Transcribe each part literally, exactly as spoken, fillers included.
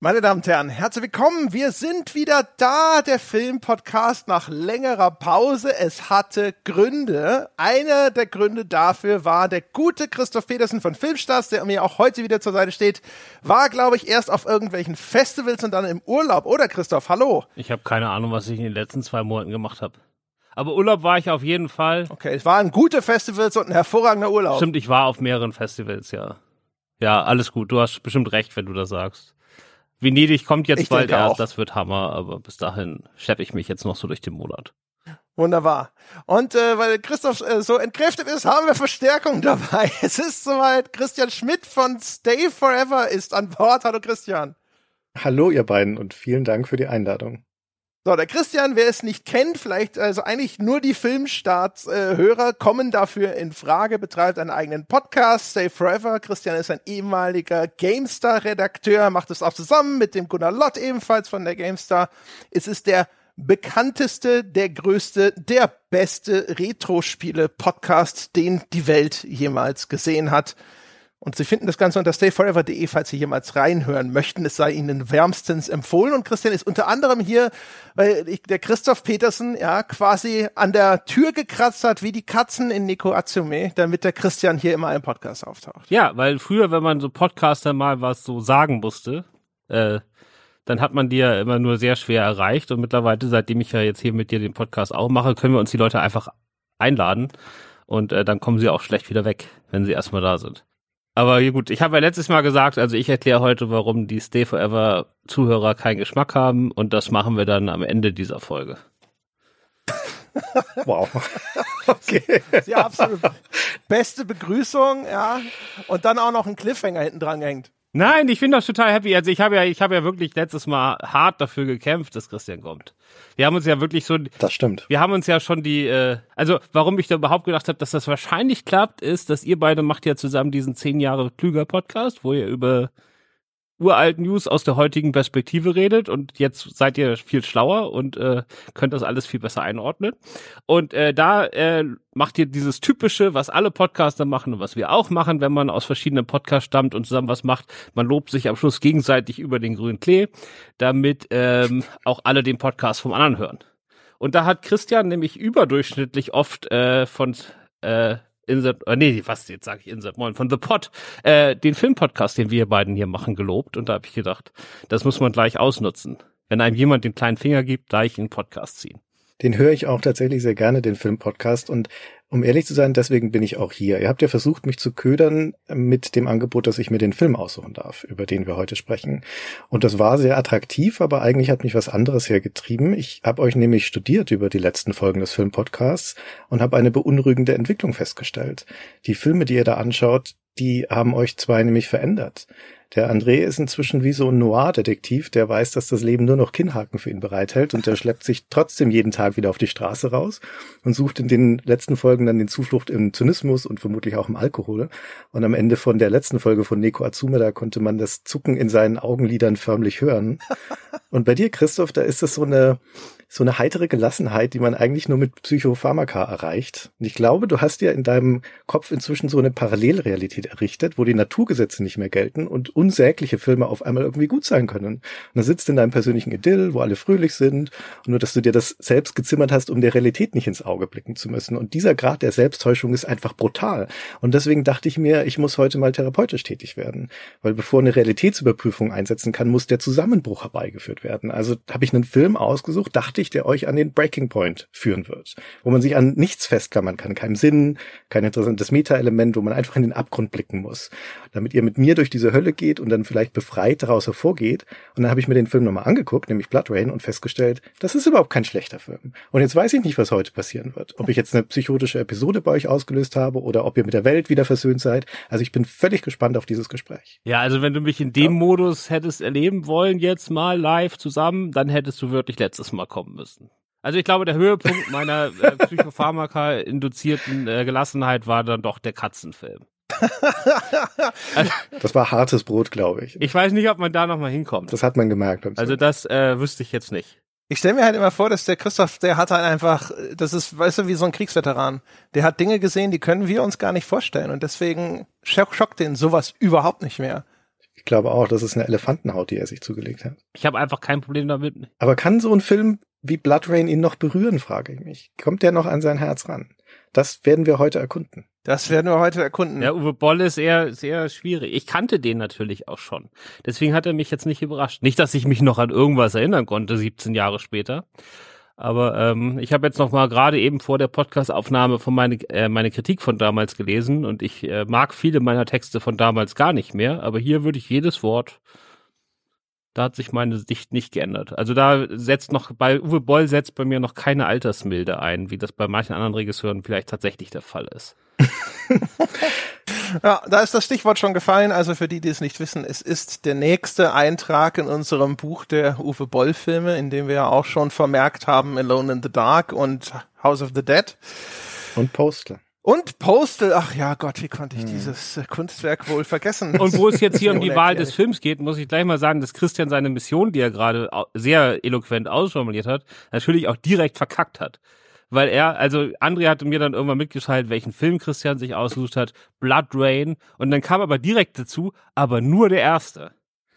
Meine Damen und Herren, herzlich willkommen. Wir sind wieder da, der Filmpodcast nach längerer Pause. Es hatte Gründe. Einer der Gründe dafür war der gute Christoph Petersen von Filmstars, der mir auch heute wieder zur Seite steht. War, glaube ich, erst auf irgendwelchen Festivals und dann im Urlaub. Oder, Christoph? Hallo. Ich habe keine Ahnung, was ich in den letzten zwei Monaten gemacht habe. Aber Urlaub war ich auf jeden Fall. Okay, es waren gute Festivals und ein hervorragender Urlaub. Stimmt, ich war auf mehreren Festivals, ja. Ja, alles gut. Du hast bestimmt recht, wenn du das sagst. Venedig kommt jetzt ich bald erst, auch. Das wird Hammer, aber bis dahin schleppe ich mich jetzt noch so durch den Monat. Wunderbar. Und äh, weil Christoph äh, so entkräftet ist, haben wir Verstärkung dabei. Es ist soweit. Christian Schmidt von Stay Forever ist an Bord. Hallo Christian. Hallo ihr beiden und vielen Dank für die Einladung. So, der Christian, wer es nicht kennt, vielleicht, also eigentlich nur die Filmstarts-Hörer äh, kommen dafür in Frage, betreibt einen eigenen Podcast, Stay Forever. Christian ist ein ehemaliger GameStar-Redakteur, macht es auch zusammen mit dem Gunnar Lott, ebenfalls von der GameStar. Es ist der bekannteste, der größte, der beste Retro-Spiele-Podcast, den die Welt jemals gesehen hat. Und Sie finden das Ganze unter stay forever dot de, falls Sie jemals reinhören möchten. Es sei Ihnen wärmstens empfohlen. Und Christian ist unter anderem hier, weil ich, der Christoph Petersen ja quasi an der Tür gekratzt hat, wie die Katzen in Neko Atsume, damit der Christian hier immer im Podcast auftaucht. Ja, weil früher, wenn man so Podcaster mal was so sagen musste, äh, dann hat man die ja immer nur sehr schwer erreicht. Und mittlerweile, seitdem ich ja jetzt hier mit dir den Podcast auch mache, können wir uns die Leute einfach einladen. Und äh, dann kommen sie auch schlecht wieder weg, wenn sie erstmal da sind. Aber ja gut, ich habe ja letztes Mal gesagt, also ich erkläre heute, warum die Stay Forever Zuhörer keinen Geschmack haben und das machen wir dann am Ende dieser Folge. Wow. Okay. Ja, absolut. Beste Begrüßung, ja. Und dann auch noch ein Cliffhanger hinten dran gehängt. Nein, ich bin doch total happy. Also ich habe ja, ich habe ja wirklich letztes Mal hart dafür gekämpft, dass Christian kommt. Wir haben uns ja wirklich so. Das stimmt. Wir haben uns ja schon die. Äh, also warum ich da überhaupt gedacht habe, dass das wahrscheinlich klappt, ist, dass ihr beide macht ja zusammen diesen zehn Jahre klüger Podcast, wo ihr über uralten News aus der heutigen Perspektive redet und jetzt seid ihr viel schlauer und äh, könnt das alles viel besser einordnen. Und äh, da äh, macht ihr dieses Typische, was alle Podcaster machen und was wir auch machen, wenn man aus verschiedenen Podcasts stammt und zusammen was macht. Man lobt sich am Schluss gegenseitig über den grünen Klee, damit ähm, auch alle den Podcast vom anderen hören. Und da hat Christian nämlich überdurchschnittlich oft äh, von äh, Insert, äh, nee, was, jetzt sage ich Insert, moin, von The Pod, äh, den Filmpodcast, den wir beiden hier machen, gelobt. Und da habe ich gedacht, das muss man gleich ausnutzen. Wenn einem jemand den kleinen Finger gibt, gleich in den Podcast ziehen. Den höre ich auch tatsächlich sehr gerne, den Filmpodcast. Und um ehrlich zu sein, deswegen bin ich auch hier. Ihr habt ja versucht, mich zu ködern mit dem Angebot, dass ich mir den Film aussuchen darf, über den wir heute sprechen. Und das war sehr attraktiv, aber eigentlich hat mich was anderes hergetrieben. Ich habe euch nämlich studiert über die letzten Folgen des Filmpodcasts und habe eine beunruhigende Entwicklung festgestellt. Die Filme, die ihr da anschaut, die haben euch zwei nämlich verändert. Der André ist inzwischen wie so ein Noir-Detektiv, der weiß, dass das Leben nur noch Kinnhaken für ihn bereithält und der schleppt sich trotzdem jeden Tag wieder auf die Straße raus und sucht in den letzten Folgen dann den Zuflucht im Zynismus und vermutlich auch im Alkohol. Und am Ende von der letzten Folge von Neko Atsume, da konnte man das Zucken in seinen Augenlidern förmlich hören. Und bei dir, Christoph, da ist das so eine so eine heitere Gelassenheit, die man eigentlich nur mit Psychopharmaka erreicht. Und ich glaube, du hast ja in deinem Kopf inzwischen so eine Parallelrealität errichtet, wo die Naturgesetze nicht mehr gelten und unsägliche Filme auf einmal irgendwie gut sein können. Und dann sitzt in deinem persönlichen Idyll, wo alle fröhlich sind, und nur, dass du dir das selbst gezimmert hast, um der Realität nicht ins Auge blicken zu müssen. Und dieser Grad der Selbsttäuschung ist einfach brutal. Und deswegen dachte ich mir, ich muss heute mal therapeutisch tätig werden. Weil bevor eine Realitätsüberprüfung einsetzen kann, muss der Zusammenbruch herbeigeführt werden. Also habe ich einen Film ausgesucht, dachte ich, der euch an den Breaking Point führen wird, wo man sich an nichts festklammern kann, keinem Sinn, kein interessantes Meta-Element, wo man einfach in den Abgrund blicken muss, damit ihr mit mir durch diese Hölle geht und dann vielleicht befreit daraus hervorgeht. Und dann habe ich mir den Film nochmal angeguckt, nämlich Blood Rain, und festgestellt, das ist überhaupt kein schlechter Film. Und jetzt weiß ich nicht, was heute passieren wird. Ob ich jetzt eine psychotische Episode bei euch ausgelöst habe oder ob ihr mit der Welt wieder versöhnt seid. Also ich bin völlig gespannt auf dieses Gespräch. Ja, also wenn du mich in dem ja. Modus hättest erleben wollen, jetzt mal live zusammen, dann hättest du wirklich letztes Mal kommen müssen. Also ich glaube, der Höhepunkt meiner äh, Psychopharmaka-induzierten äh, Gelassenheit war dann doch der Katzenfilm. Also, das war hartes Brot, glaube ich. Ich weiß nicht, ob man da nochmal hinkommt. Das hat man gemerkt. Also das äh, wüsste ich jetzt nicht. Ich stelle mir halt immer vor, dass der Christoph, der hat halt einfach, das ist, weißt du, wie so ein Kriegsveteran. Der hat Dinge gesehen, die können wir uns gar nicht vorstellen. Und deswegen schock, schockt den sowas überhaupt nicht mehr. Ich glaube auch, das ist eine Elefantenhaut, die er sich zugelegt hat. Ich habe einfach kein Problem damit. Aber kann so ein Film wie Blood Rain ihn noch berühren, frage ich mich. Kommt der noch an sein Herz ran? Das werden wir heute erkunden. Das werden wir heute erkunden. Ja, Uwe Boll ist eher sehr schwierig. Ich kannte den natürlich auch schon. Deswegen hat er mich jetzt nicht überrascht. Nicht, dass ich mich noch an irgendwas erinnern konnte, siebzehn Jahre später. Aber ähm, ich habe jetzt noch mal gerade eben vor der Podcast-Aufnahme von meine, äh, meine Kritik von damals gelesen und ich äh, mag viele meiner Texte von damals gar nicht mehr, aber hier würde ich jedes Wort, da hat sich meine Sicht nicht geändert. Also da setzt noch, bei Uwe Boll setzt bei mir noch keine Altersmilde ein, wie das bei manchen anderen Regisseuren vielleicht tatsächlich der Fall ist. Ja, da ist das Stichwort schon gefallen. Also für die, die es nicht wissen, es ist der nächste Eintrag in unserem Buch der Uwe Boll-Filme, in dem wir ja auch schon vermerkt haben Alone in the Dark und House of the Dead. Und Postal. Und Postal, ach ja Gott, wie konnte ich hm. dieses Kunstwerk wohl vergessen? Und wo es jetzt hier um die Wahl des Films geht, muss ich gleich mal sagen, dass Christian seine Mission, die er gerade sehr eloquent ausformuliert hat, natürlich auch direkt verkackt hat. Weil er, also André hatte mir dann irgendwann mitgeteilt, welchen Film Christian sich ausgesucht hat, Blood Rain, und dann kam aber direkt dazu, aber nur der erste.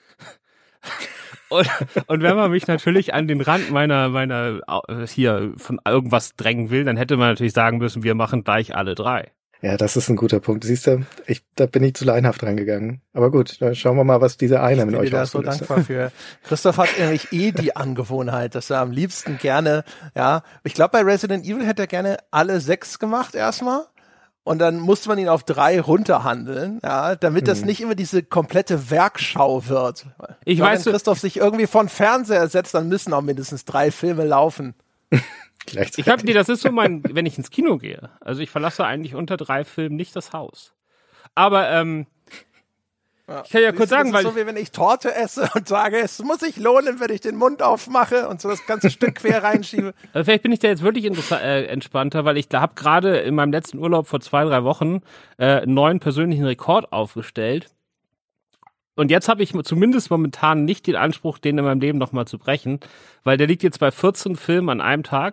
Und, und wenn man mich natürlich an den Rand meiner, meiner, hier von irgendwas drängen will, dann hätte man natürlich sagen müssen, wir machen gleich alle drei. Ja, das ist ein guter Punkt. Siehst du, ich, da bin ich zu leinhaft rangegangen. Aber gut, dann schauen wir mal, was dieser eine mit euch Ich bin da so dankbar für. Christoph hat nämlich eh die Angewohnheit, dass er am liebsten gerne, ja, ich glaube bei Resident Evil hätte er gerne alle sechs gemacht erstmal. Und dann musste man ihn auf drei runterhandeln, ja, damit das hm. nicht immer diese komplette Werkschau wird. Ich glaube, weiß, wenn Christoph sich irgendwie von Fernseher setzt, dann müssen auch mindestens drei Filme laufen. Ich hab, nee, das ist so mein, wenn ich ins Kino gehe. Also ich verlasse eigentlich unter drei Filmen nicht das Haus. Aber ähm, ja, ich kann ja kurz sagen, das ist weil so wie wenn ich Torte esse und sage, es muss sich lohnen, wenn ich den Mund aufmache und so das ganze Stück quer reinschiebe. Also vielleicht bin ich da jetzt wirklich äh, entspannter, weil ich habe gerade in meinem letzten Urlaub vor zwei, drei Wochen äh, einen neuen persönlichen Rekord aufgestellt. Und jetzt habe ich zumindest momentan nicht den Anspruch, den in meinem Leben nochmal zu brechen, weil der liegt jetzt bei vierzehn Filmen an einem Tag.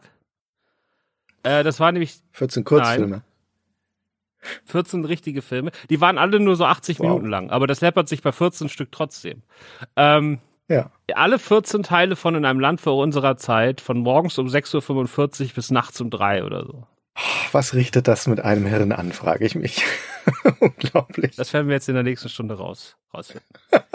Äh, das war nämlich vierzehn Kurzfilme. Nein, vierzehn richtige Filme. Die waren alle nur so achtzig wow. Minuten lang, aber das läppert sich bei vierzehn Stück trotzdem. Ähm, ja. Alle vierzehn Teile von In einem Land vor unserer Zeit, von morgens um sechs Uhr fünfundvierzig bis nachts um drei oder so. Was richtet das mit einem Hirn an, frage ich mich. Unglaublich. Das werden wir jetzt in der nächsten Stunde raus, rausfinden.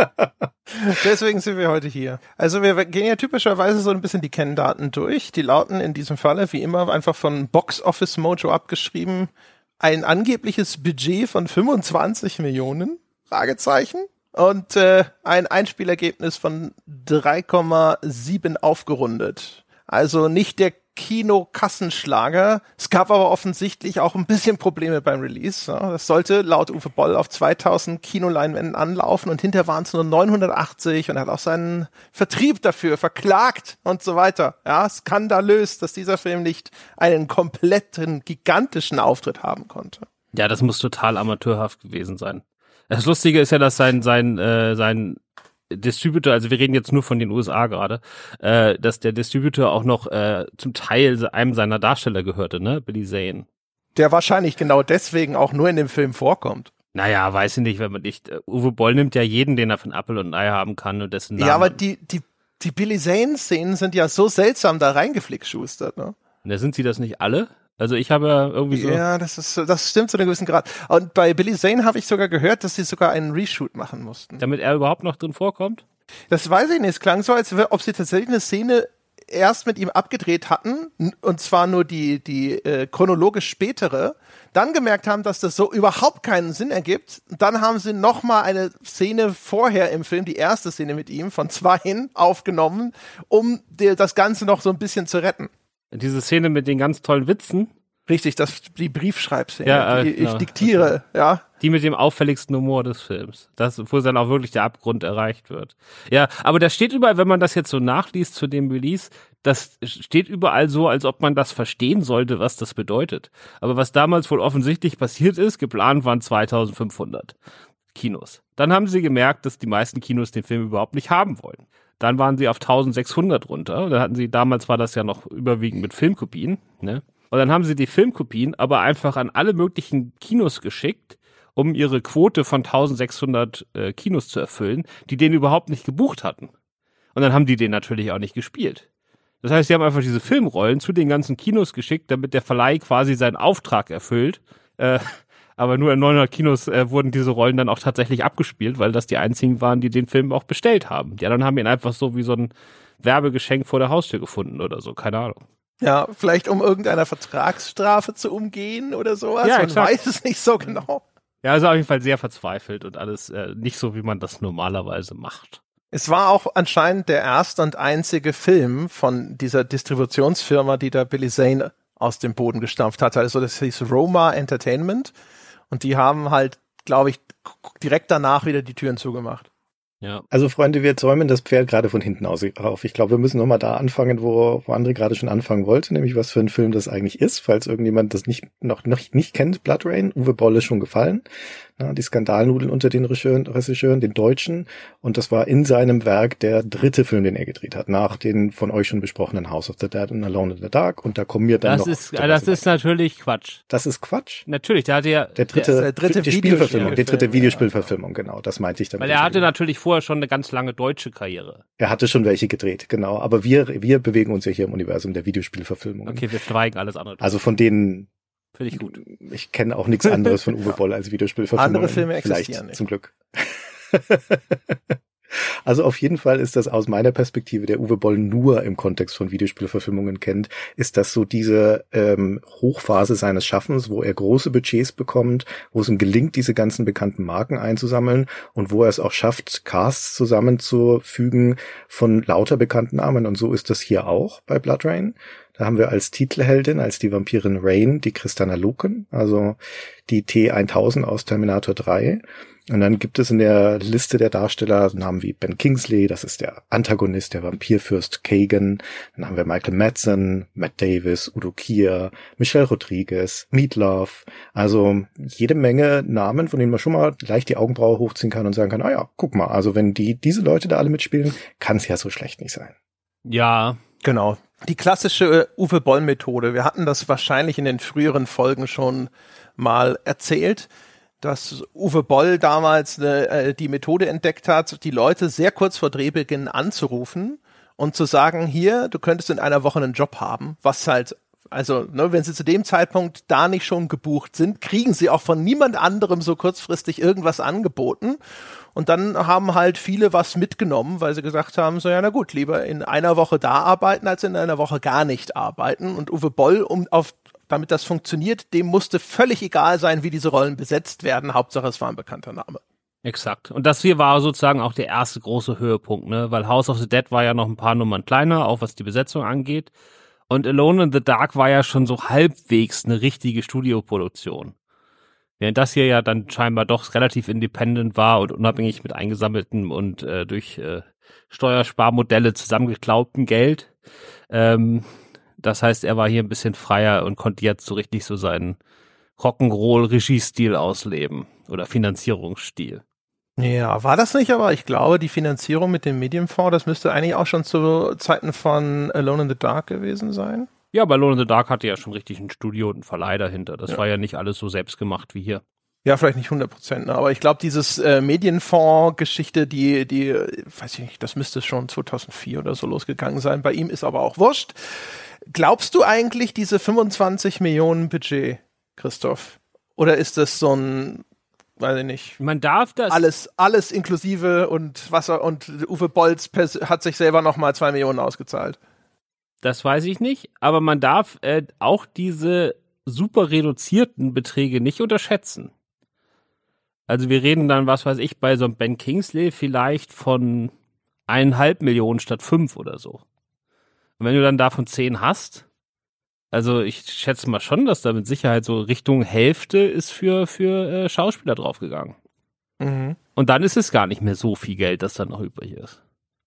Deswegen sind wir heute hier. Also wir gehen ja typischerweise so ein bisschen die Kenndaten durch. Die lauten in diesem Falle wie immer einfach von Box Office Mojo abgeschrieben. Ein angebliches Budget von fünfundzwanzig Millionen, Fragezeichen. Und äh, ein Einspielergebnis von drei Komma sieben aufgerundet. Also nicht der Kinokassenschlager. Es gab aber offensichtlich auch ein bisschen Probleme beim Release. Ja. Das sollte laut Uwe Boll auf zweitausend Kinoleinwänden anlaufen und hinterher waren es nur neunhundertachtzig und er hat auch seinen Vertrieb dafür verklagt und so weiter. Ja, skandalös, dass dieser Film nicht einen kompletten, gigantischen Auftritt haben konnte. Ja, das muss total amateurhaft gewesen sein. Das Lustige ist ja, dass sein, sein, äh, sein Distributor, also wir reden jetzt nur von den U S A gerade, äh, dass der Distributor auch noch äh, zum Teil einem seiner Darsteller gehörte, ne? Billy Zane. Der wahrscheinlich genau deswegen auch nur in dem Film vorkommt. Naja, weiß ich nicht, wenn man nicht, uh, Uwe Boll nimmt ja jeden, den er von Apfel und Ei haben kann und dessen Namen. Ja, aber die, die, die Billy Zane-Szenen sind ja so seltsam da reingeflickschustert, ne? Na, sind sie das nicht alle? Also ich habe ja irgendwie so... Ja, das ist, das stimmt zu einem gewissen Grad. Und bei Billy Zane habe ich sogar gehört, dass sie sogar einen Reshoot machen mussten. Damit er überhaupt noch drin vorkommt? Das weiß ich nicht. Es klang so, als ob sie tatsächlich eine Szene erst mit ihm abgedreht hatten, und zwar nur die, die äh, chronologisch spätere, dann gemerkt haben, dass das so überhaupt keinen Sinn ergibt. Dann haben sie nochmal eine Szene vorher im Film, die erste Szene mit ihm, von zweien aufgenommen, um dir das Ganze noch so ein bisschen zu retten. Diese Szene mit den ganz tollen Witzen. Richtig, das, die Briefschreibszene, ja, äh, die genau. ich diktiere, ja. Die mit dem auffälligsten Humor des Films. Das, wo dann auch wirklich der Abgrund erreicht wird. Ja, aber das steht überall, wenn man das jetzt so nachliest zu dem Release, das steht überall so, als ob man das verstehen sollte, was das bedeutet. Aber was damals wohl offensichtlich passiert ist, geplant waren zweitausendfünfhundert Kinos. Dann haben sie gemerkt, dass die meisten Kinos den Film überhaupt nicht haben wollen. Dann waren sie auf eintausendsechshundert runter. Dann hatten sie, damals war das ja noch überwiegend mit Filmkopien, ne? Und dann haben sie die Filmkopien aber einfach an alle möglichen Kinos geschickt, um ihre Quote von eintausendsechshundert äh, Kinos zu erfüllen, die den überhaupt nicht gebucht hatten. Und dann haben die den natürlich auch nicht gespielt. Das heißt, sie haben einfach diese Filmrollen zu den ganzen Kinos geschickt, damit der Verleih quasi seinen Auftrag erfüllt. Äh, aber nur in neunhundert Kinos äh, wurden diese Rollen dann auch tatsächlich abgespielt, weil das die einzigen waren, die den Film auch bestellt haben. Die anderen haben ihn einfach so wie so ein Werbegeschenk vor der Haustür gefunden oder so, keine Ahnung. Ja, vielleicht um irgendeiner Vertragsstrafe zu umgehen oder sowas. Ja, man exakt. weiß es nicht so genau. Ja, also auf jeden Fall sehr verzweifelt und alles äh, nicht so, wie man das normalerweise macht. Es war auch anscheinend der erste und einzige Film von dieser Distributionsfirma, die da Billy Zane aus dem Boden gestampft hat. Also das hieß Roma Entertainment und die haben halt, glaube ich, direkt danach wieder die Türen zugemacht. Ja. Also Freunde, wir zäumen das Pferd gerade von hinten aus auf. Ich glaube, wir müssen nochmal da anfangen, wo, wo André gerade schon anfangen wollte, nämlich was für ein Film das eigentlich ist, falls irgendjemand das nicht noch, noch nicht kennt. Blood Rain, Uwe Boll ist schon gefallen. Ja, die Skandalnudeln unter den Regisseuren, den Deutschen. Und das war in seinem Werk der dritte Film, den er gedreht hat, nach den von euch schon besprochenen House of the Dead und Alone in the Dark. Und da kommen wir dann das noch... Ist, das ist natürlich Quatsch. Das ist Quatsch? Natürlich, der hatte ja... Der dritte, der, der dritte die Spielverfilmung, die dritte ja. Videospielverfilmung, genau, das meinte ich damit. Weil er hatte natürlich vorher schon eine ganz lange deutsche Karriere. Er hatte schon welche gedreht, genau. Aber wir, wir bewegen uns ja hier im Universum der Videospielverfilmung. Okay, wir streiken alles andere. Also von denen... Finde ich gut. Ich kenne auch nichts anderes von Uwe Boll als Videospielverfilmung. Andere Filme existieren Vielleicht, nicht. zum Glück. Also auf jeden Fall ist das aus meiner Perspektive, der Uwe Boll nur im Kontext von Videospielverfilmungen kennt, ist das so diese ähm, Hochphase seines Schaffens, wo er große Budgets bekommt, wo es ihm gelingt, diese ganzen bekannten Marken einzusammeln und wo er es auch schafft, Casts zusammenzufügen von lauter bekannten Namen. Und so ist das hier auch bei Blood Rain. Da haben wir als Titelheldin, als die Vampirin Rain, die Kristanna Loken, also die T tausend aus Terminator drei. Und dann gibt es in der Liste der Darsteller Namen wie Ben Kingsley, das ist der Antagonist, der Vampirfürst Kagan. Dann haben wir Michael Madsen, Matt Davis, Udo Kier, Michelle Rodriguez, Meatloaf. Also jede Menge Namen, von denen man schon mal leicht die Augenbraue hochziehen kann und sagen kann, ah ja, guck mal, also wenn die diese Leute da alle mitspielen, kann es ja so schlecht nicht sein. Ja. Genau. Die klassische Uwe Boll-Methode. Wir hatten das wahrscheinlich in den früheren Folgen schon mal erzählt, dass Uwe Boll damals eine, äh, die Methode entdeckt hat, die Leute sehr kurz vor Drehbeginn anzurufen und zu sagen, hier, du könntest in einer Woche einen Job haben, was halt, also ne, wenn sie zu dem Zeitpunkt da nicht schon gebucht sind, kriegen sie auch von niemand anderem so kurzfristig irgendwas angeboten. Und dann haben halt viele was mitgenommen, weil sie gesagt haben, so ja, na gut, lieber in einer Woche da arbeiten, als in einer Woche gar nicht arbeiten. Und Uwe Boll, um auf damit das funktioniert, dem musste völlig egal sein, wie diese Rollen besetzt werden. Hauptsache, es war ein bekannter Name. Exakt. Und das hier war sozusagen auch der erste große Höhepunkt, ne? Weil House of the Dead war ja noch ein paar Nummern kleiner, auch was die Besetzung angeht. Und Alone in the Dark war ja schon so halbwegs eine richtige Studioproduktion. Während das hier ja dann scheinbar doch relativ independent war und unabhängig mit eingesammeltem und äh, durch äh, Steuersparmodelle zusammengeklaubtem Geld. Ähm, das heißt, er war hier ein bisschen freier und konnte jetzt so richtig so seinen Rock'n'Roll-Regiestil ausleben oder Finanzierungsstil. Ja, war das nicht, aber ich glaube, die Finanzierung mit dem Medienfonds, das müsste eigentlich auch schon zu Zeiten von Alone in the Dark gewesen sein. Ja, bei Alone in the Dark hatte ja schon richtig ein Studio und einen Verleih dahinter. Das ja. war ja nicht alles so selbst gemacht wie hier. Ja, vielleicht nicht hundert Prozent, ne? Aber ich glaube, dieses äh, Medienfonds-Geschichte, die, die, weiß ich nicht, das müsste schon zweitausendvier oder so losgegangen sein. Bei ihm ist aber auch wurscht. Glaubst du eigentlich diese fünfundzwanzig Millionen Budget, Christoph? Oder ist das so ein, weiß ich nicht. Man darf das. Alles, alles inklusive und Wasser und Uwe Bolz hat sich selber nochmal zwei Millionen ausgezahlt. Das weiß ich nicht, aber man darf äh, auch diese super reduzierten Beträge nicht unterschätzen. Also wir reden dann, was weiß ich, bei so einem Ben Kingsley vielleicht von eineinhalb Millionen statt fünf oder so. Und wenn du dann davon zehn hast, also ich schätze mal schon, dass da mit Sicherheit so Richtung Hälfte ist für, für äh, Schauspieler draufgegangen. Mhm. Und dann ist es gar nicht mehr so viel Geld, das dann noch übrig ist.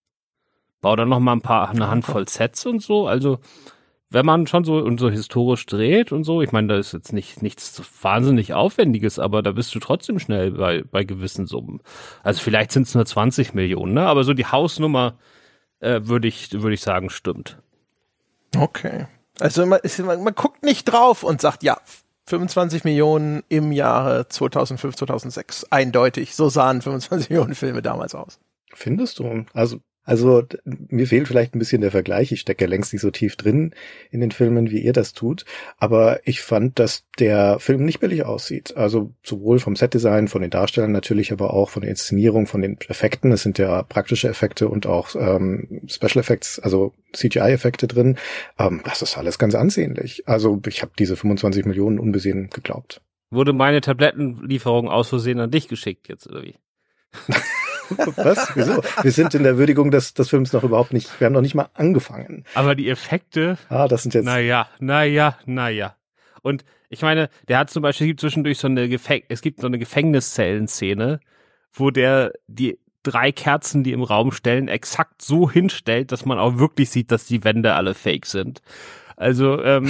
Bau dann noch mal ein paar, eine Handvoll Sets und so. Also wenn man schon so und so historisch dreht und so, ich meine, da ist jetzt nicht nichts wahnsinnig Aufwendiges, aber da bist du trotzdem schnell bei, bei gewissen Summen. Also vielleicht sind es nur zwanzig Millionen, ne? Aber so die Hausnummer äh, würde ich, würde ich sagen, stimmt. Okay. Also man, ist, man, man guckt nicht drauf und sagt, ja, fünfundzwanzig Millionen im Jahre zweitausendfünf, zweitausendsechs. Eindeutig. So sahen fünfundzwanzig Millionen Filme damals aus. Findest du? Also, also mir fehlt vielleicht ein bisschen der Vergleich. Ich stecke ja längst nicht so tief drin in den Filmen, wie ihr das tut. Aber ich fand, dass der Film nicht billig aussieht. Also sowohl vom Setdesign, von den Darstellern natürlich, aber auch von der Inszenierung, von den Effekten. Es sind ja praktische Effekte und auch ähm, Special Effects, also C G I-Effekte drin. Ähm, das ist alles ganz ansehnlich. Also ich habe diese fünfundzwanzig Millionen unbesehen geglaubt. Wurde meine Tablettenlieferung aus Versehen an dich geschickt jetzt, oder wie? Was? Wieso? Wir sind in der Würdigung des, des Films noch überhaupt nicht, wir haben noch nicht mal angefangen. Aber die Effekte. Ah, das sind jetzt. Naja, naja, naja. Und ich meine, der hat zum Beispiel zwischendurch so eine Gefäng- es gibt so eine Gefängniszellenszene, wo der die drei Kerzen, die im Raum stellen, exakt so hinstellt, dass man auch wirklich sieht, dass die Wände alle fake sind. Also, ähm,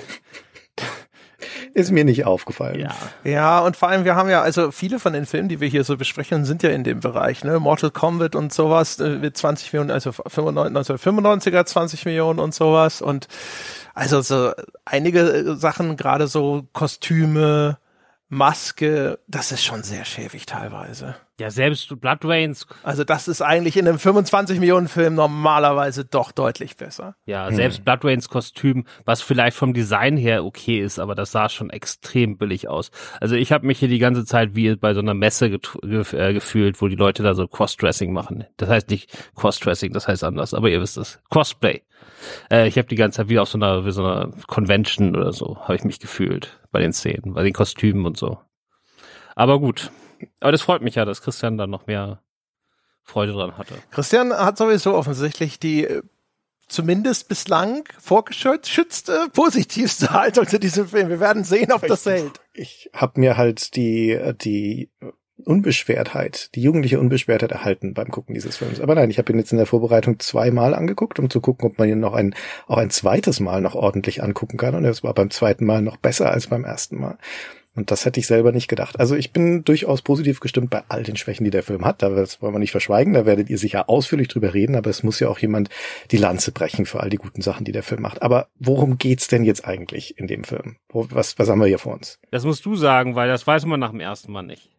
ist mir nicht aufgefallen. Ja. Ja, und vor allem, wir haben ja, also viele von den Filmen, die wir hier so besprechen, sind ja in dem Bereich, ne? Mortal Kombat und sowas, äh, mit zwanzig Millionen, also neunzehnhundertfünfundneunziger zwanzig Millionen und sowas. Und also so einige Sachen, gerade so Kostüme, Maske, das ist schon sehr schäbig teilweise. Ja, selbst Blood Rains. Also das ist eigentlich in einem fünfundzwanzig Millionen Film normalerweise doch deutlich besser. Ja, Hm. selbst Blood Rains Kostüm, was vielleicht vom Design her okay ist, aber das sah schon extrem billig aus. Also ich habe mich hier die ganze Zeit wie bei so einer Messe get- gef- äh, gefühlt, wo die Leute da so Crossdressing machen. Das heißt nicht Crossdressing, das heißt anders, aber ihr wisst es. Cosplay. Äh, ich habe die ganze Zeit wie auf so einer, wie so einer Convention oder so, habe ich mich gefühlt bei den Szenen, bei den Kostümen und so. Aber gut. Aber das freut mich ja, dass Christian da noch mehr Freude dran hatte. Christian hat sowieso offensichtlich die äh, zumindest bislang vorgeschützte, positivste Haltung zu diesem Film. Wir werden sehen, ob das hält. Ich habe mir halt die, die Unbeschwertheit, die jugendliche Unbeschwertheit erhalten beim Gucken dieses Films. Aber nein, ich habe ihn jetzt in der Vorbereitung zweimal angeguckt, um zu gucken, ob man ihn noch ein, auch ein zweites Mal noch ordentlich angucken kann. Und es war beim zweiten Mal noch besser als beim ersten Mal. Und das hätte ich selber nicht gedacht. Also ich bin durchaus positiv gestimmt bei all den Schwächen, die der Film hat. Das wollen wir nicht verschweigen. Da werdet ihr sicher ausführlich drüber reden. Aber es muss ja auch jemand die Lanze brechen für all die guten Sachen, die der Film macht. Aber worum geht's denn jetzt eigentlich in dem Film? Wo, was, was haben wir hier vor uns? Das musst du sagen, weil das weiß man nach dem ersten Mal nicht.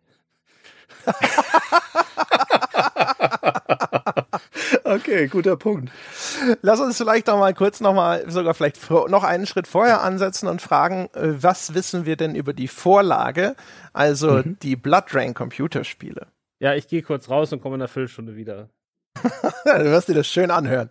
Okay, guter Punkt. Lass uns vielleicht noch mal kurz noch mal, sogar vielleicht vor, noch einen Schritt vorher ansetzen und fragen, äh, was wissen wir denn über die Vorlage, also mhm. die Blood Rain Computerspiele? Ja, ich gehe kurz raus und komme in einer Viertelstunde wieder. Du wirst dir das schön anhören.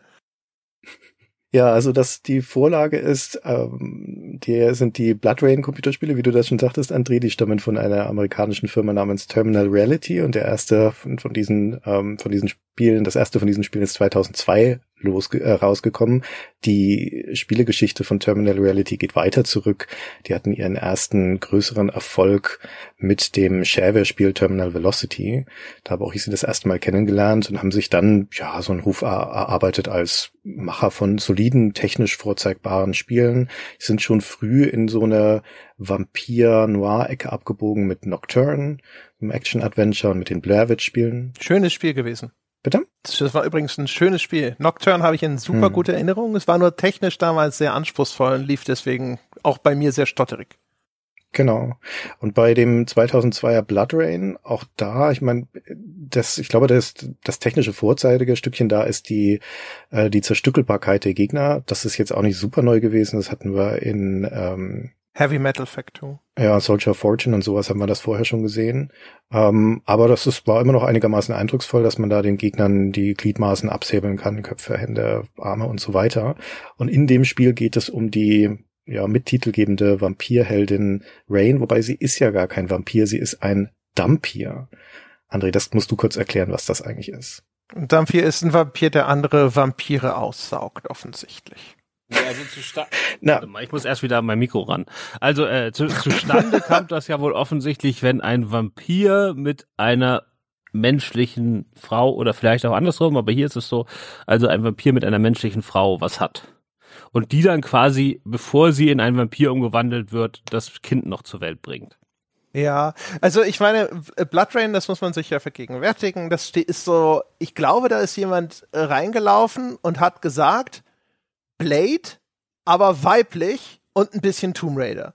Ja, also dass die Vorlage ist, ähm, die sind die Blood Rain Computerspiele, wie du das schon sagtest, André, die stammen von einer amerikanischen Firma namens Terminal Reality und der erste von, von diesen ähm, von diesen Spielen, das erste von diesen Spielen ist zweitausendzwei los, äh, rausgekommen. Die Spielegeschichte von Terminal Reality geht weiter zurück. Die hatten ihren ersten größeren Erfolg mit dem Shareware-Spiel Terminal Velocity. Da habe auch ich sie das erste Mal kennengelernt und haben sich dann ja so einen Ruf erarbeitet als Macher von soliden, technisch vorzeigbaren Spielen. Die sind schon früh in so eine Vampir-Noir-Ecke abgebogen mit Nocturne, einem Action-Adventure und mit den Blair Witch-Spielen. Schönes Spiel gewesen. Bitte? Das war übrigens ein schönes Spiel. Nocturne habe ich in super hm. gute Erinnerung. Es war nur technisch damals sehr anspruchsvoll und lief deswegen auch bei mir sehr stotterig. Genau. Und bei dem zweitausendzweier Blood Rain, auch da, ich meine, das, ich glaube, das, das technische vorzeitige Stückchen da ist die, äh, die Zerstückelbarkeit der Gegner. Das ist jetzt auch nicht super neu gewesen. Das hatten wir in, ähm, Heavy Metal Factor. Ja, Soldier of Fortune und sowas haben wir das vorher schon gesehen. Ähm, aber das ist, war immer noch einigermaßen eindrucksvoll, dass man da den Gegnern die Gliedmaßen absäbeln kann, Köpfe, Hände, Arme und so weiter. Und in dem Spiel geht es um die ja mittitelgebende Vampirheldin Rain, wobei sie ist ja gar kein Vampir, sie ist ein Dhampir. André, das musst du kurz erklären, was das eigentlich ist. Ein Dhampir ist ein Vampir, der andere Vampire aussaugt, offensichtlich. Ja, also zusta- Warte mal, ich muss erst wieder an mein Mikro ran. Also äh, zu, zustande kam das ja wohl offensichtlich, wenn ein Vampir mit einer menschlichen Frau oder vielleicht auch andersrum, aber hier ist es so, also ein Vampir mit einer menschlichen Frau was hat. Und die dann quasi, bevor sie in einen Vampir umgewandelt wird, das Kind noch zur Welt bringt. Ja, also ich meine, Blood Rain, das muss man sich ja vergegenwärtigen, das ist so, ich glaube, da ist jemand reingelaufen und hat gesagt, Blade, aber weiblich und ein bisschen Tomb Raider.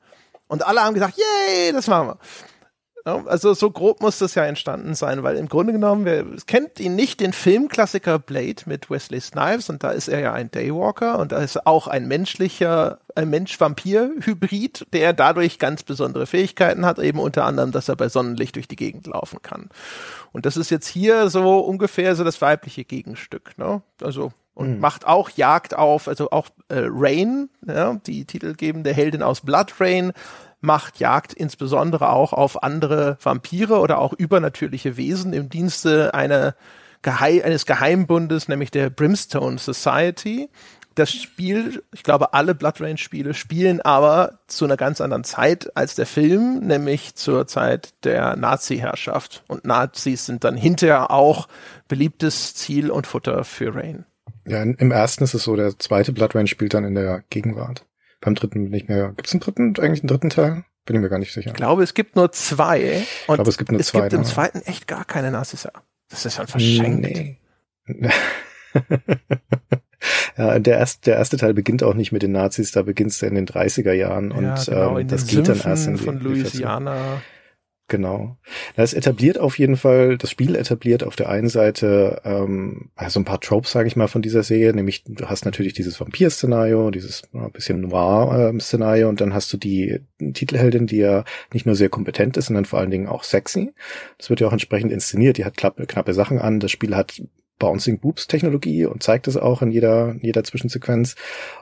Und alle haben gesagt, yay, das machen wir. Ja, also so grob muss das ja entstanden sein, weil im Grunde genommen, wer kennt ihn nicht, den Filmklassiker Blade mit Wesley Snipes, und da ist er ja ein Daywalker und da ist auch ein menschlicher, ein Mensch-Vampir-Hybrid, der dadurch ganz besondere Fähigkeiten hat, eben unter anderem, dass er bei Sonnenlicht durch die Gegend laufen kann. Und das ist jetzt hier so ungefähr so das weibliche Gegenstück, ne? Also und mhm. macht auch Jagd auf, also auch äh, Rain, ja, die titelgebende Heldin aus Blood Rain, macht Jagd insbesondere auch auf andere Vampire oder auch übernatürliche Wesen im Dienste einer Geheim- eines Geheimbundes, nämlich der Brimstone Society. Das Spiel, ich glaube, alle Blood Rain Spiele spielen aber zu einer ganz anderen Zeit als der Film, nämlich zur Zeit der Nazi-Herrschaft. Und Nazis sind dann hinterher auch beliebtes Ziel und Futter für Rain. Ja, im ersten ist es so, der zweite Blood Rain spielt dann in der Gegenwart. Beim dritten nicht mehr. Gibt es einen dritten, eigentlich einen dritten Teil? Bin ich mir gar nicht sicher. Ich glaube, es gibt nur zwei. Und ich glaube, es gibt nur es zwei. Es gibt im zweiten echt gar keine Nazis. Das ist ja verschenkt. Nee. Ja, der erste, der erste Teil beginnt auch nicht mit den Nazis, da beginnt es in den dreißiger Jahren und ja, genau, ähm, das geht dann erst in die, von Louisiana. Genau. Das etabliert auf jeden Fall, das Spiel etabliert auf der einen Seite ähm, also ein paar Tropes, sage ich mal, von dieser Serie, nämlich du hast natürlich dieses Vampir-Szenario, dieses ja, bisschen Noir-Szenario und dann hast du die Titelheldin, die ja nicht nur sehr kompetent ist, sondern vor allen Dingen auch sexy. Das wird ja auch entsprechend inszeniert, die hat knappe, knappe Sachen an, das Spiel hat Bouncing Boobs Technologie und zeigt es auch in jeder, in jeder Zwischensequenz.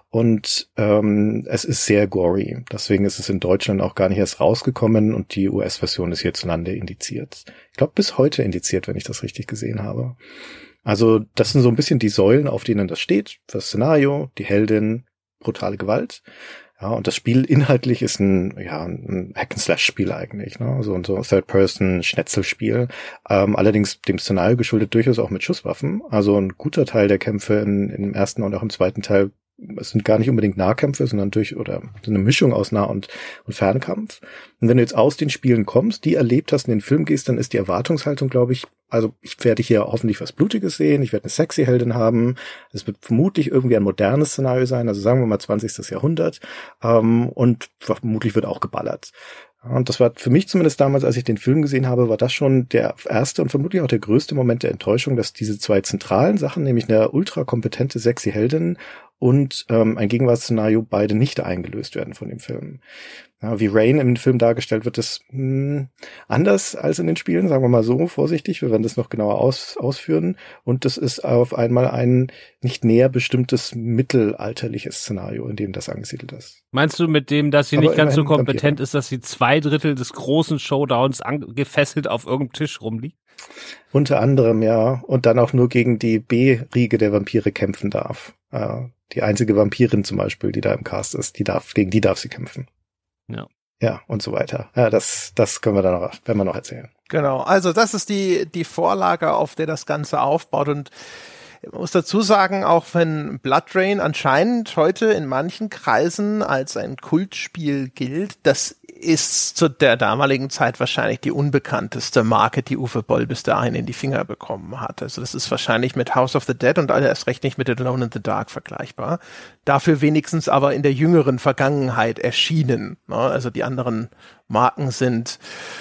Und ähm, es ist sehr gory. Deswegen ist es in Deutschland auch gar nicht erst rausgekommen und die U S-Version ist hierzulande indiziert. Ich glaube, bis heute indiziert, wenn ich das richtig gesehen habe. Also das sind so ein bisschen die Säulen, auf denen das steht. Das Szenario, die Heldin, brutale Gewalt. Ja, und das Spiel inhaltlich ist ein, ja, ein Hack-and-Slash-Spiel eigentlich, ne? So ein so Third-Person-Schnetzelspiel. Ähm, allerdings dem Szenario geschuldet durchaus auch mit Schusswaffen. Also ein guter Teil der Kämpfe in, im ersten und auch im zweiten Teil, es sind gar nicht unbedingt Nahkämpfe, sondern durch, oder eine Mischung aus Nah- und, und Fernkampf. Und wenn du jetzt aus den Spielen kommst, die erlebt hast, in den Film gehst, dann ist die Erwartungshaltung, glaube ich, also ich werde hier hoffentlich was Blutiges sehen, ich werde eine sexy Heldin haben, es wird vermutlich irgendwie ein modernes Szenario sein, also sagen wir mal zwanzigstes Jahrhundert, ähm, und vermutlich wird auch geballert. Und das war für mich zumindest damals, als ich den Film gesehen habe, war das schon der erste und vermutlich auch der größte Moment der Enttäuschung, dass diese zwei zentralen Sachen, nämlich eine ultra kompetente sexy Heldin und ähm, ein Gegenwartsszenario, beide nicht eingelöst werden von dem Film. Ja, wie Rain im Film dargestellt wird, ist mh, anders als in den Spielen, sagen wir mal so vorsichtig, wir werden das noch genauer aus, ausführen. Und das ist auf einmal ein nicht näher bestimmtes mittelalterliches Szenario, in dem das angesiedelt ist. Meinst du mit dem, dass sie Aber nicht ganz so kompetent Vampire. ist, dass sie zwei Drittel des großen Showdowns an- gefesselt auf irgendeinem Tisch rumliegt? Unter anderem, ja. Und dann auch nur gegen die B-Riege der Vampire kämpfen darf. Äh, die einzige Vampirin zum Beispiel, die da im Cast ist, die darf, gegen die darf sie kämpfen. Ja. Ja, und so weiter. Ja, das, das können wir dann noch, werden wir noch erzählen. Genau, also das ist die, die Vorlage, auf der das Ganze aufbaut. Und ich muss dazu sagen, auch wenn Blood Rain anscheinend heute in manchen Kreisen als ein Kultspiel gilt, das ist zu der damaligen Zeit wahrscheinlich die unbekannteste Marke, die Uwe Boll bis dahin in die Finger bekommen hat. Also das ist wahrscheinlich mit House of the Dead und erst recht nicht mit Alone in the Dark vergleichbar. Dafür wenigstens aber in der jüngeren Vergangenheit erschienen. Also die anderen Marken sind,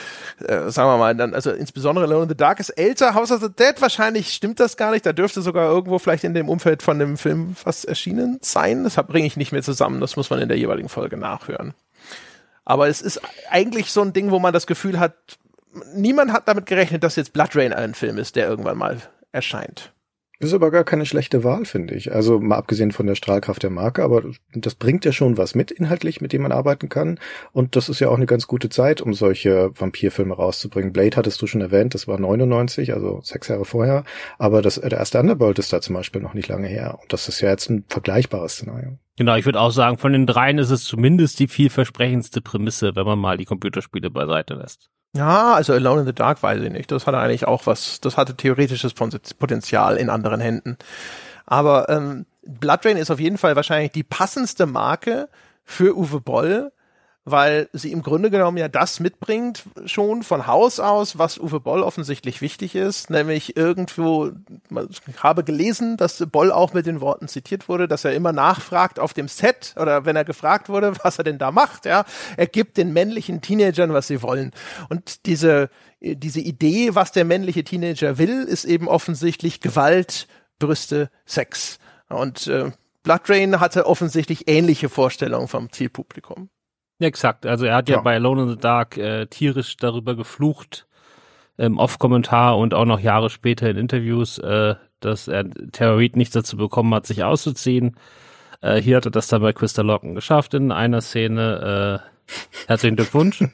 äh, sagen wir mal, dann, also insbesondere Alone in the Dark ist älter. House of the Dead, wahrscheinlich stimmt das gar nicht. Da dürfte sogar irgendwo vielleicht in dem Umfeld von dem Film was erschienen sein. Das bringe ich nicht mehr zusammen. Das muss man in der jeweiligen Folge nachhören. Aber es ist eigentlich so ein Ding, wo man das Gefühl hat, niemand hat damit gerechnet, dass jetzt Blood Rain ein Film ist, der irgendwann mal erscheint. Das ist aber gar keine schlechte Wahl, finde ich. Also mal abgesehen von der Strahlkraft der Marke, aber das bringt ja schon was mit inhaltlich, mit dem man arbeiten kann. Und das ist ja auch eine ganz gute Zeit, um solche Vampirfilme rauszubringen. Blade hattest du schon erwähnt, das war neunundneunzig, also sechs Jahre vorher. Aber das, der erste Underworld ist da zum Beispiel noch nicht lange her. Und das ist ja jetzt ein vergleichbares Szenario. Genau, ich würde auch sagen, von den dreien ist es zumindest die vielversprechendste Prämisse, wenn man mal die Computerspiele beiseite lässt. Ja, also Alone in the Dark weiß ich nicht. Das hatte eigentlich auch was, das hatte theoretisches Potenzial in anderen Händen. Aber ähm, Blood Rain ist auf jeden Fall wahrscheinlich die passendste Marke für Uwe Boll, weil sie im Grunde genommen ja das mitbringt schon von Haus aus, was Uwe Boll offensichtlich wichtig ist, nämlich irgendwo, ich habe gelesen, dass Boll auch mit den Worten zitiert wurde, dass er immer nachfragt auf dem Set oder wenn er gefragt wurde, was er denn da macht, ja, er gibt den männlichen Teenagern, was sie wollen. Und diese, diese Idee, was der männliche Teenager will, ist eben offensichtlich Gewalt, Brüste, Sex. Und äh, BloodRayne hatte offensichtlich ähnliche Vorstellungen vom Zielpublikum. Exakt, also er hat ja, ja bei Alone in the Dark äh, tierisch darüber geflucht, im Off-Kommentar und auch noch Jahre später in Interviews, äh, dass er Tara Reid nicht dazu bekommen hat, sich auszuziehen. Äh, hier hat er das dann bei Christa Locken geschafft in einer Szene. Äh, herzlichen Glückwunsch.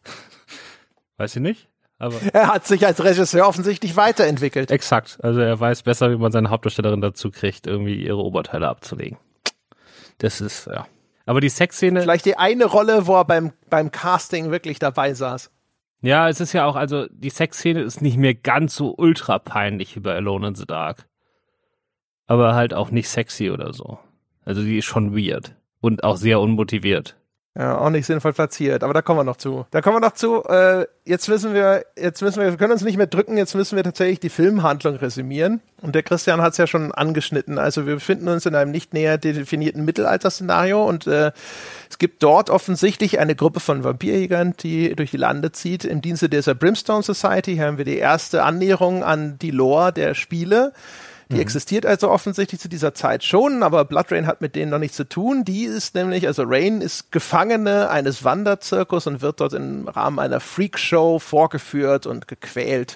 Weiß ich nicht. Aber er hat sich als Regisseur offensichtlich weiterentwickelt. Exakt, also er weiß besser, wie man seine Hauptdarstellerin dazu kriegt, irgendwie ihre Oberteile abzulegen. Das ist, ja. Aber die Sexszene... Vielleicht die eine Rolle, wo er beim, beim Casting wirklich dabei saß. Ja, es ist ja auch, also die Sexszene ist nicht mehr ganz so ultra peinlich wie bei Alone in the Dark. Aber halt auch nicht sexy oder so. Also die ist schon weird. Und auch sehr unmotiviert. Ja, auch nicht sinnvoll platziert, aber da kommen wir noch zu. Da kommen wir noch zu, äh, jetzt müssen wir, jetzt müssen wir, wir können uns nicht mehr drücken, jetzt müssen wir tatsächlich die Filmhandlung resümieren. Und der Christian hat es ja schon angeschnitten. Also wir befinden uns in einem nicht näher definierten Mittelalter-Szenario und äh, es gibt dort offensichtlich eine Gruppe von Vampirjägern, die durch die Lande zieht. Im Dienste dieser Brimstone Society hier haben wir die erste Annäherung an die Lore der Spiele. Die mhm. existiert also offensichtlich zu dieser Zeit schon, aber BloodRayne hat mit denen noch nichts zu tun. Die ist nämlich, also Rain ist Gefangene eines Wanderzirkus und wird dort im Rahmen einer Freakshow vorgeführt und gequält.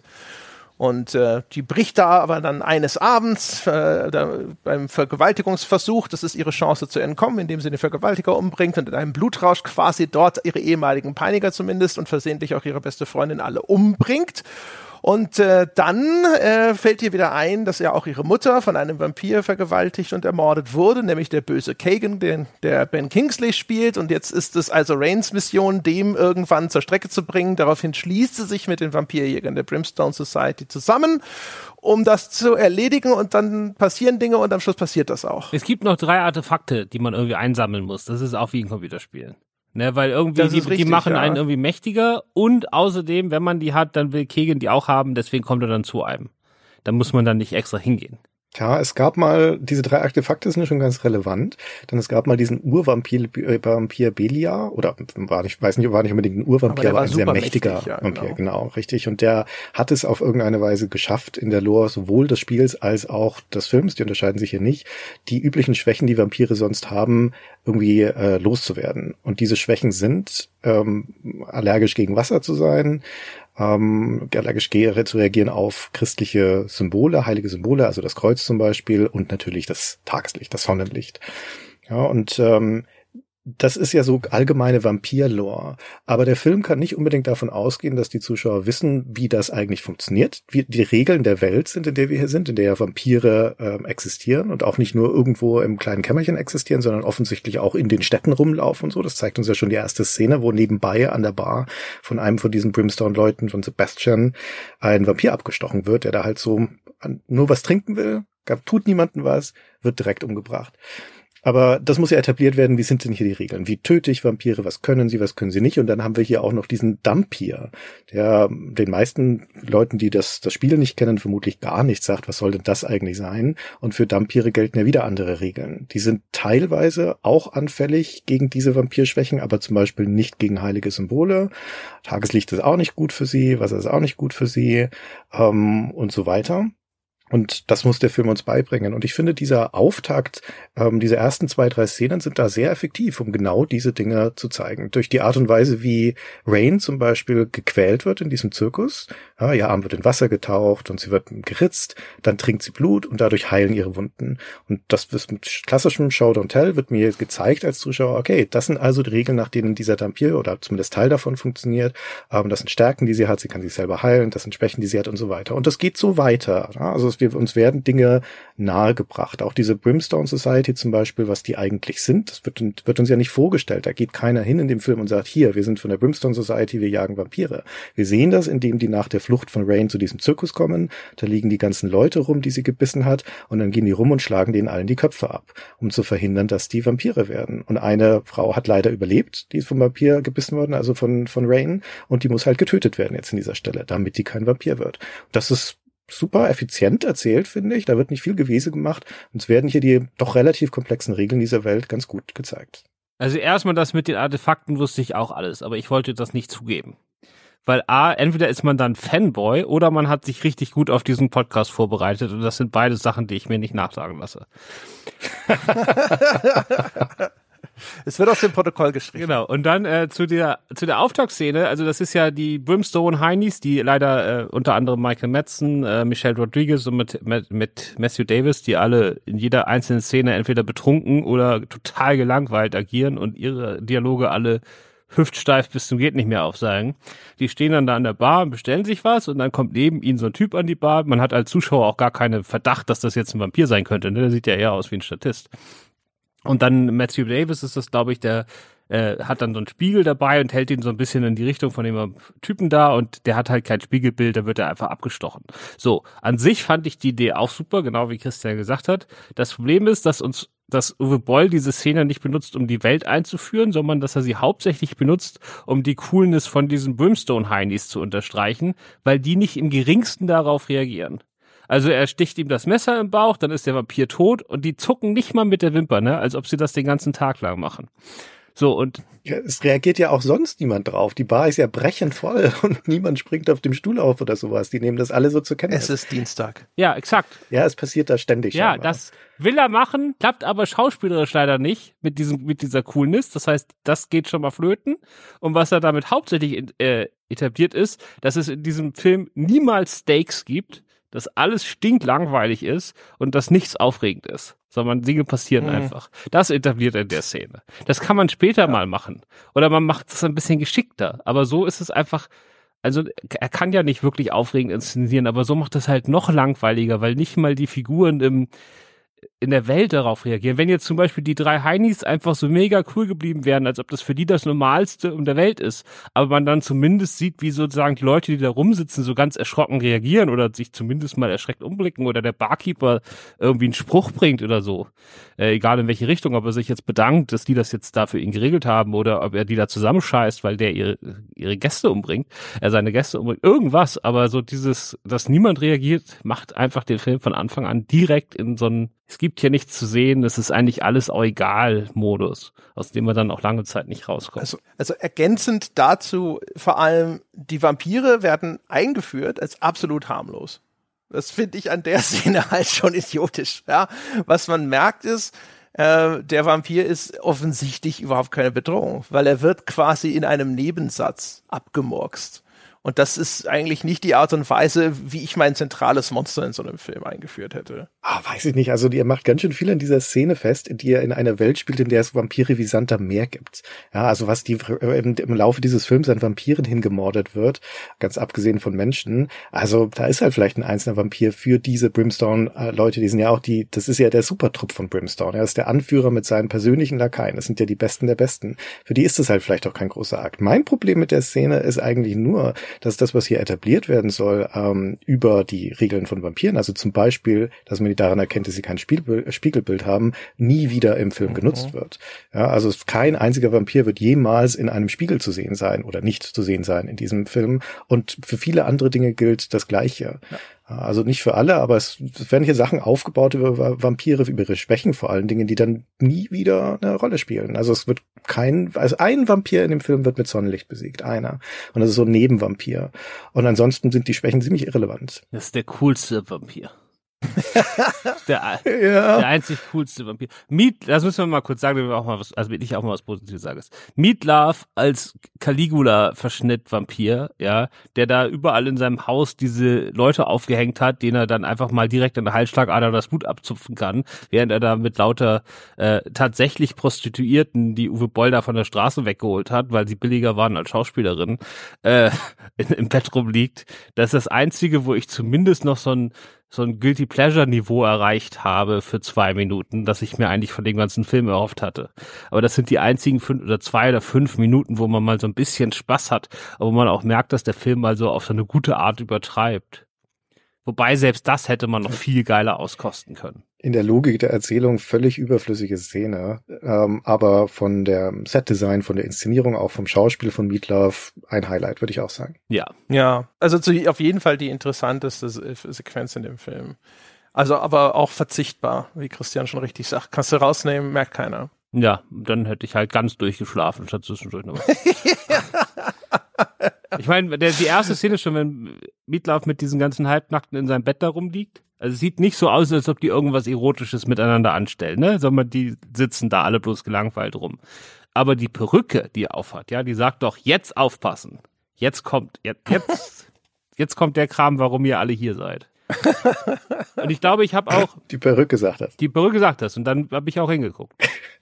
Und äh, die bricht da aber dann eines Abends äh, da, beim Vergewaltigungsversuch, das ist ihre Chance zu entkommen, indem sie den Vergewaltiger umbringt und in einem Blutrausch quasi dort ihre ehemaligen Peiniger zumindest und versehentlich auch ihre beste Freundin alle umbringt. Und äh, dann äh, fällt ihr wieder ein, dass ja auch ihre Mutter von einem Vampir vergewaltigt und ermordet wurde, nämlich der böse Kagan, den der Ben Kingsley spielt. Und jetzt ist es also Rains Mission, dem irgendwann zur Strecke zu bringen. Daraufhin schließt sie sich mit den Vampirjägern der Brimstone Society zusammen, um das zu erledigen. Und dann passieren Dinge und am Schluss passiert das auch. Es gibt noch drei Artefakte, die man irgendwie einsammeln muss. Das ist auch wie ein Computerspiel. Ne, weil irgendwie, die, richtig, die machen ja. einen irgendwie mächtiger und außerdem, wenn man die hat, dann will Kegan die auch haben, deswegen kommt er dann zu einem. Da muss man dann nicht extra hingehen. Ja, es gab mal, diese drei Artefakte sind schon ganz relevant, denn es gab mal diesen Urvampir äh, Vampir Belia, oder war nicht, weiß nicht, war nicht unbedingt ein Urvampir, aber, aber ein sehr mächtiger mächtig, ja, Vampir, genau. genau, richtig. Und der hat es auf irgendeine Weise geschafft, in der Lore sowohl des Spiels als auch des Films, die unterscheiden sich hier nicht, die üblichen Schwächen, die Vampire sonst haben, irgendwie äh, loszuwerden. Und diese Schwächen sind, ähm, allergisch gegen Wasser zu sein, Ähm, allergisch zu reagieren auf christliche Symbole, heilige Symbole, also das Kreuz zum Beispiel und natürlich das Tageslicht, das Sonnenlicht. Ja, und ähm, das ist ja so allgemeine Vampir-Lore. Aber der Film kann nicht unbedingt davon ausgehen, dass die Zuschauer wissen, wie das eigentlich funktioniert, wie die Regeln der Welt sind, in der wir hier sind, in der ja Vampire äh, existieren und auch nicht nur irgendwo im kleinen Kämmerchen existieren, sondern offensichtlich auch in den Städten rumlaufen und so. Das zeigt uns ja schon die erste Szene, wo nebenbei an der Bar von einem von diesen Brimstone-Leuten, von Sebastian, ein Vampir abgestochen wird, der da halt so nur was trinken will, tut niemandem was, wird direkt umgebracht. Aber das muss ja etabliert werden, wie sind denn hier die Regeln? Wie töte ich Vampire? Was können sie, was können sie nicht? Und dann haben wir hier auch noch diesen Dhampir, der den meisten Leuten, die das, das Spiel nicht kennen, vermutlich gar nichts sagt, was soll denn das eigentlich sein? Und für Dhampire gelten ja wieder andere Regeln. Die sind teilweise auch anfällig gegen diese Vampirschwächen, aber zum Beispiel nicht gegen heilige Symbole. Tageslicht ist auch nicht gut für sie, Wasser ist auch nicht gut für sie, ähm, und so weiter. Und das muss der Film uns beibringen. Und ich finde, dieser Auftakt, ähm, diese ersten zwei, drei Szenen sind da sehr effektiv, um genau diese Dinge zu zeigen. Durch die Art und Weise, wie Rain zum Beispiel gequält wird in diesem Zirkus. Ja, ihr Arm wird in Wasser getaucht und sie wird geritzt, dann trinkt sie Blut und dadurch heilen ihre Wunden. Und das ist mit klassischem Show Don't Tell wird mir gezeigt als Zuschauer, okay, das sind also die Regeln, nach denen dieser Dhampir oder zumindest Teil davon funktioniert. Ähm, das sind Stärken, die sie hat, sie kann sich selber heilen, das sind Schwächen, die sie hat und so weiter. Und das geht so weiter. Ja? Also es wir, uns werden Dinge nahegebracht. Auch diese Brimstone Society zum Beispiel, was die eigentlich sind, das wird, wird uns ja nicht vorgestellt. Da geht keiner hin in dem Film und sagt, hier, wir sind von der Brimstone Society, wir jagen Vampire. Wir sehen das, indem die nach der Flucht von Rain zu diesem Zirkus kommen. Da liegen die ganzen Leute rum, die sie gebissen hat, und dann gehen die rum und schlagen denen allen die Köpfe ab, um zu verhindern, dass die Vampire werden. Und eine Frau hat leider überlebt, die ist vom Vampir gebissen worden, also von, von Rain, und die muss halt getötet werden jetzt an dieser Stelle, damit die kein Vampir wird. Das ist super effizient erzählt, finde ich. Da wird nicht viel Gewese gemacht. Uns werden hier die doch relativ komplexen Regeln dieser Welt ganz gut gezeigt. Also erstmal das mit den Artefakten wusste ich auch alles, aber ich wollte das nicht zugeben. Weil A, entweder ist man dann Fanboy oder man hat sich richtig gut auf diesen Podcast vorbereitet, und das sind beide Sachen, die ich mir nicht nachsagen lasse. Es wird aus dem Protokoll geschrieben. Genau. Und dann äh, zu der zu der Auftaktszene, also das ist ja die Brimstone Heinies, die leider äh, unter anderem Michael Madsen, äh, Michelle Rodriguez und mit, mit mit Matthew Davis, die alle in jeder einzelnen Szene entweder betrunken oder total gelangweilt agieren und ihre Dialoge alle hüftsteif bis zum geht nicht mehr aufsagen. Die stehen dann da an der Bar und bestellen sich was, und dann kommt neben ihnen so ein Typ an die Bar. Man hat als Zuschauer auch gar keinen Verdacht, dass das jetzt ein Vampir sein könnte. Ne? Der sieht ja eher aus wie ein Statist. Und dann Matthew Davis ist das, glaube ich, der äh, hat dann so einen Spiegel dabei und hält ihn so ein bisschen in die Richtung von dem Typen da, und der hat halt kein Spiegelbild, da wird er einfach abgestochen. So, an sich fand ich die Idee auch super, genau wie Christian gesagt hat. Das Problem ist, dass uns dass Uwe Boll diese Szene nicht benutzt, um die Welt einzuführen, sondern dass er sie hauptsächlich benutzt, um die Coolness von diesen Brimstone-Heinis zu unterstreichen, weil die nicht im geringsten darauf reagieren. Also er sticht ihm das Messer im Bauch, dann ist der Vampir tot, und die zucken nicht mal mit der Wimper, ne, als ob sie das den ganzen Tag lang machen. So, und ja, es reagiert ja auch sonst niemand drauf. Die Bar ist ja brechend voll und niemand springt auf dem Stuhl auf oder sowas. Die nehmen das alle so zur Kenntnis. Es ist Dienstag. Ja, exakt. Ja, es passiert da ständig. Ja, scheinbar. Das will er machen, klappt aber schauspielerisch leider nicht mit diesem mit dieser Coolness. Das heißt, das geht schon mal flöten. Und was er damit hauptsächlich äh, etabliert ist, dass es in diesem Film niemals Stakes gibt, dass alles stinklangweilig ist und dass nichts aufregend ist, sondern Dinge passieren mhm. einfach. Das etabliert er in der Szene. Das kann man später ja. mal machen. Oder man macht es ein bisschen geschickter. Aber so ist es einfach, also er kann ja nicht wirklich aufregend inszenieren, aber so macht es halt noch langweiliger, weil nicht mal die Figuren im in der Welt darauf reagieren. Wenn jetzt zum Beispiel die drei Heinis einfach so mega cool geblieben wären, als ob das für die das Normalste um der Welt ist, aber man dann zumindest sieht, wie sozusagen die Leute, die da rumsitzen, so ganz erschrocken reagieren oder sich zumindest mal erschreckt umblicken oder der Barkeeper irgendwie einen Spruch bringt oder so. Äh, egal in welche Richtung, ob er sich jetzt bedankt, dass die das jetzt da für ihn geregelt haben oder ob er die da zusammenscheißt, weil der ihre, ihre Gäste umbringt, er seine Gäste umbringt, irgendwas, aber so dieses, dass niemand reagiert, macht einfach den Film von Anfang an direkt in so einen, es gibt hier nichts zu sehen, es ist eigentlich alles auch egal Modus, aus dem wir dann auch lange Zeit nicht rauskommen. Also, also ergänzend dazu vor allem, die Vampire werden eingeführt als absolut harmlos. Das finde ich an der Szene halt schon idiotisch. Ja? Was man merkt ist, äh, der Vampir ist offensichtlich überhaupt keine Bedrohung, weil er wird quasi in einem Nebensatz abgemurkst. Und das ist eigentlich nicht die Art und Weise, wie ich mein zentrales Monster in so einem Film eingeführt hätte. Ah, weiß ich nicht. Also ihr macht ganz schön viel in dieser Szene fest, die ihr in einer Welt spielt, in der es Vampire wie Sand am Meer gibt. Ja, also was die im, im Laufe dieses Films an Vampiren hingemordet wird, ganz abgesehen von Menschen. Also da ist halt vielleicht ein einzelner Vampir für diese Brimstone-Leute, die sind ja auch die, das ist ja der Supertrupp von Brimstone. Er ist der Anführer mit seinen persönlichen Lakaien. Das sind ja die Besten der Besten. Für die ist es halt vielleicht auch kein großer Akt. Mein Problem mit der Szene ist eigentlich nur, dass das, was hier etabliert werden soll, ähm, über die Regeln von Vampiren, also zum Beispiel, dass man die daran erkennt, dass sie kein Spielbild, Spiegelbild haben, nie wieder im Film mhm. genutzt wird. Ja, also kein einziger Vampir wird jemals in einem Spiegel zu sehen sein oder nicht zu sehen sein in diesem Film. Und für viele andere Dinge gilt das Gleiche. Ja. Also nicht für alle, aber es, es werden hier Sachen aufgebaut über Vampire, über ihre Schwächen vor allen Dingen, die dann nie wieder eine Rolle spielen. Also es wird kein, also ein Vampir in dem Film wird mit Sonnenlicht besiegt, einer. Und das ist so ein Nebenvampir. Und ansonsten sind die Schwächen ziemlich irrelevant. Das ist der coolste Vampir. der, ja. der einzig coolste Vampir. Meat, das müssen wir mal kurz sagen, damit wir auch mal was, also ich auch mal was Positives sage. Meatloaf als Caligula-Verschnitt-Vampir, ja, der da überall in seinem Haus diese Leute aufgehängt hat, denen er dann einfach mal direkt an der Halsschlagader das Blut abzupfen kann, während er da mit lauter äh, tatsächlich Prostituierten, die Uwe Boll da von der Straße weggeholt hat, weil sie billiger waren als Schauspielerin, äh, in, im Bett rumliegt. Das ist das Einzige, wo ich zumindest noch so ein so ein Guilty Pleasure Niveau erreicht habe für zwei Minuten, das ich mir eigentlich von dem ganzen Film erhofft hatte. Aber das sind die einzigen fünf oder zwei oder fünf Minuten, wo man mal so ein bisschen Spaß hat, aber wo man auch merkt, dass der Film mal so auf so eine gute Art übertreibt. Wobei selbst das hätte man noch viel geiler auskosten können. In der Logik der Erzählung völlig überflüssige Szene, ähm, aber von der Setdesign, von der Inszenierung, auch vom Schauspiel von Meatloaf ein Highlight, würde ich auch sagen. Ja. Ja, also zu, auf jeden Fall die interessanteste Se- Sequenz in dem Film. Also aber auch verzichtbar, wie Christian schon richtig sagt. Kannst du rausnehmen, merkt keiner. Ja, dann hätte ich halt ganz durchgeschlafen, statt zwischendurch noch. Ich meine, der, die erste Szene schon, wenn Meatloaf mit diesen ganzen Halbnackten in seinem Bett da rumliegt. Also es sieht nicht so aus, als ob die irgendwas Erotisches miteinander anstellen, ne? Sondern die sitzen da alle bloß gelangweilt rum. Aber die Perücke, die er aufhat, ja, die sagt doch, jetzt aufpassen. Jetzt kommt, jetzt, jetzt, jetzt kommt der Kram, warum ihr alle hier seid. Und ich glaube, ich habe auch... Die Perücke sagt das. Die Perücke sagt das und dann habe ich auch hingeguckt.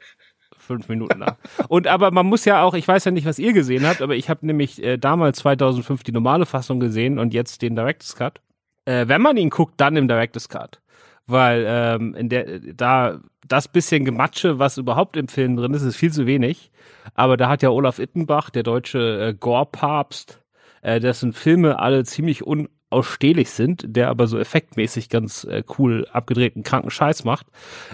Fünf Minuten lang. Und aber man muss ja auch, ich weiß ja nicht, was ihr gesehen habt, aber ich habe nämlich äh, damals zweitausendfünf die normale Fassung gesehen und jetzt den Director's Cut. Äh, wenn man ihn guckt, dann im Director's Cut. Weil ähm, in der da das bisschen Gematsche, was überhaupt im Film drin ist, ist viel zu wenig. Aber da hat ja Olaf Ittenbach, der deutsche äh, Gore-Papst, äh, dessen Filme alle ziemlich unausstehlich sind, der aber so effektmäßig ganz äh, cool abgedrehten kranken Scheiß macht,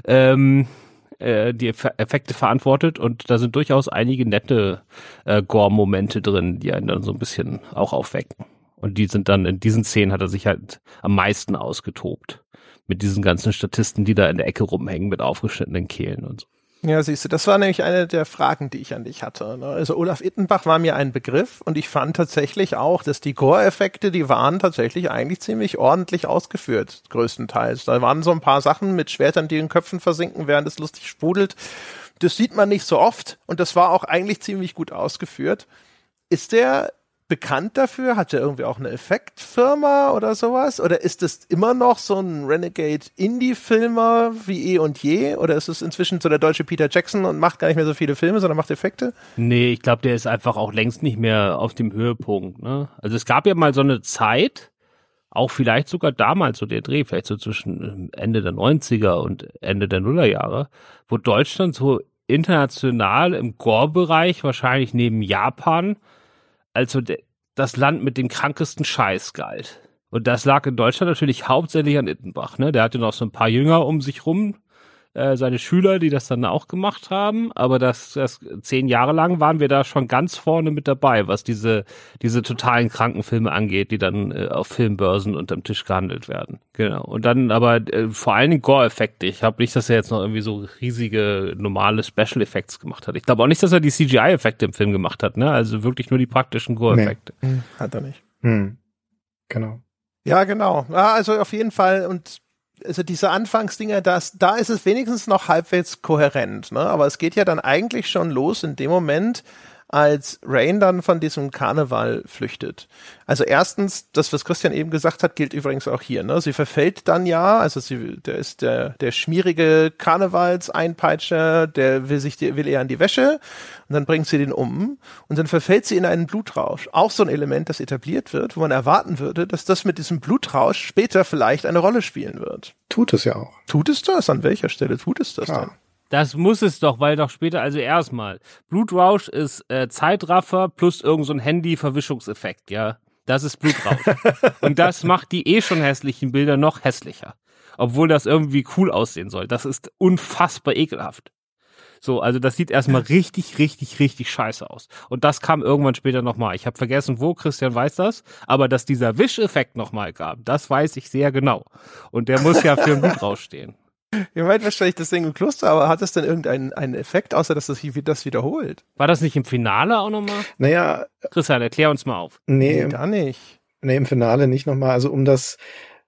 ähm, äh, die Eff- Effekte verantwortet und da sind durchaus einige nette äh, Gore-Momente drin, die einen dann so ein bisschen auch aufwecken. Und die sind dann, in diesen Szenen hat er sich halt am meisten ausgetobt. Mit diesen ganzen Statisten, die da in der Ecke rumhängen mit aufgeschnittenen Kehlen und so. Ja, siehst du, das war nämlich eine der Fragen, die ich an dich hatte. Ne? Also Olaf Ittenbach war mir ein Begriff und ich fand tatsächlich auch, dass die Gore-Effekte, die waren tatsächlich eigentlich ziemlich ordentlich ausgeführt, größtenteils. Da waren so ein paar Sachen mit Schwertern, die in Köpfen versinken, während es lustig sprudelt. Das sieht man nicht so oft und das war auch eigentlich ziemlich gut ausgeführt. Ist der bekannt dafür? Hat er irgendwie auch eine Effektfirma oder sowas? Oder ist es immer noch so ein Renegade-Indie-Filmer wie eh und je? Oder ist es inzwischen so der deutsche Peter Jackson und macht gar nicht mehr so viele Filme, sondern macht Effekte? Nee, ich glaube, der ist einfach auch längst nicht mehr auf dem Höhepunkt. Ne? Also es gab ja mal so eine Zeit, auch vielleicht sogar damals so der Dreh, vielleicht so zwischen Ende der neunziger und Ende der Nullerjahre, wo Deutschland so international im Gore-Bereich wahrscheinlich neben Japan also de, das Land mit dem krankesten Scheiß galt. Und das lag in Deutschland natürlich hauptsächlich an Ittenbach. Ne? Der hatte noch so ein paar Jünger um sich rum, äh, seine Schüler, die das dann auch gemacht haben. Aber das, das zehn Jahre lang waren wir da schon ganz vorne mit dabei, was diese diese totalen Krankenfilme angeht, die dann äh, auf Filmbörsen unterm Tisch gehandelt werden. Genau. Und dann aber äh, vor allen Dingen Gore-Effekte. Ich glaube nicht, dass er jetzt noch irgendwie so riesige normale Special Effects gemacht hat. Ich glaube auch nicht, dass er die C G I-Effekte im Film gemacht hat. Ne? Also wirklich nur die praktischen Gore-Effekte. Nee. Hat er nicht. Hm. Genau. Ja, genau. Ja, also auf jeden Fall und also diese Anfangsdinger, das, da ist es wenigstens noch halbwegs kohärent, ne? Aber es geht ja dann eigentlich schon los in dem Moment, als Rain dann von diesem Karneval flüchtet. Also erstens, das, was Christian eben gesagt hat, gilt übrigens auch hier, ne? Sie verfällt dann ja, also sie, der ist der, der schmierige Karnevalseinpeitscher, der will sich, will eher an die Wäsche und dann bringt sie den um und dann verfällt sie in einen Blutrausch. Auch so ein Element, das etabliert wird, wo man erwarten würde, dass das mit diesem Blutrausch später vielleicht eine Rolle spielen wird. Tut es ja auch. Tut es das? An welcher Stelle tut es das ja. dann? Das muss es doch, weil doch später, also erstmal, Blutrausch ist äh, Zeitraffer plus irgend so ein Handy-Verwischungseffekt, ja. Das ist Blutrausch. Und das macht die eh schon hässlichen Bilder noch hässlicher. Obwohl das irgendwie cool aussehen soll. Das ist unfassbar ekelhaft. So, also das sieht erstmal richtig, richtig, richtig scheiße aus. Und das kam irgendwann später nochmal. Ich habe vergessen, wo, Christian weiß das, aber dass dieser Wischeffekt nochmal kam, das weiß ich sehr genau. Und der muss ja für einen Blutrausch stehen. Ihr meint wahrscheinlich das Ding im Kloster, aber hat es denn irgendeinen einen Effekt, außer dass das das wiederholt? War das nicht im Finale auch nochmal? Naja. Christian, erklär uns mal auf. Nee, nee da nicht. Nee, im Finale nicht nochmal. Also um das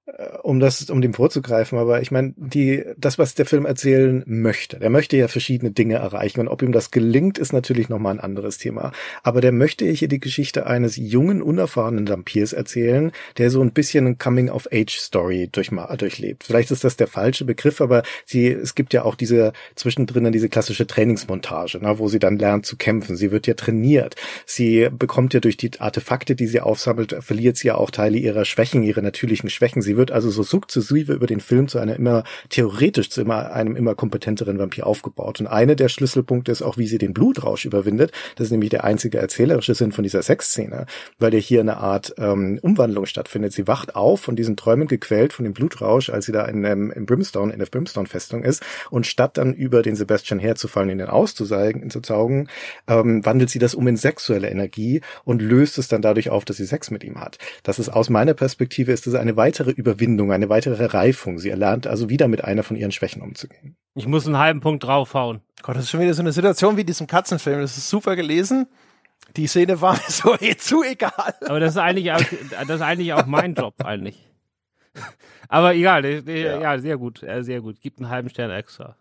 um das, um dem vorzugreifen, aber ich meine, die, das, was der Film erzählen möchte, der möchte ja verschiedene Dinge erreichen und ob ihm das gelingt, ist natürlich nochmal ein anderes Thema. Aber der möchte hier die Geschichte eines jungen, unerfahrenen Vampirs erzählen, der so ein bisschen eine Coming-of-Age-Story durch, durchlebt. Vielleicht ist das der falsche Begriff, aber sie, es gibt ja auch diese, zwischendrin diese klassische Trainingsmontage, ne, wo sie dann lernt zu kämpfen. Sie wird ja trainiert. Sie bekommt ja durch die Artefakte, die sie aufsammelt, verliert sie ja auch Teile ihrer Schwächen, ihre natürlichen Schwächen. Sie wird also so sukzessive über den Film zu einer immer, theoretisch zu immer, einem immer kompetenteren Vampir aufgebaut. Und eine der Schlüsselpunkte ist auch, wie sie den Blutrausch überwindet. Das ist nämlich der einzige erzählerische Sinn von dieser Sexszene, weil ja hier eine Art ähm, Umwandlung stattfindet. Sie wacht auf von diesen Träumen gequält von dem Blutrausch, als sie da in, ähm, in Brimstone, in der Brimstone-Festung ist. Und statt dann über den Sebastian herzufallen, ihn dann auszusaugen, zu saugen, ähm, wandelt sie das um in sexuelle Energie und löst es dann dadurch auf, dass sie Sex mit ihm hat. Das ist aus meiner Perspektive ist das eine weitere Überwindung, eine weitere Reifung. Sie erlernt also wieder mit einer von ihren Schwächen umzugehen. Ich muss einen halben Punkt draufhauen. Gott, das ist schon wieder so eine Situation wie diesem Katzenfilm. Das ist super gelesen. Die Szene war mir so eh zu egal. Aber das ist eigentlich auch, das ist eigentlich auch mein Job eigentlich. Aber egal, ja, ja sehr gut, sehr gut. Gibt einen halben Stern extra.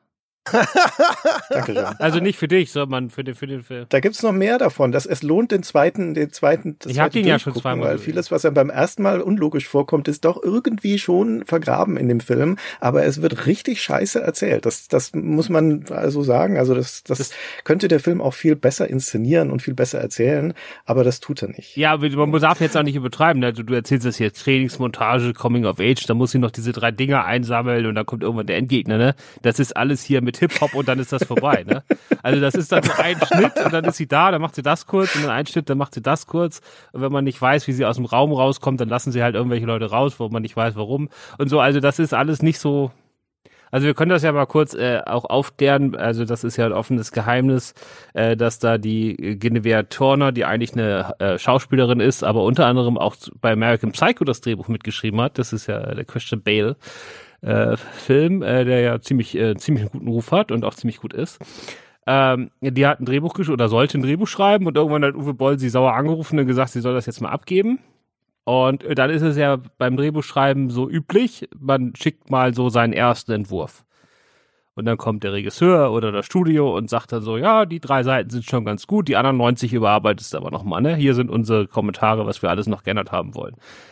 Danke schön. Also nicht für dich, sondern für den, für den Film. Da gibt's noch mehr davon. Das, es lohnt den zweiten, den zweiten, das ich hab den ja schon zweimal. Weil vieles, was einem beim ersten Mal unlogisch vorkommt, ist doch irgendwie schon vergraben in dem Film. Aber es wird richtig scheiße erzählt. Das, das muss man also sagen. Also das, das, das könnte der Film auch viel besser inszenieren und viel besser erzählen. Aber das tut er nicht. Ja, aber man darf jetzt auch nicht übertreiben. Also du erzählst das hier Trainingsmontage, Coming of Age. Da muss sie noch diese drei Dinger einsammeln und dann kommt irgendwann der Endgegner. Ne? Das ist alles hier mit Hip-Hop und dann ist das vorbei, ne? Also das ist dann so ein Schnitt und dann ist sie da, dann macht sie das kurz und dann ein Schnitt, dann macht sie das kurz und wenn man nicht weiß, wie sie aus dem Raum rauskommt, dann lassen sie halt irgendwelche Leute raus, wo man nicht weiß, warum und so, also das ist alles nicht so, also wir können das ja mal kurz äh, auch aufklären, also das ist ja ein offenes Geheimnis, äh, dass da die Guinevere Turner, die eigentlich eine äh, Schauspielerin ist, aber unter anderem auch bei American Psycho das Drehbuch mitgeschrieben hat, das ist ja der Christian Bale, Äh, Film, äh, der ja ziemlich äh, ziemlich einen guten Ruf hat und auch ziemlich gut ist. Ähm, die hat ein Drehbuch geschrieben oder sollte ein Drehbuch schreiben und irgendwann hat Uwe Boll sie sauer angerufen und gesagt, sie soll das jetzt mal abgeben. Und äh, dann ist es ja beim Drehbuchschreiben so üblich, man schickt mal so seinen ersten Entwurf. Und dann kommt der Regisseur oder das Studio und sagt dann so, ja, die drei Seiten sind schon ganz gut, die anderen neunzig überarbeitest du aber nochmal, ne? Hier sind unsere Kommentare, was wir alles noch geändert haben wollen.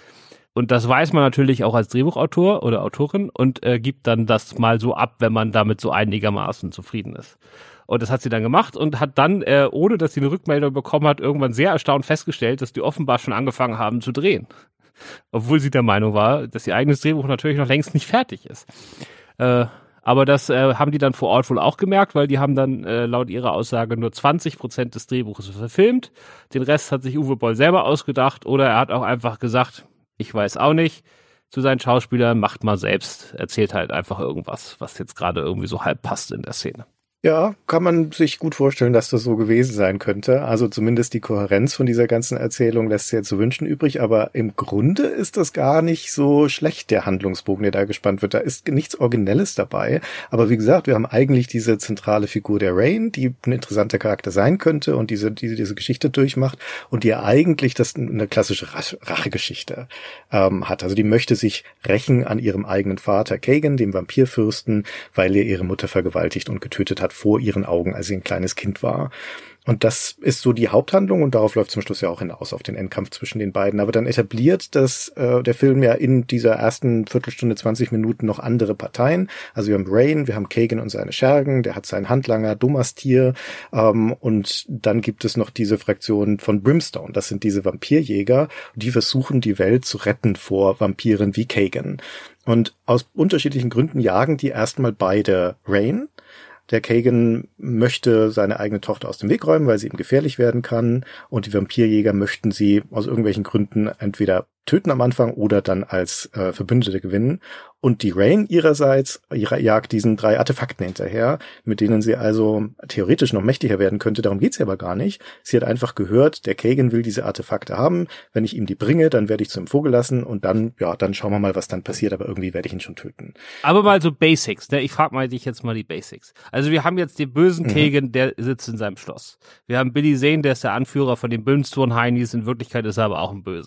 Und das weiß man natürlich auch als Drehbuchautor oder Autorin und äh, gibt dann das mal so ab, wenn man damit so einigermaßen zufrieden ist. Und das hat sie dann gemacht und hat dann, äh, ohne dass sie eine Rückmeldung bekommen hat, irgendwann sehr erstaunt festgestellt, dass die offenbar schon angefangen haben zu drehen. Obwohl sie der Meinung war, dass ihr eigenes Drehbuch natürlich noch längst nicht fertig ist. Äh, aber das äh, haben die dann vor Ort wohl auch gemerkt, weil die haben dann äh, laut ihrer Aussage nur zwanzig Prozent des Drehbuches verfilmt. Den Rest hat sich Uwe Boll selber ausgedacht oder er hat auch einfach gesagt, ich weiß auch nicht, zu seinen Schauspielern, macht mal selbst, erzählt halt einfach irgendwas, was jetzt gerade irgendwie so halb passt in der Szene. Ja, kann man sich gut vorstellen, dass das so gewesen sein könnte. Also zumindest die Kohärenz von dieser ganzen Erzählung lässt sehr zu wünschen übrig. Aber im Grunde ist das gar nicht so schlecht, der Handlungsbogen, der da gespannt wird. Da ist nichts Originelles dabei. Aber wie gesagt, wir haben eigentlich diese zentrale Figur der Rain, die ein interessanter Charakter sein könnte und diese diese, diese Geschichte durchmacht und die ja eigentlich das eine klassische Rachegeschichte ähm, hat. Also die möchte sich rächen an ihrem eigenen Vater Kagan, dem Vampirfürsten, weil er ihre Mutter vergewaltigt und getötet hat vor ihren Augen, als sie ein kleines Kind war. Und das ist so die Haupthandlung und darauf läuft zum Schluss ja auch hinaus, auf den Endkampf zwischen den beiden. Aber dann etabliert das äh, der Film ja in dieser ersten Viertelstunde, zwanzig Minuten noch andere Parteien. Also wir haben Rain, wir haben Kagan und seine Schergen, der hat seinen Handlanger, Domastir ähm, und dann gibt es noch diese Fraktion von Brimstone. Das sind diese Vampirjäger, die versuchen, die Welt zu retten vor Vampiren wie Kagan. Und aus unterschiedlichen Gründen jagen die erstmal beide Rain. Der Kagan möchte seine eigene Tochter aus dem Weg räumen, weil sie ihm gefährlich werden kann. Und die Vampirjäger möchten sie aus irgendwelchen Gründen entweder töten am Anfang oder dann als äh, Verbündete gewinnen. Und die Rain ihrerseits ihrer jagt diesen drei Artefakten hinterher, mit denen sie also theoretisch noch mächtiger werden könnte. Darum geht's aber gar nicht. Sie hat einfach gehört, der Kagan will diese Artefakte haben. Wenn ich ihm die bringe, dann werde ich zu ihm vorgelassen und dann, ja, dann schauen wir mal, was dann passiert. Aber irgendwie werde ich ihn schon töten. Aber mal so Basics, ne? Ich frage mal dich jetzt mal die Basics. Also wir haben jetzt den bösen mhm. Kagan, der sitzt in seinem Schloss. Wir haben Billy Zane, der ist der Anführer von den Brimstone Heinis. In Wirklichkeit ist er aber auch ein Böser.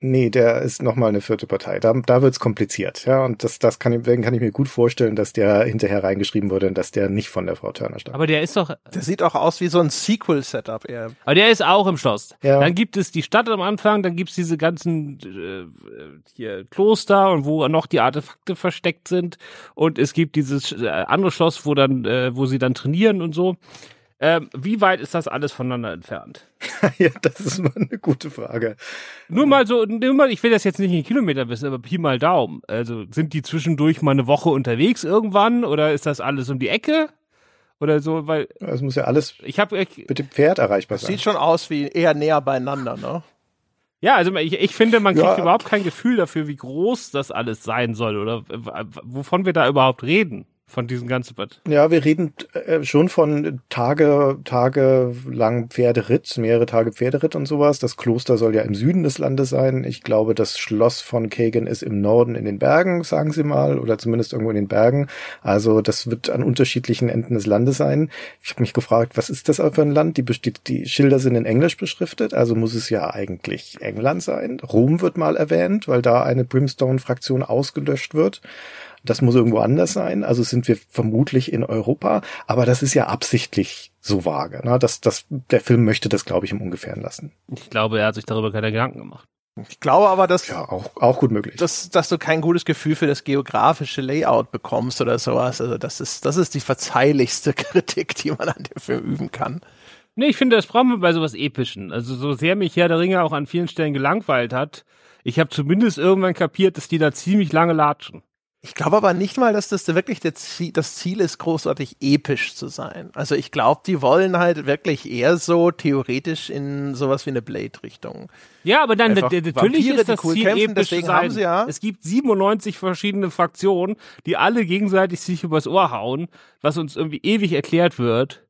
Nee, der ist nochmal eine vierte Partei. Da, da wird's kompliziert, ja. Und das, das kann, deswegen kann ich mir gut vorstellen, dass der hinterher reingeschrieben wurde und dass der nicht von der Frau Turner stammt. Aber der ist doch... Der sieht auch aus wie so ein Sequel-Setup eher. Aber der ist auch im Schloss. Ja. Dann gibt es die Stadt am Anfang, dann gibt's diese ganzen äh, hier Kloster und wo noch die Artefakte versteckt sind. Und es gibt dieses äh, andere Schloss, wo dann, äh, wo sie dann trainieren und so. Ähm, wie weit ist das alles voneinander entfernt? Ja, das ist mal eine gute Frage. Nur mal so, nur mal, ich will das jetzt nicht in Kilometer wissen, aber Pi mal Daumen. Also sind die zwischendurch mal eine Woche unterwegs irgendwann oder ist das alles um die Ecke? Oder so, weil... Es muss ja alles ich hab, ich, mit dem Pferd erreichbar sein. Sieht schon aus wie eher näher beieinander, ne? Ja, also ich, ich finde, man kriegt Ja. überhaupt kein Gefühl dafür, wie groß das alles sein soll oder w- wovon wir da überhaupt reden. Von diesem ganzen Bad. Ja, wir reden äh, schon von Tage, Tage lang Pferderitt, mehrere Tage Pferderitt und sowas. Das Kloster soll ja im Süden des Landes sein. Ich glaube, das Schloss von Kagan ist im Norden in den Bergen, sagen sie mal, oder zumindest irgendwo in den Bergen. Also das wird an unterschiedlichen Enden des Landes sein. Ich habe mich gefragt, was ist das für ein Land? Die besteht, die Schilder sind in Englisch beschriftet, also muss es ja eigentlich England sein. Rom wird mal erwähnt, weil da eine Brimstone-Fraktion ausgelöscht wird. Das muss irgendwo anders sein, also sind wir vermutlich in Europa, aber das ist ja absichtlich so vage. Ne? Das, das, der Film möchte das, glaube ich, im Ungefähren lassen. Ich glaube, er hat sich darüber keine Gedanken gemacht. Ich glaube aber, dass, Ja, auch, auch gut möglich. dass, dass du kein gutes Gefühl für das geografische Layout bekommst oder sowas. Also das ist, das ist die verzeihlichste Kritik, die man an dem Film üben kann. Nee, ich finde, das brauchen wir bei sowas Epischen. Also so sehr mich Herr der Ringe auch an vielen Stellen gelangweilt hat, ich habe zumindest irgendwann kapiert, dass die da ziemlich lange latschen. Ich glaube aber nicht mal, dass das wirklich der Ziel, das Ziel ist, großartig episch zu sein. Also ich glaube, die wollen halt wirklich eher so theoretisch in sowas wie eine Blade-Richtung. Ja, aber dann Einfach d- natürlich Vampire, ist das die cool Ziel kämpfen, episch deswegen zu sein. haben sie ja- Es gibt siebenundneunzig verschiedene Fraktionen, die alle gegenseitig sich übers Ohr hauen, was uns irgendwie ewig erklärt wird.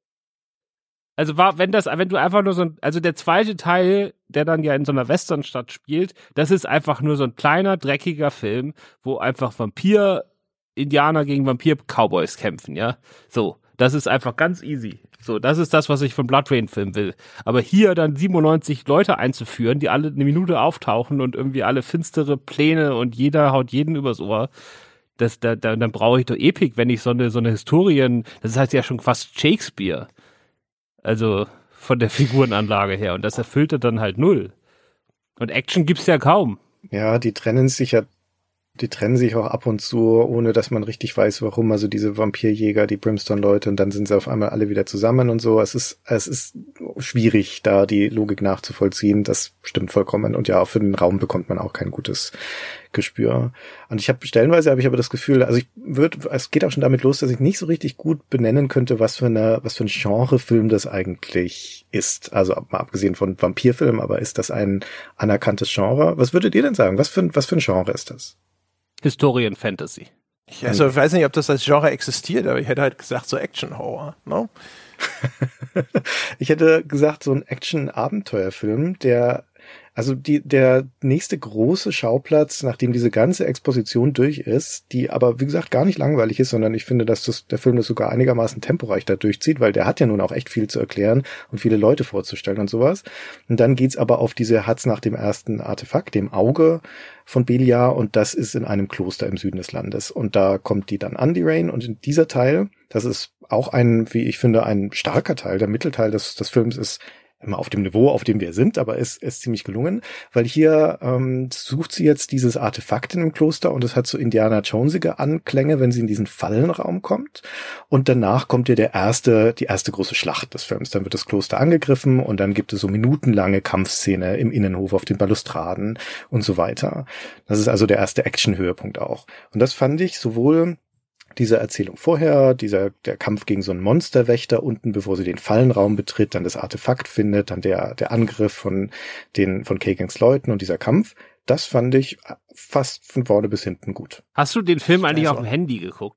Also war, wenn das, wenn du einfach nur so ein, also der zweite Teil, der dann ja in so einer Westernstadt spielt, das ist einfach nur so ein kleiner, dreckiger Film, wo einfach Vampir-Indianer gegen Vampir-Cowboys kämpfen, ja. So, das ist einfach ganz easy. So, das ist das, was ich von Blood Rain Film will. Aber hier dann siebenundneunzig Leute einzuführen, die alle eine Minute auftauchen und irgendwie alle finstere Pläne und jeder haut jeden übers Ohr. Das, da, da, dann brauche ich doch Epik, wenn ich so eine, so eine Historien, das ist halt ja schon fast Shakespeare. Also von der Figurenanlage her. Und das erfüllte dann halt null. Und Action gibt's ja kaum. Ja, die trennen sich ja, die trennen sich auch ab und zu, ohne dass man richtig weiß, warum. Also diese Vampirjäger, die Brimstone-Leute, und dann sind sie auf einmal alle wieder zusammen und so. Es ist, es ist schwierig, da die Logik nachzuvollziehen. Das stimmt vollkommen. Und ja, auch für den Raum bekommt man auch kein gutes Gespür. Und ich habe stellenweise habe ich aber das Gefühl, also ich würde, es geht auch schon damit los, dass ich nicht so richtig gut benennen könnte, was für eine, was für ein Genrefilm das eigentlich ist. Also mal abgesehen von Vampirfilm, aber ist das ein anerkanntes Genre? Was würdet ihr denn sagen? Was für ein, was für ein Genre ist das? Historien Fantasy. Ich, also ich weiß nicht, ob das als Genre existiert, aber ich hätte halt gesagt so Action-Horror, ne? Ich hätte gesagt, so ein Action-Abenteuerfilm, der, also die, der nächste große Schauplatz, nachdem diese ganze Exposition durch ist, die aber, wie gesagt, gar nicht langweilig ist, sondern ich finde, dass das, der Film das sogar einigermaßen temporeich da durchzieht, weil der hat ja nun auch echt viel zu erklären und viele Leute vorzustellen und sowas. Und dann geht's aber auf diese Hatz nach dem ersten Artefakt, dem Auge von Beliar, und das ist in einem Kloster im Süden des Landes. Und da kommt die dann an, die Rain, und in dieser Teil, das ist auch ein, wie ich finde, ein starker Teil, der Mittelteil des, des Films ist immer auf dem Niveau, auf dem wir sind, aber ist, ist ziemlich gelungen, weil hier ähm, sucht sie jetzt dieses Artefakt in dem Kloster und es hat so Indiana Jonesige Anklänge, wenn sie in diesen Fallenraum kommt, und danach kommt ihr der erste, die erste große Schlacht des Films. Dann wird das Kloster angegriffen und dann gibt es so minutenlange Kampfszene im Innenhof auf den Balustraden und so weiter. Das ist also der erste Action-Höhepunkt auch. Und das fand ich sowohl diese Erzählung vorher, dieser, der Kampf gegen so einen Monsterwächter unten, bevor sie den Fallenraum betritt, dann das Artefakt findet, dann der, der Angriff von den, von Kagans Leuten und dieser Kampf, das fand ich fast von vorne bis hinten gut. Hast du den Film eigentlich Also. auf dem Handy geguckt?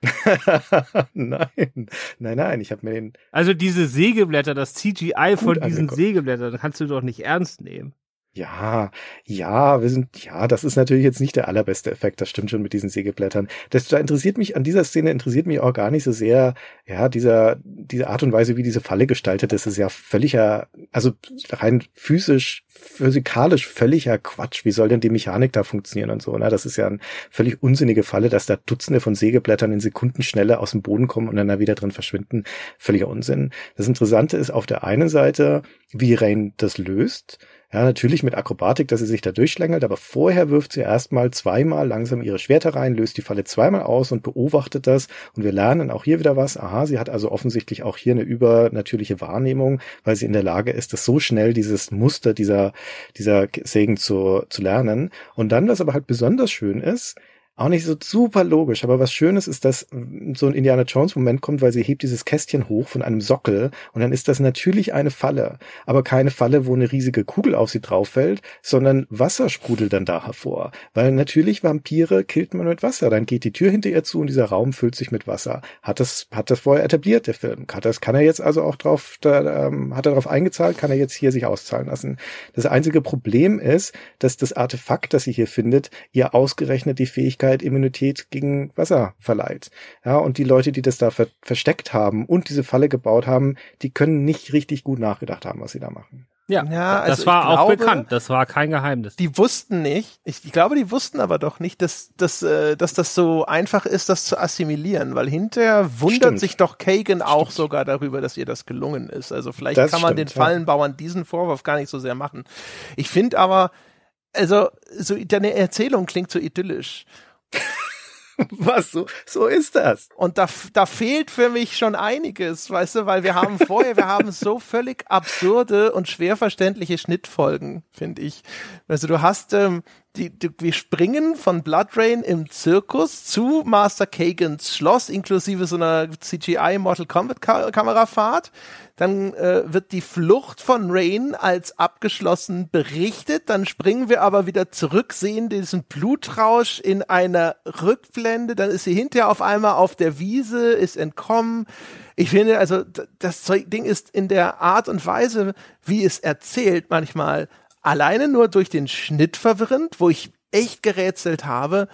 Nein, nein, nein, ich habe mir den, Also diese Sägeblätter, das C G I von Gut diesen angeguckt. Sägeblättern, kannst du doch nicht ernst nehmen. Ja, ja, wir sind, ja, das ist natürlich jetzt nicht der allerbeste Effekt, das stimmt schon mit diesen Sägeblättern. Das, da interessiert mich, an dieser Szene interessiert mich auch gar nicht so sehr, ja, dieser, diese Art und Weise, wie diese Falle gestaltet ist, ist ja völliger, also rein physisch, physikalisch völliger Quatsch. Wie soll denn die Mechanik da funktionieren und so, ne? Das ist ja eine völlig unsinnige Falle, dass da Dutzende von Sägeblättern in Sekundenschnelle aus dem Boden kommen und dann da wieder drin verschwinden. Völliger Unsinn. Das Interessante ist auf der einen Seite, wie Rain das löst. Ja, natürlich mit Akrobatik, dass sie sich da durchschlängelt, aber vorher wirft sie erstmal zweimal langsam ihre Schwerter rein, löst die Falle zweimal aus und beobachtet das. Und wir lernen auch hier wieder was. Aha, sie hat also offensichtlich auch hier eine übernatürliche Wahrnehmung, weil sie in der Lage ist, das so schnell, dieses Muster dieser, dieser Sägen zu, zu lernen. Und dann, was aber halt besonders schön ist, auch nicht so super logisch, aber was Schönes ist, dass so ein Indiana Jones Moment kommt, weil sie hebt dieses Kästchen hoch von einem Sockel und dann ist das natürlich eine Falle, aber keine Falle, wo eine riesige Kugel auf sie drauf fällt, sondern Wasser sprudelt dann da hervor, weil natürlich Vampire killt man mit Wasser, dann geht die Tür hinter ihr zu und dieser Raum füllt sich mit Wasser. Hat das, hat das vorher etabliert, der Film? Hat das, kann er jetzt also auch drauf, da, ähm, hat er darauf eingezahlt, kann er jetzt hier sich auszahlen lassen? Das einzige Problem ist, dass das Artefakt, das sie hier findet, ihr ausgerechnet die Fähigkeit Immunität gegen Wasser verleiht. Ja, und die Leute, die das da ver- versteckt haben und diese Falle gebaut haben, die können nicht richtig gut nachgedacht haben, was sie da machen. Ja, ja also das war auch glaube, bekannt, das war kein Geheimnis. Die wussten nicht, ich, ich glaube, die wussten aber doch nicht, dass, dass, äh, dass das so einfach ist, das zu assimilieren, weil hinterher wundert Stimmt. sich doch Kagan auch Stimmt. sogar darüber, dass ihr das gelungen ist. Also vielleicht Das kann man stimmt, den Fallenbauern diesen Vorwurf gar nicht so sehr machen. Ich finde aber, also so deine Erzählung klingt so idyllisch. Was, so, so ist das. Und da, da fehlt für mich schon einiges, weißt du, weil wir haben vorher, wir haben so völlig absurde und schwer verständliche Schnittfolgen, finde ich. Also du hast, ähm, die, die, wir springen von Bloodrain im Zirkus zu Master Kagans Schloss, inklusive so einer C G I Mortal Kombat Ka- Kamerafahrt. Dann äh, wird die Flucht von Rain als abgeschlossen berichtet. Dann springen wir aber wieder zurück, sehen diesen Blutrausch in einer Rückblende. Dann ist sie hinterher auf einmal auf der Wiese, ist entkommen. Ich finde, also das Ding ist in der Art und Weise, wie es erzählt, manchmal alleine nur durch den Schnitt verwirrend, wo ich echt gerätselt habe,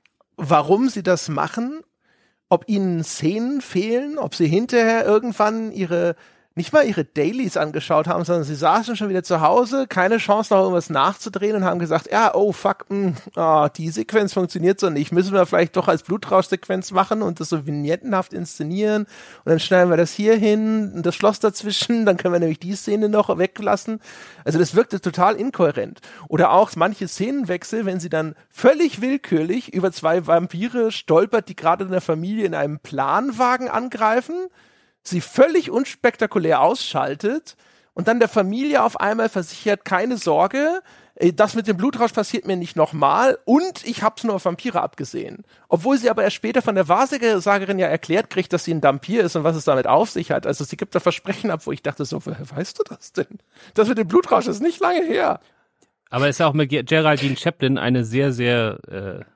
warum sie das machen, ob ihnen Szenen fehlen, ob sie hinterher irgendwann ihre nicht mal ihre Dailies angeschaut haben, sondern sie saßen schon wieder zu Hause, keine Chance noch irgendwas nachzudrehen und haben gesagt, ja, oh fuck, mh, oh, die Sequenz funktioniert so nicht, müssen wir vielleicht doch als Blutrauschsequenz machen und das so vignettenhaft inszenieren und dann schneiden wir das hier hin, das Schloss dazwischen, dann können wir nämlich die Szene noch weglassen. Also das wirkte total inkohärent. Oder auch manche Szenenwechsel, wenn sie dann völlig willkürlich über zwei Vampire stolpert, die gerade in der Familie in einem Planwagen angreifen, sie völlig unspektakulär ausschaltet und dann der Familie auf einmal versichert, keine Sorge, das mit dem Blutrausch passiert mir nicht nochmal und ich hab's nur auf Vampire abgesehen. Obwohl sie aber erst später von der Wahrsagerin ja erklärt kriegt, dass sie ein Vampir ist und was es damit auf sich hat. Also sie gibt da Versprechen ab, wo ich dachte so, woher weißt du das denn? Das mit dem Blutrausch ist nicht lange her. Aber ist auch mit Geraldine Chaplin eine sehr, sehr äh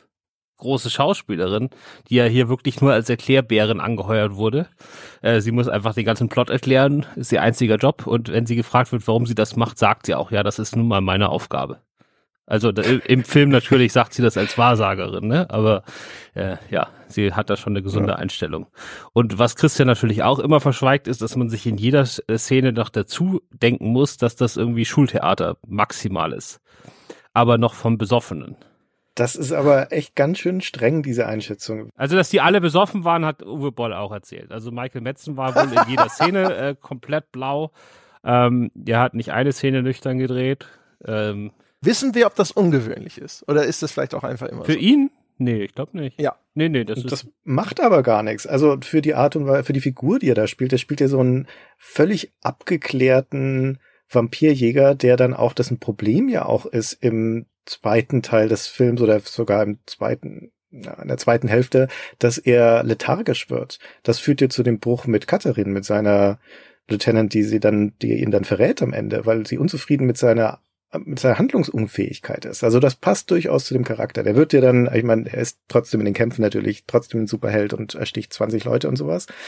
große Schauspielerin, die ja hier wirklich nur als Erklärbärin angeheuert wurde. Äh, sie muss einfach den ganzen Plot erklären, ist ihr einziger Job und wenn sie gefragt wird, warum sie das macht, sagt sie auch, ja, das ist nun mal meine Aufgabe. Also da, im Film natürlich sagt sie das als Wahrsagerin, ne? Aber äh, ja, sie hat da schon eine gesunde ja. Einstellung. Und was Christian natürlich auch immer verschweigt, ist, dass man sich in jeder Szene noch dazu denken muss, dass das irgendwie Schultheater maximal ist. Aber noch vom Besoffenen. Das ist aber echt ganz schön streng, diese Einschätzung. Also, dass die alle besoffen waren, hat Uwe Boll auch erzählt. Also Michael Madsen war wohl in jeder Szene äh, komplett blau. Ähm, der hat nicht eine Szene nüchtern gedreht. Ähm, Wissen wir, ob das ungewöhnlich ist? Oder ist das vielleicht auch einfach immer für so? Für ihn? Nee, ich glaube nicht. Ja. Nee, nee, das, das ist macht aber gar nichts. Also für die Art und Weise, für die Figur, die er da spielt, der spielt ja so einen völlig abgeklärten Vampirjäger, der dann auch, das ein Problem ja auch ist im zweiten Teil des Films oder sogar im zweiten, in der zweiten Hälfte, dass er lethargisch wird. Das führt ja zu dem Bruch mit Katharin, mit seiner Lieutenant, die sie dann, die ihn dann verrät am Ende, weil sie unzufrieden mit seiner mit seiner Handlungsunfähigkeit ist. Also das passt durchaus zu dem Charakter. Der wird ja dann, ich meine, er ist trotzdem in den Kämpfen natürlich trotzdem ein Superheld und ersticht zwanzig Leute und sowas.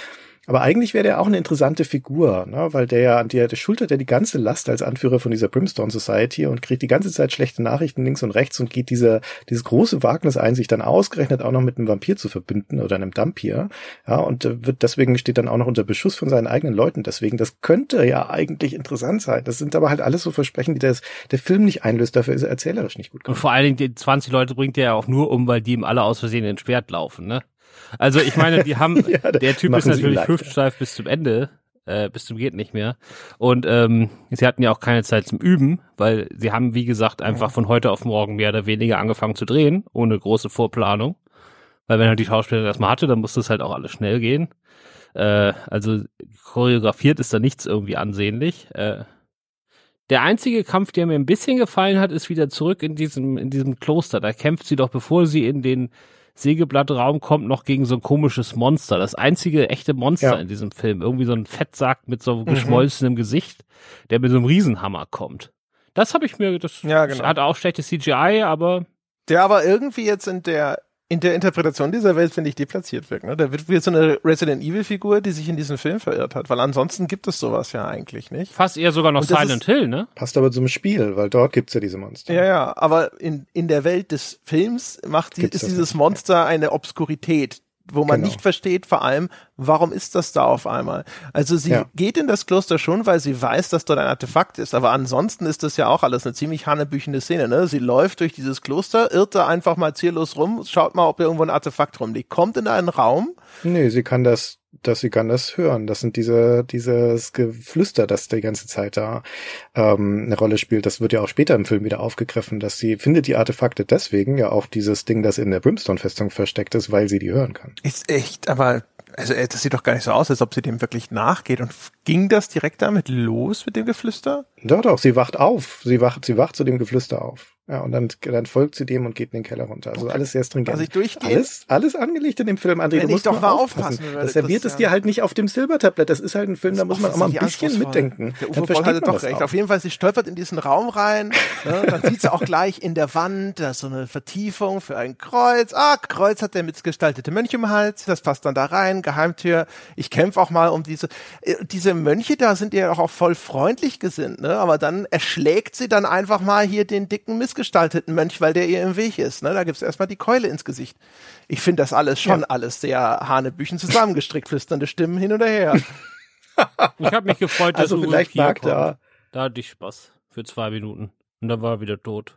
Aber eigentlich wäre der auch eine interessante Figur, ne? Weil der ja, der, der schultert ja die ganze Last als Anführer von dieser Brimstone Society und kriegt die ganze Zeit schlechte Nachrichten links und rechts und geht dieser, dieses große Wagnis ein, sich dann ausgerechnet auch noch mit einem Vampir zu verbinden oder einem Dhampir. Ja, und äh, wird deswegen steht dann auch noch unter Beschuss von seinen eigenen Leuten. Deswegen, das könnte ja eigentlich interessant sein. Das sind aber halt alles so Versprechen, die das, der Film nicht einlöst. Dafür ist er erzählerisch nicht gut gemacht. Und vor allen Dingen, die zwanzig Leute bringt er ja auch nur um, weil die ihm alle aus Versehen ins Schwert laufen, ne? Also ich meine, die haben, ja, der Typ ist natürlich hüftsteif bis zum Ende, äh, bis zum geht nicht mehr. Und ähm, sie hatten ja auch keine Zeit zum Üben, weil sie haben, wie gesagt, einfach von heute auf morgen mehr oder weniger angefangen zu drehen, ohne große Vorplanung. Weil wenn er die Schauspieler das mal hatte, dann musste es halt auch alles schnell gehen. Äh, also choreografiert ist da nichts irgendwie ansehnlich. Äh, der einzige Kampf, der mir ein bisschen gefallen hat, ist wieder zurück in diesem, in diesem Kloster. Da kämpft sie doch, bevor sie in den Sägeblattraum kommt, noch gegen so ein komisches Monster. Das einzige echte Monster ja. in diesem Film. Irgendwie so ein Fettsack mit so geschmolzenem mhm. Gesicht, der mit so einem Riesenhammer kommt. Das habe ich mir, das ja, genau. hat auch schlechtes C G I, aber der aber irgendwie jetzt in der in der Interpretation dieser Welt, finde ich, deplatziert wirkt. Ne? Da wird wie so eine Resident Evil Figur, die sich in diesen Film verirrt hat, weil ansonsten gibt es sowas ja eigentlich nicht. Fast eher sogar noch Silent Hill, ne? Passt aber zum Spiel, weil dort gibt's ja diese Monster. Ja, ja, aber in in der Welt des Films macht die, ist dieses Monster eine Obskurität, wo man genau. nicht versteht, vor allem, warum ist das da auf einmal? Also sie ja. geht in das Kloster schon, weil sie weiß, dass dort ein Artefakt ist, aber ansonsten ist das ja auch alles eine ziemlich hanebüchende Szene, ne? Sie läuft durch dieses Kloster, irrt da einfach mal ziellos rum, schaut mal, ob irgendwo ein Artefakt rumliegt, kommt in einen Raum. Nee, sie kann das dass sie kann das hören. Das sind diese dieses Geflüster, das die ganze Zeit da ähm, eine Rolle spielt. Das wird ja auch später im Film wieder aufgegriffen, dass sie findet die Artefakte deswegen ja auch dieses Ding, das in der Brimstone-Festung versteckt ist, weil sie die hören kann. Ist echt, aber also das sieht doch gar nicht so aus, als ob sie dem wirklich nachgeht. Und ging das direkt damit los mit dem Geflüster? Doch, doch, sie wacht auf. Sie wacht, sie wacht zu dem Geflüster auf. Ja, und dann, dann folgt sie dem und geht in den Keller runter. Also okay. alles sehr stringent. Also ich durchgehe. Alles, alles angelegt in dem Film, André. Wenn du musst ich doch mal aufpassen. aufpassen. Das serviert es dir halt nicht auf dem Silbertablett. Das ist halt ein Film, da muss man auch mal ein bisschen mitdenken. Der Uwe Boll hatte doch recht. Auch. Auf jeden Fall, sie stolpert in diesen Raum rein. Ne, dann sieht sie auch gleich in der Wand, da ist so eine Vertiefung für ein Kreuz. Ah, Kreuz hat der mitgestaltete Mönch im Hals. Das passt dann da rein. Geheimtür. Ich kämpfe auch mal um diese, diese Mönche, da sind ja auch voll freundlich gesinnt, ne? Aber dann erschlägt sie dann einfach mal hier den dicken, missgestalteten Mönch, weil der ihr im Weg ist, ne? Da gibt's erstmal die Keule ins Gesicht. Ich finde das alles schon ja. alles sehr Hanebüchen zusammengestrickt, flüsternde Stimmen hin oder her. Ich habe mich gefreut, dass also Uwe vielleicht Kier mag kommt. da. Da hatte ich Spaß für zwei Minuten. Und dann war er wieder tot.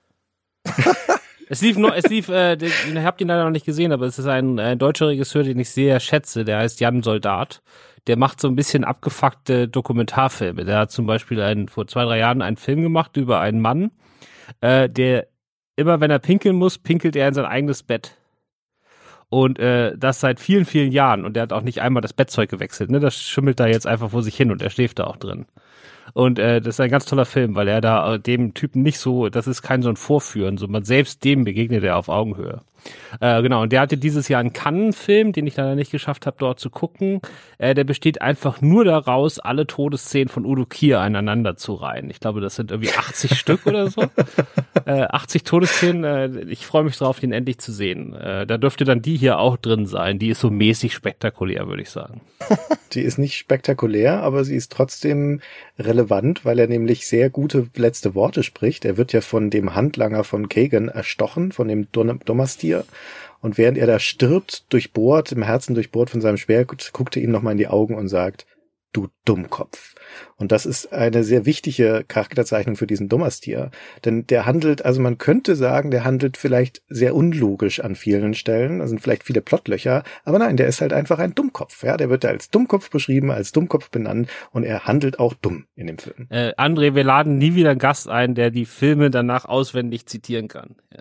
Es lief nur, es lief, äh, den, ich hab den leider noch nicht gesehen, aber es ist ein, ein deutscher Regisseur, den ich sehr schätze, der heißt Jan Soldat. Der macht so ein bisschen abgefuckte Dokumentarfilme. Der hat zum Beispiel einen, vor zwei, drei Jahren einen Film gemacht über einen Mann, äh, der immer, wenn er pinkeln muss, pinkelt er in sein eigenes Bett. Und äh, das seit vielen, vielen Jahren. Und der hat auch nicht einmal das Bettzeug gewechselt. Ne? Das schimmelt da jetzt einfach vor sich hin und er schläft da auch drin. Und äh, das ist ein ganz toller Film, weil er da äh, dem Typen nicht so, das ist kein so ein Vorführen, so man selbst dem begegnet er auf Augenhöhe. Äh, genau, und der hatte dieses Jahr einen Cannes-Film, den ich leider nicht geschafft habe, dort zu gucken. Äh, der besteht einfach nur daraus, alle Todesszenen von Udo Kier aneinander zu reihen. Ich glaube, das sind irgendwie achtzig Stück oder so. Äh, achtzig Todesszenen, äh, ich freue mich drauf, den endlich zu sehen. Äh, da dürfte dann die hier auch drin sein. Die ist so mäßig spektakulär, würde ich sagen. Die ist nicht spektakulär, aber sie ist trotzdem relevant, weil er nämlich sehr gute letzte Worte spricht. Er wird ja von dem Handlanger von Kagan erstochen, von dem Domastier. Und während er da stirbt, durchbohrt, im Herzen durchbohrt von seinem Speer, guckt er ihm nochmal in die Augen und sagt, du Dummkopf. Und das ist eine sehr wichtige Charakterzeichnung für diesen Domastier. Denn der handelt, also man könnte sagen, der handelt vielleicht sehr unlogisch an vielen Stellen. Da sind vielleicht viele Plotlöcher. Aber nein, der ist halt einfach ein Dummkopf. Ja, der wird da als Dummkopf beschrieben, als Dummkopf benannt. Und er handelt auch dumm in dem Film. Äh, André, wir laden nie wieder einen Gast ein, der die Filme danach auswendig zitieren kann. Ja.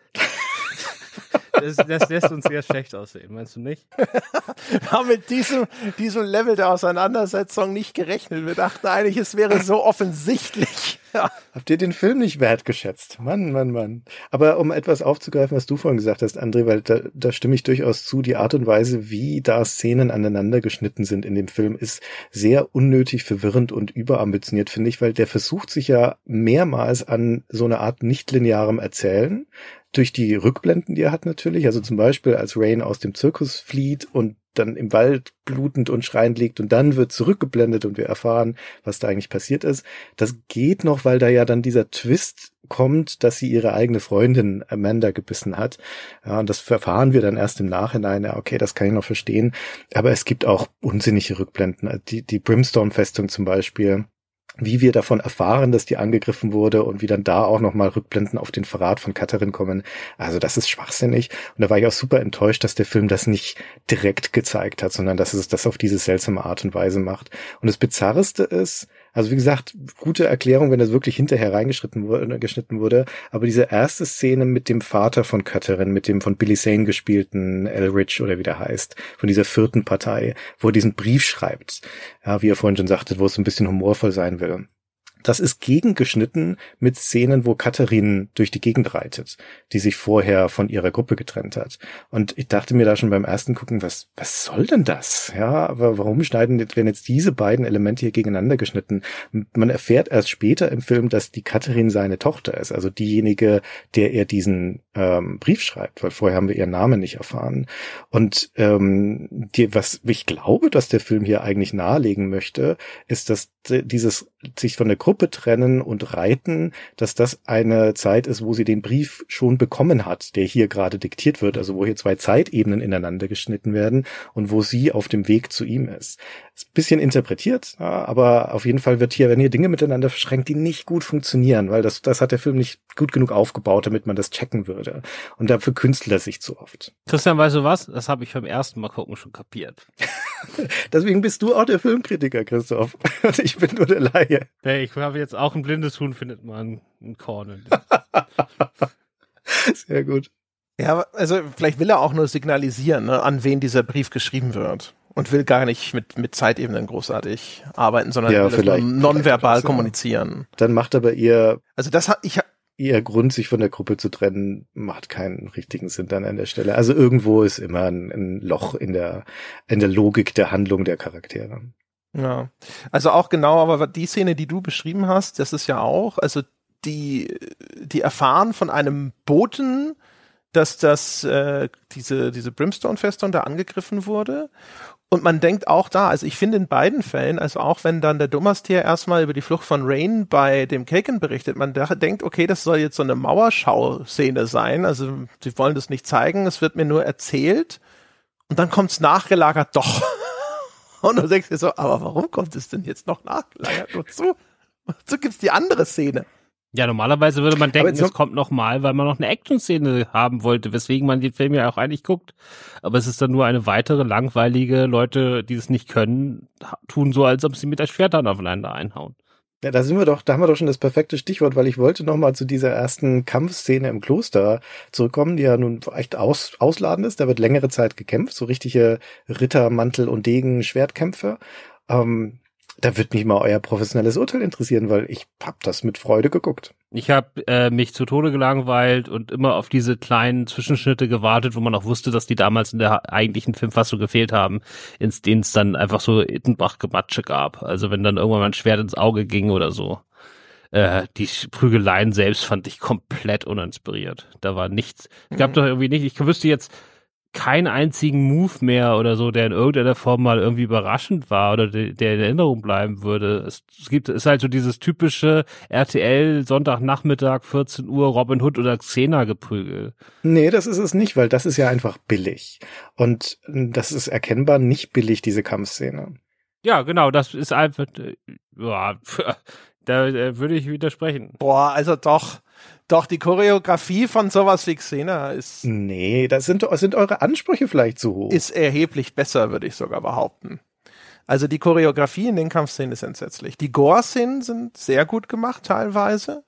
Das, das lässt uns sehr schlecht aussehen, meinst du nicht? Wir haben mit diesem, diesem Level der Auseinandersetzung nicht gerechnet. Wir dachten eigentlich, es wäre so offensichtlich. Ja. Habt ihr den Film nicht wertgeschätzt? Mann, Mann, Mann. Aber um etwas aufzugreifen, was du vorhin gesagt hast, André, weil da, da stimme ich durchaus zu, die Art und Weise, wie da Szenen aneinander geschnitten sind in dem Film, ist sehr unnötig, verwirrend und überambitioniert, finde ich, weil der versucht sich ja mehrmals an so eine Art nicht-linearem Erzählen. durch die Rückblenden, die er hat natürlich, also zum Beispiel als Rain aus dem Zirkus flieht und dann im Wald blutend und schreiend liegt und dann wird zurückgeblendet und wir erfahren, was da eigentlich passiert ist. Das geht noch, weil da ja dann dieser Twist kommt, dass sie ihre eigene Freundin Amanda gebissen hat. Ja, und das erfahren wir dann erst im Nachhinein. Ja, okay, das kann ich noch verstehen. Aber es gibt auch unsinnige Rückblenden. Die, die Brimstone-Festung zum Beispiel, wie wir davon erfahren, dass die angegriffen wurde und wie dann da auch nochmal Rückblenden auf den Verrat von Catherine kommen. Also das ist schwachsinnig. Und da war ich auch super enttäuscht, dass der Film das nicht direkt gezeigt hat, sondern dass es das auf diese seltsame Art und Weise macht. Und das Bizarreste ist, also wie gesagt, gute Erklärung, wenn das wirklich hinterher reingeschnitten wurde, geschnitten wurde, aber diese erste Szene mit dem Vater von Catherine, mit dem von Billy Zane gespielten Elrich oder wie der heißt, von dieser vierten Partei, wo er diesen Brief schreibt, ja, wie er vorhin schon sagte, wo es ein bisschen humorvoll sein will. Das ist gegengeschnitten mit Szenen, wo Catherine durch die Gegend reitet, die sich vorher von ihrer Gruppe getrennt hat. Und ich dachte mir da schon beim ersten Gucken, was was soll denn das? Ja, aber warum schneiden werden jetzt diese beiden Elemente hier gegeneinander geschnitten? Man erfährt erst später im Film, dass die Catherine seine Tochter ist, also diejenige, der er diesen ähm, Brief schreibt, weil vorher haben wir ihren Namen nicht erfahren. Und ähm, die, was ich glaube, dass der Film hier eigentlich nahelegen möchte, ist, dass dieses sich von der Gruppe trennen und reiten, dass das eine Zeit ist, wo sie den Brief schon bekommen hat, der hier gerade diktiert wird, also wo hier zwei Zeitebenen ineinander geschnitten werden und wo sie auf dem Weg zu ihm ist. Ist ein bisschen interpretiert, ja, aber auf jeden Fall wird hier, wenn hier Dinge miteinander verschränkt, die nicht gut funktionieren, weil das, das hat der Film nicht gut genug aufgebaut, damit man das checken würde. Und dafür künstelt er sich zu oft. Christian, weißt du was? Das habe ich beim ersten Mal gucken schon kapiert. Deswegen bist du auch der Filmkritiker, Christoph. Und ich bin nur der Laie. Hey, ich habe jetzt auch ein blindes Huhn, findet man ein Korn. Sehr gut. Ja, also vielleicht will er auch nur signalisieren, ne, an wen dieser Brief geschrieben wird. Und will gar nicht mit, mit Zeitebenen großartig arbeiten, sondern ja, will das nonverbal kommunizieren. Dann macht aber ihr, also das hat, ich, ihr Grund, sich von der Gruppe zu trennen, macht keinen richtigen Sinn dann an der Stelle. Also irgendwo ist immer ein, ein Loch in der, in der Logik der Handlung der Charaktere. Ja, also auch genau, aber die Szene, die du beschrieben hast, das ist ja auch, also die, die erfahren von einem Boten, dass das, äh, diese, diese Brimstone-Festung da angegriffen wurde. Und man denkt auch da, also ich finde in beiden Fällen, also auch wenn dann der Dumastier erstmal über die Flucht von Rain bei dem Kaken berichtet, man da denkt, okay, das soll jetzt so eine Mauerschau-Szene sein, also sie wollen das nicht zeigen, es wird mir nur erzählt und dann kommt's nachgelagert doch. Und du denkst dir so, aber warum kommt es denn jetzt noch nachgelagert? Wozu? Wozu gibt's die andere Szene? Ja, normalerweise würde man denken, es kommt noch mal, weil man noch eine Action-Szene haben wollte, weswegen man den Film ja auch eigentlich guckt. Aber es ist dann nur eine weitere langweilige, Leute, die es nicht können, tun so, als ob sie mit der Schwertern aufeinander einhauen. Ja, da sind wir doch, da haben wir doch schon das perfekte Stichwort, weil ich wollte noch mal zu dieser ersten Kampfszene im Kloster zurückkommen, die ja nun echt aus, ausladend ist. Da wird längere Zeit gekämpft, so richtige Ritter, Mantel und Degen, Schwertkämpfe. Ähm, Da wird mich mal euer professionelles Urteil interessieren, weil ich hab das mit Freude geguckt. Ich habe äh, mich zu Tode gelangweilt und immer auf diese kleinen Zwischenschnitte gewartet, wo man auch wusste, dass die damals in der eigentlichen Filmfassung gefehlt haben, in denen es dann einfach so Ittenbach-Gematsche gab. Also wenn dann irgendwann mal ein Schwert ins Auge ging oder so. Äh, die Prügeleien selbst fand ich komplett uninspiriert. Da war nichts. Es gab mhm. doch irgendwie nicht, ich wüsste jetzt keinen einzigen Move mehr oder so, der in irgendeiner Form mal irgendwie überraschend war oder de, der in Erinnerung bleiben würde. Es, es gibt, es ist halt so dieses typische R T L Sonntagnachmittag vierzehn Uhr Robin Hood oder Xena-Geprügel. Nee, das ist es nicht, weil das ist ja einfach billig. Und das ist erkennbar nicht billig, diese Kampfszene. Ja, genau, das ist einfach, ja, da äh, würde ich widersprechen. Boah, also doch. Doch, die Choreografie von sowas wie Xena ist... Nee, das sind, sind eure Ansprüche vielleicht zu hoch. Ist erheblich besser, würde ich sogar behaupten. Also die Choreografie in den Kampfszenen ist entsetzlich. Die Gore-Szenen sind sehr gut gemacht teilweise.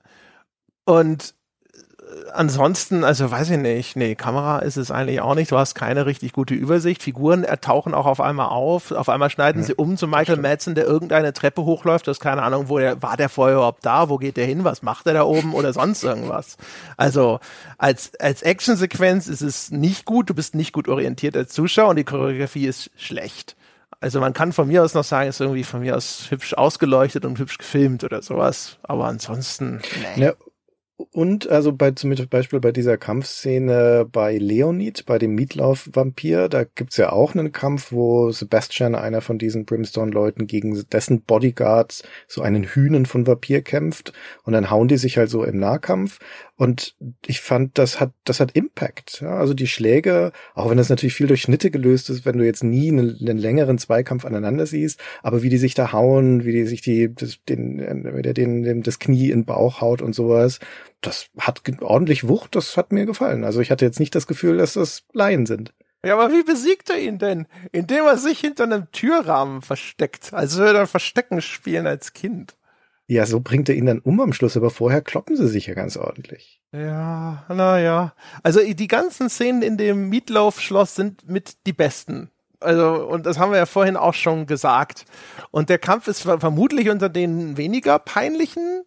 Und ansonsten, also weiß ich nicht, nee, Kamera ist es eigentlich auch nicht. Du hast keine richtig gute Übersicht. Figuren tauchen auch auf einmal auf. Auf einmal schneiden ja, sie um zu Michael Madsen, der irgendeine Treppe hochläuft. Du hast keine Ahnung, wo der, war der vorher überhaupt da? Wo geht der hin? Was macht er da oben? Oder sonst irgendwas. Also als, als Actionsequenz ist es nicht gut. Du bist nicht gut orientiert als Zuschauer und die Choreografie ist schlecht. Also man kann von mir aus noch sagen, es ist irgendwie von mir aus hübsch ausgeleuchtet und hübsch gefilmt oder sowas. Aber ansonsten, nee. Ja. und also bei zum Beispiel bei dieser Kampfszene bei Leonid, bei dem Meatloaf-Vampir, da gibt's ja auch einen Kampf, wo Sebastian, einer von diesen Brimstone-Leuten, gegen dessen Bodyguards so einen Hünen von Vampir kämpft und dann hauen die sich halt so im Nahkampf. Und ich fand, das hat, das hat Impact. Ja? Also die Schläge, auch wenn das natürlich viel durch Schnitte gelöst ist, wenn du jetzt nie einen, einen längeren Zweikampf aneinander siehst, aber wie die sich da hauen, wie die sich die, das, den, der den, den, das Knie in den Bauch haut und sowas, das hat ordentlich Wucht, das hat mir gefallen. Also ich hatte jetzt nicht das Gefühl, dass das Laien sind. Ja, aber wie besiegt er ihn denn? Indem er sich hinter einem Türrahmen versteckt. Also würde er Verstecken spielen als Kind. Ja, so bringt er ihn dann um am Schluss, aber vorher kloppen sie sich ja ganz ordentlich. Ja, naja. Also die ganzen Szenen in dem Meatloaf-Schloss sind mit die besten. Also, und das haben wir ja vorhin auch schon gesagt. Und der Kampf ist vermutlich unter den weniger peinlichen.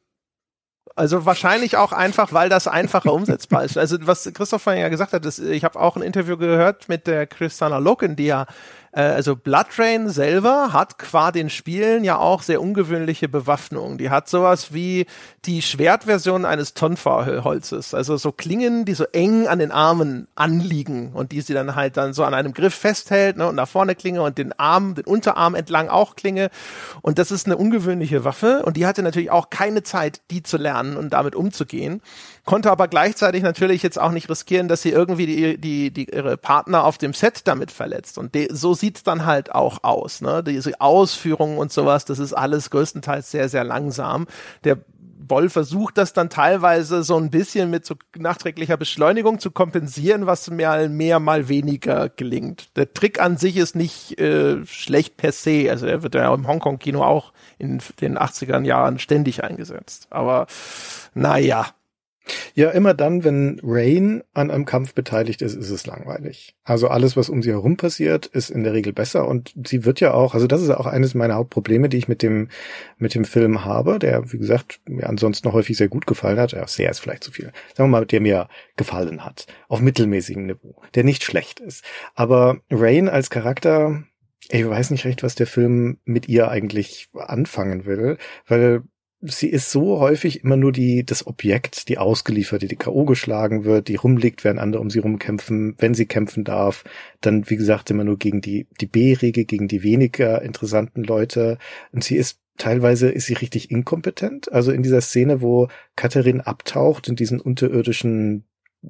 Also wahrscheinlich auch einfach, weil das einfacher umsetzbar ist. Also was Christoph vorhin ja gesagt hat, ist, ich habe auch ein Interview gehört mit der Kristanna Loken, die ja also BloodRayne selber hat qua den Spielen ja auch sehr ungewöhnliche Bewaffnung. Die hat sowas wie die Schwertversion eines Tonfa-Holzes. Also so Klingen, die so eng an den Armen anliegen und die sie dann halt dann so an einem Griff festhält, ne, und nach vorne Klinge und den Arm, den Unterarm entlang auch Klinge. Und das ist eine ungewöhnliche Waffe und die hatte natürlich auch keine Zeit, die zu lernen und damit umzugehen. Konnte aber gleichzeitig natürlich jetzt auch nicht riskieren, dass sie irgendwie die, die, die ihre Partner auf dem Set damit verletzt. Und de, so sieht's dann halt auch aus, ne? Diese Ausführungen und sowas, das ist alles größtenteils sehr, sehr langsam. Der Boll versucht das dann teilweise so ein bisschen mit so nachträglicher Beschleunigung zu kompensieren, was mal mehr, mal weniger gelingt. Der Trick an sich ist nicht äh, schlecht per se, also er wird ja im Hongkong-Kino auch in den achtziger Jahren ständig eingesetzt. Aber naja. Ja, immer dann, wenn Rain an einem Kampf beteiligt ist, ist es langweilig. Also alles, was um sie herum passiert, ist in der Regel besser und sie wird ja auch, also das ist auch eines meiner Hauptprobleme, die ich mit dem mit dem Film habe, der, wie gesagt, mir ansonsten noch häufig sehr gut gefallen hat. Ja, sehr ist vielleicht zu viel. Sagen wir mal, der mir gefallen hat. Auf mittelmäßigem Niveau. Der nicht schlecht ist. Aber Rain als Charakter, ich weiß nicht recht, was der Film mit ihr eigentlich anfangen will, weil sie ist so häufig immer nur die, das Objekt, die Ausgelieferte, die K O geschlagen wird, die rumliegt, während andere um sie rumkämpfen, wenn sie kämpfen darf. Dann, wie gesagt, immer nur gegen die, die B-Riege, gegen die weniger interessanten Leute. Und sie ist, teilweise ist sie richtig inkompetent. Also in dieser Szene, wo Katharin abtaucht in diesen unterirdischen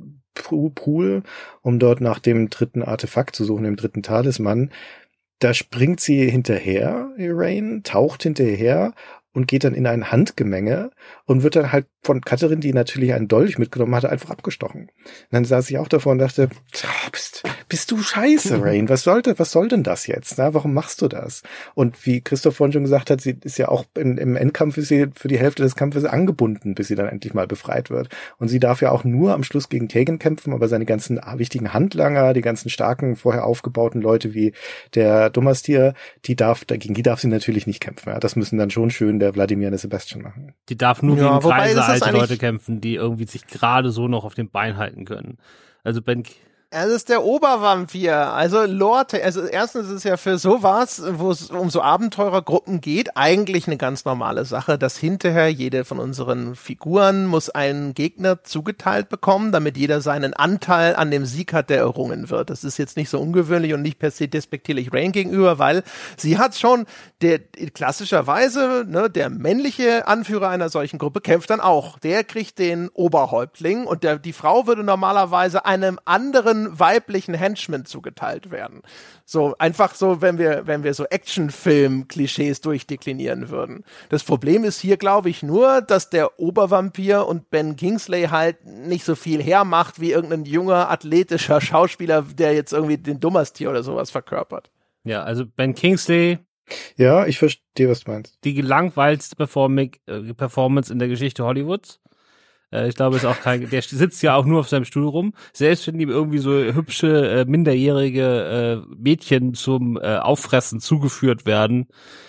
Pool, um dort nach dem dritten Artefakt zu suchen, dem dritten Talisman, da springt sie hinterher, Rain, taucht hinterher und geht dann in ein Handgemenge und wird dann halt von Katharin, die natürlich einen Dolch mitgenommen hatte, einfach abgestochen. Und dann saß ich auch davor und dachte, oh, bist, bist du scheiße, Rain, was sollte, was soll denn das jetzt? Na, warum machst du das? Und wie Christoph vorhin schon gesagt hat, sie ist ja auch in, im Endkampf ist sie für die Hälfte des Kampfes angebunden, bis sie dann endlich mal befreit wird. Und sie darf ja auch nur am Schluss gegen Kagan kämpfen, aber seine ganzen wichtigen Handlanger, die ganzen starken, vorher aufgebauten Leute wie der Domastir, die darf, gegen die darf sie natürlich nicht kämpfen. Ja, das müssen dann schon schön der Wladimir und der Sebastian machen. Die darf nur ja, gegen Kreise alte Leute kämpfen, die irgendwie sich gerade so noch auf dem Bein halten können. Also Ben... Es ist der Obervampir, also Lore, also erstens ist es ja für sowas, wo es um so Abenteurergruppen geht, eigentlich eine ganz normale Sache, dass hinterher jede von unseren Figuren muss einen Gegner zugeteilt bekommen, damit jeder seinen Anteil an dem Sieg hat, der errungen wird. Das ist jetzt nicht so ungewöhnlich und nicht per se despektierlich Rain gegenüber, weil sie hat schon, der klassischerweise, ne, der männliche Anführer einer solchen Gruppe kämpft dann auch. Der kriegt den Oberhäuptling und der, die Frau würde normalerweise einem anderen weiblichen Henchman zugeteilt werden. So, einfach so, wenn wir, wenn wir so Actionfilm-Klischees durchdeklinieren würden. Das Problem ist hier, glaube ich, nur, dass der Obervampir und Ben Kingsley halt nicht so viel hermacht wie irgendein junger, athletischer Schauspieler, der jetzt irgendwie den Domastir oder sowas verkörpert. Ja, also Ben Kingsley. Ja, ich verstehe, was du meinst. Die gelangweilste Perform- äh, Performance in der Geschichte Hollywoods. Ich glaube, ist auch kein, der sitzt ja auch nur auf seinem Stuhl rum. Selbst wenn ihm irgendwie so hübsche, äh, minderjährige äh, Mädchen zum äh, Auffressen zugeführt werden,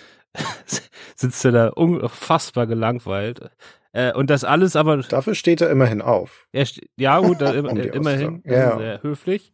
sitzt er da unfassbar gelangweilt. Äh, und das alles aber... Dafür steht er immerhin auf. Er st- ja gut, da, im, um äh, immerhin, ja. sehr höflich.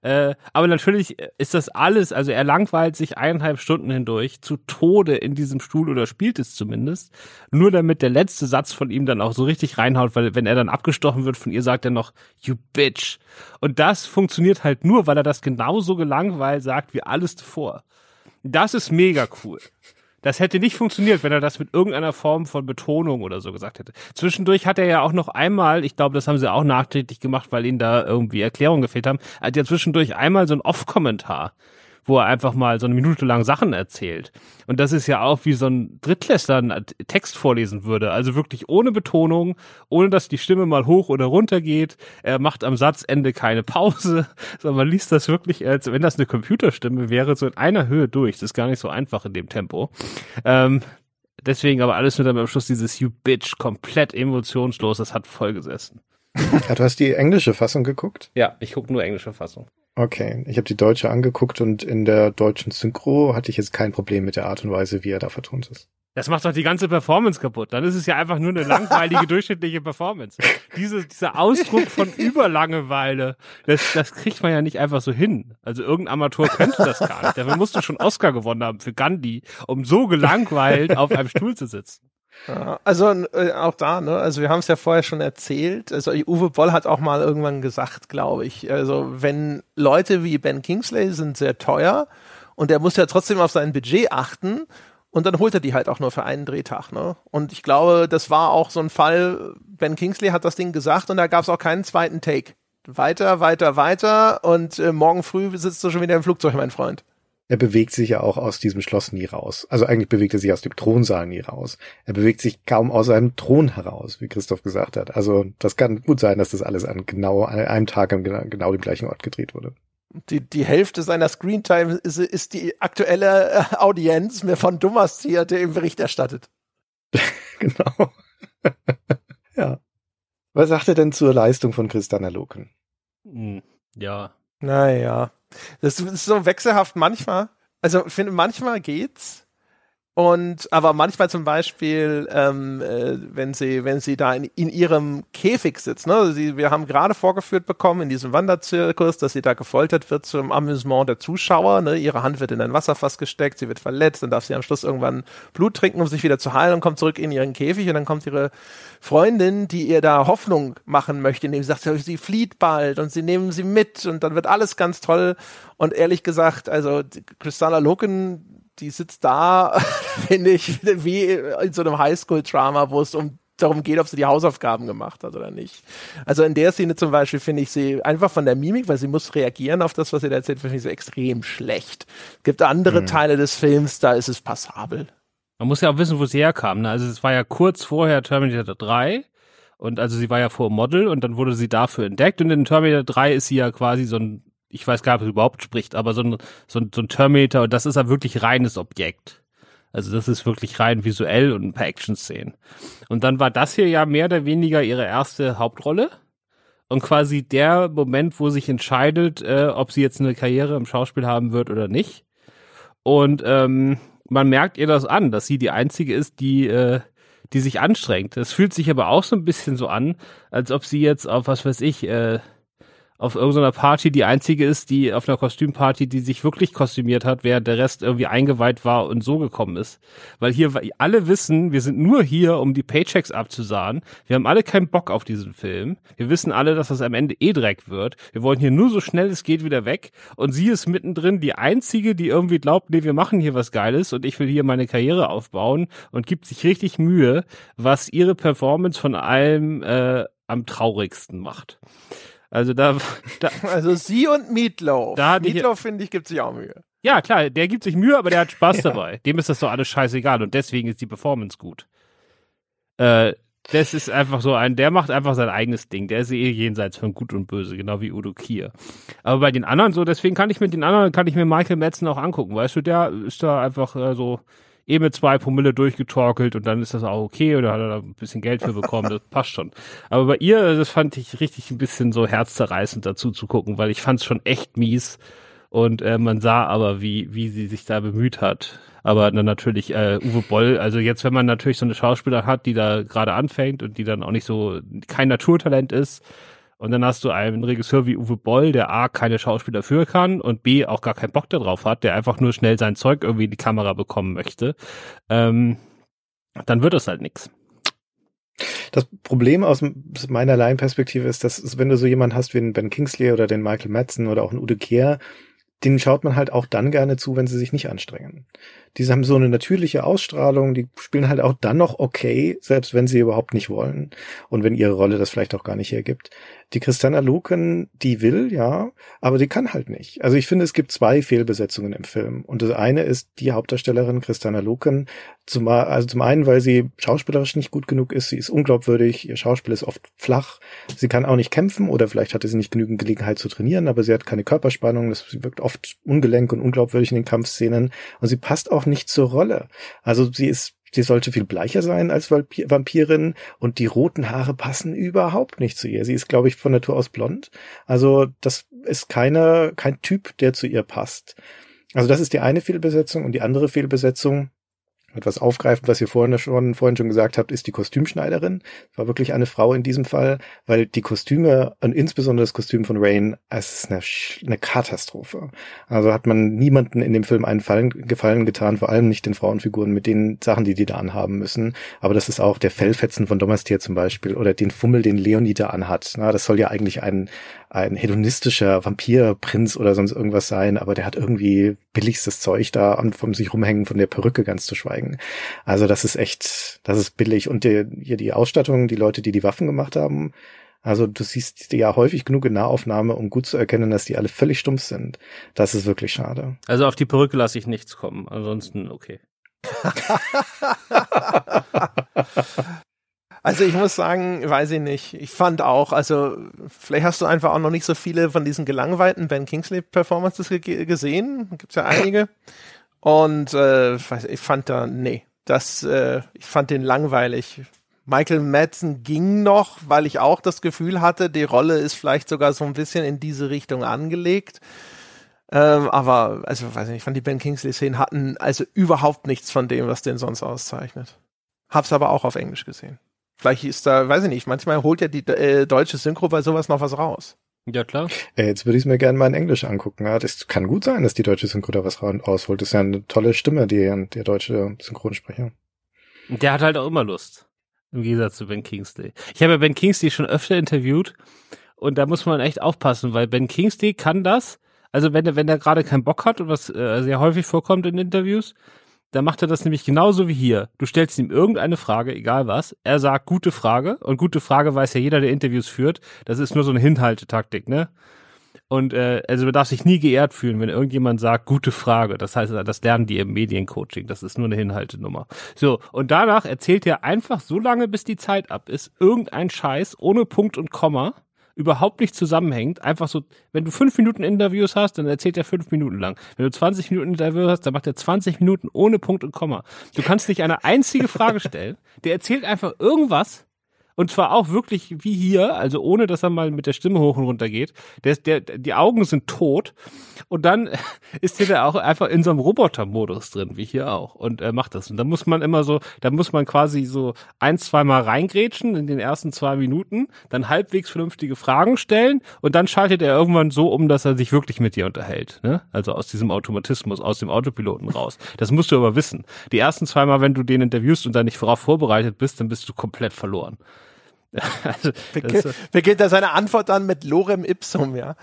Äh, aber natürlich ist das alles, also er langweilt sich eineinhalb Stunden hindurch zu Tode in diesem Stuhl oder spielt es zumindest, nur damit der letzte Satz von ihm dann auch so richtig reinhaut, weil wenn er dann abgestochen wird von ihr, sagt er noch, you bitch. Und das funktioniert halt nur, weil er das genauso gelangweilt sagt wie alles davor. Das ist mega cool. Das hätte nicht funktioniert, wenn er das mit irgendeiner Form von Betonung oder so gesagt hätte. Zwischendurch hat er ja auch noch einmal, ich glaube, das haben sie auch nachträglich gemacht, weil ihnen da irgendwie Erklärungen gefehlt haben, er hat ja zwischendurch einmal so ein Off-Kommentar, wo er einfach mal so eine Minute lang Sachen erzählt. Und das ist ja auch wie so ein Drittklässler einen Text vorlesen würde. Also wirklich ohne Betonung, ohne dass die Stimme mal hoch oder runter geht. Er macht am Satzende keine Pause, sondern man liest das wirklich, als wenn das eine Computerstimme wäre, so in einer Höhe durch. Das ist gar nicht so einfach in dem Tempo. Ähm, deswegen aber alles nur dann am Schluss dieses You Bitch, komplett emotionslos, das hat voll gesessen. Ja, du hast die englische Fassung geguckt? Ja, ich gucke nur englische Fassung. Okay, ich habe die deutsche angeguckt und in der deutschen Synchro hatte ich jetzt kein Problem mit der Art und Weise, wie er da vertont ist. Das macht doch die ganze Performance kaputt. Dann ist es ja einfach nur eine langweilige, durchschnittliche Performance. Diese, dieser Ausdruck von Überlangeweile, das, das kriegt man ja nicht einfach so hin. Also irgendein Amateur könnte das gar nicht. Dafür musst du schon Oscar gewonnen haben für Gandhi, um so gelangweilt auf einem Stuhl zu sitzen. Ja, also äh, auch da, ne? Also wir haben es ja vorher schon erzählt. Also Uwe Boll hat auch mal irgendwann gesagt, glaube ich, also wenn Leute wie Ben Kingsley sind sehr teuer und der muss ja trotzdem auf sein Budget achten und dann holt er die halt auch nur für einen Drehtag, ne? Und ich glaube, das war auch so ein Fall, Ben Kingsley hat das Ding gesagt und da gab es auch keinen zweiten Take. Weiter, weiter, weiter und äh, morgen früh sitzt du schon wieder im Flugzeug, mein Freund. Er bewegt sich ja auch aus diesem Schloss nie raus. Also eigentlich bewegt er sich aus dem Thronsaal nie raus. Er bewegt sich kaum aus seinem Thron heraus, wie Christoph gesagt hat. Also das kann gut sein, dass das alles an genau an einem Tag an genau, genau dem gleichen Ort gedreht wurde. Die, die Hälfte seiner Screentime ist, ist die aktuelle äh, Audienz mir von Dumas hier, der im Bericht erstattet. Genau. Ja. Was sagt er denn zur Leistung von Kristanna Loken? Hm, ja. Naja. Das ist so wechselhaft manchmal. Also ich finde, manchmal geht's. Und aber manchmal zum Beispiel, ähm, äh, wenn sie, wenn sie da in, in ihrem Käfig sitzt, ne, sie, wir haben gerade vorgeführt bekommen in diesem Wanderzirkus, dass sie da gefoltert wird zum Amüsement der Zuschauer, ne, ihre Hand wird in ein Wasserfass gesteckt, sie wird verletzt, dann darf sie am Schluss irgendwann Blut trinken, um sich wieder zu heilen und kommt zurück in ihren Käfig und dann kommt ihre Freundin, die ihr da Hoffnung machen möchte, indem sie sagt, sie flieht bald und sie nehmen sie mit und dann wird alles ganz toll und ehrlich gesagt, also Kristanna Loken, die sitzt da, finde ich, wie in so einem Highschool-Drama, wo es um darum geht, ob sie die Hausaufgaben gemacht hat oder nicht. Also in der Szene zum Beispiel finde ich sie einfach von der Mimik, weil sie muss reagieren auf das, was sie da erzählt, finde ich sie extrem schlecht. Es gibt andere mhm. Teile des Films, da ist es passabel. Man muss ja auch wissen, wo sie herkam. Ne? Also es war ja kurz vorher Terminator drei und also sie war ja vor Model und dann wurde sie dafür entdeckt und in Terminator drei ist sie ja quasi so ein, ich weiß gar nicht, ob sie überhaupt spricht, aber so ein, so ein, so ein Terminator, und das ist ja wirklich reines Objekt. Also das ist wirklich rein visuell und ein paar Action-Szenen. Und dann war das hier ja mehr oder weniger ihre erste Hauptrolle und quasi der Moment, wo sich entscheidet, äh, ob sie jetzt eine Karriere im Schauspiel haben wird oder nicht. Und ähm, man merkt ihr das an, dass sie die Einzige ist, die äh, die sich anstrengt. Es fühlt sich aber auch so ein bisschen so an, als ob sie jetzt auf, was weiß ich, äh, auf irgendeiner Party die einzige ist, die auf einer Kostümparty, die sich wirklich kostümiert hat, während der Rest irgendwie eingeweiht war und so gekommen ist. Weil hier alle wissen, wir sind nur hier, um die Paychecks abzusahnen. Wir haben alle keinen Bock auf diesen Film. Wir wissen alle, dass das am Ende eh Dreck wird. Wir wollen hier nur so schnell es geht wieder weg. Und sie ist mittendrin die einzige, die irgendwie glaubt, nee, wir machen hier was Geiles und ich will hier meine Karriere aufbauen und gibt sich richtig Mühe, was ihre Performance von allem äh, am traurigsten macht. Also da, da also sie und Meatloaf. Da Meatloaf, finde ich, gibt sich auch Mühe. Ja, klar, der gibt sich Mühe, aber der hat Spaß ja. dabei. Dem ist das doch alles scheißegal und deswegen ist die Performance gut. Äh, das ist einfach so ein, der macht einfach sein eigenes Ding. Der ist eh jenseits von Gut und Böse, genau wie Udo Kier. Aber bei den anderen so, deswegen kann ich mit den anderen, kann ich mir Michael Madsen auch angucken. Weißt du, der ist da einfach äh, so eh mit zwei Promille durchgetorkelt und dann ist das auch okay oder hat er da ein bisschen Geld für bekommen, das passt schon. Aber bei ihr, das fand ich richtig ein bisschen so herzzerreißend dazu zu gucken, weil ich fand es schon echt mies und äh, man sah aber, wie wie sie sich da bemüht hat. Aber dann natürlich äh, Uwe Boll, also jetzt, wenn man natürlich so eine Schauspielerin hat, die da gerade anfängt und die dann auch nicht so, kein Naturtalent ist Und dann hast du einen Regisseur wie Uwe Boll, der A, keine Schauspieler für kann und B, auch gar keinen Bock darauf hat, der einfach nur schnell sein Zeug irgendwie in die Kamera bekommen möchte. Ähm, dann wird das halt nix. Das Problem aus meiner Laienperspektive ist, dass wenn du so jemanden hast wie den Ben Kingsley oder den Michael Madsen oder auch einen Udo Kier, denen schaut man halt auch dann gerne zu, wenn sie sich nicht anstrengen. Die haben so eine natürliche Ausstrahlung, die spielen halt auch dann noch okay, selbst wenn sie überhaupt nicht wollen und wenn ihre Rolle das vielleicht auch gar nicht hergibt. Die Kristanna Loken, die will, ja, aber die kann halt nicht. Also ich finde, es gibt zwei Fehlbesetzungen im Film. Und das eine ist die Hauptdarstellerin Kristanna Loken, zum, also zum einen, weil sie schauspielerisch nicht gut genug ist, sie ist unglaubwürdig, ihr Schauspiel ist oft flach, sie kann auch nicht kämpfen oder vielleicht hatte sie nicht genügend Gelegenheit zu trainieren, aber sie hat keine Körperspannung, das, sie wirkt oft ungelenk und unglaubwürdig in den Kampfszenen und sie passt auch nicht zur Rolle. Also sie ist Sie sollte viel bleicher sein als Vampirin und die roten Haare passen überhaupt nicht zu ihr. Sie ist, glaube ich, von Natur aus blond. Also das ist keine, kein Typ, der zu ihr passt. Also das ist die eine Fehlbesetzung und die andere Fehlbesetzung, etwas aufgreifend, was ihr vorhin schon, vorhin schon gesagt habt, ist die Kostümschneiderin. War wirklich eine Frau in diesem Fall, weil die Kostüme und insbesondere das Kostüm von Rain, es ist eine, eine Katastrophe. Also hat man niemanden in dem Film einen Fallen, Gefallen getan, vor allem nicht den Frauenfiguren mit den Sachen, die die da anhaben müssen. Aber das ist auch der Fellfetzen von Domastier zum Beispiel oder den Fummel, den Leonie da anhat. Na, das soll ja eigentlich ein, ein hedonistischer Vampirprinz oder sonst irgendwas sein, aber der hat irgendwie billigstes Zeug da und von sich rumhängen, von der Perücke ganz zu schweigen. Also das ist echt, das ist billig. Und die, hier die Ausstattung, die Leute, die die Waffen gemacht haben, also du siehst die ja häufig genug in Nahaufnahme, um gut zu erkennen, dass die alle völlig stumpf sind. Das ist wirklich schade. Also auf die Perücke lasse ich nichts kommen, ansonsten okay. Also ich muss sagen, weiß ich nicht. Ich fand auch, also vielleicht hast du einfach auch noch nicht so viele von diesen gelangweilten Ben Kingsley-Performances ge- gesehen. Gibt's ja einige. Und äh, ich fand da, nee, das, äh, ich fand den langweilig. Michael Madsen ging noch, weil ich auch das Gefühl hatte, die Rolle ist vielleicht sogar so ein bisschen in diese Richtung angelegt. Ähm, aber, also weiß nicht, ich fand die Ben Kingsley-Szenen hatten also überhaupt nichts von dem, was den sonst auszeichnet. Hab's aber auch auf Englisch gesehen. Vielleicht ist da, weiß ich nicht, manchmal holt ja die äh, deutsche Synchro bei sowas noch was raus. Ja, klar. Äh, jetzt würde ich es mir gerne mal in Englisch angucken. Ja, das kann gut sein, dass die deutsche Synchro da was rausholt. Das ist ja eine tolle Stimme, die der deutsche Synchronsprecher. Der hat halt auch immer Lust. Im Gegensatz zu Ben Kingsley. Ich habe ja Ben Kingsley schon öfter interviewt und da muss man echt aufpassen, weil Ben Kingsley kann das, also wenn er wenn er gerade keinen Bock hat und was äh, sehr häufig vorkommt in Interviews, dann macht er das nämlich genauso wie hier. Du stellst ihm irgendeine Frage, egal was, er sagt gute Frage und gute Frage weiß ja jeder, der Interviews führt, das ist nur so eine Hinhaltetaktik, ne? Und äh, also du darfst dich nie geehrt fühlen, wenn irgendjemand sagt, gute Frage. Das heißt, das lernen die im Mediencoaching. Das ist nur eine Hinhaltenummer. So, und danach erzählt er einfach so lange, bis die Zeit ab ist, irgendein Scheiß ohne Punkt und Komma, überhaupt nicht zusammenhängt. Einfach so, wenn du fünf Minuten Interviews hast, dann erzählt er fünf Minuten lang. Wenn du zwanzig Minuten Interviews hast, dann macht er zwanzig Minuten ohne Punkt und Komma. Du kannst nicht eine einzige Frage stellen. Der erzählt einfach irgendwas. Und zwar auch wirklich wie hier, also ohne, dass er mal mit der Stimme hoch und runter geht. Der, der, die Augen sind tot. Und dann ist der da auch einfach in so einem Roboter-Modus drin, wie hier auch. Und er macht das. Und da muss man immer so, da muss man quasi so ein, zweimal reingrätschen in den ersten zwei Minuten, dann halbwegs vernünftige Fragen stellen und dann schaltet er irgendwann so um, dass er sich wirklich mit dir unterhält. Ne? Also aus diesem Automatismus, aus dem Autopiloten raus. Das musst du aber wissen. Die ersten zweimal, wenn du den interviewst und da nicht darauf vorbereitet bist, dann bist du komplett verloren. Also, Beginn, das, beginnt er seine Antwort dann mit Lorem Ipsum, ja.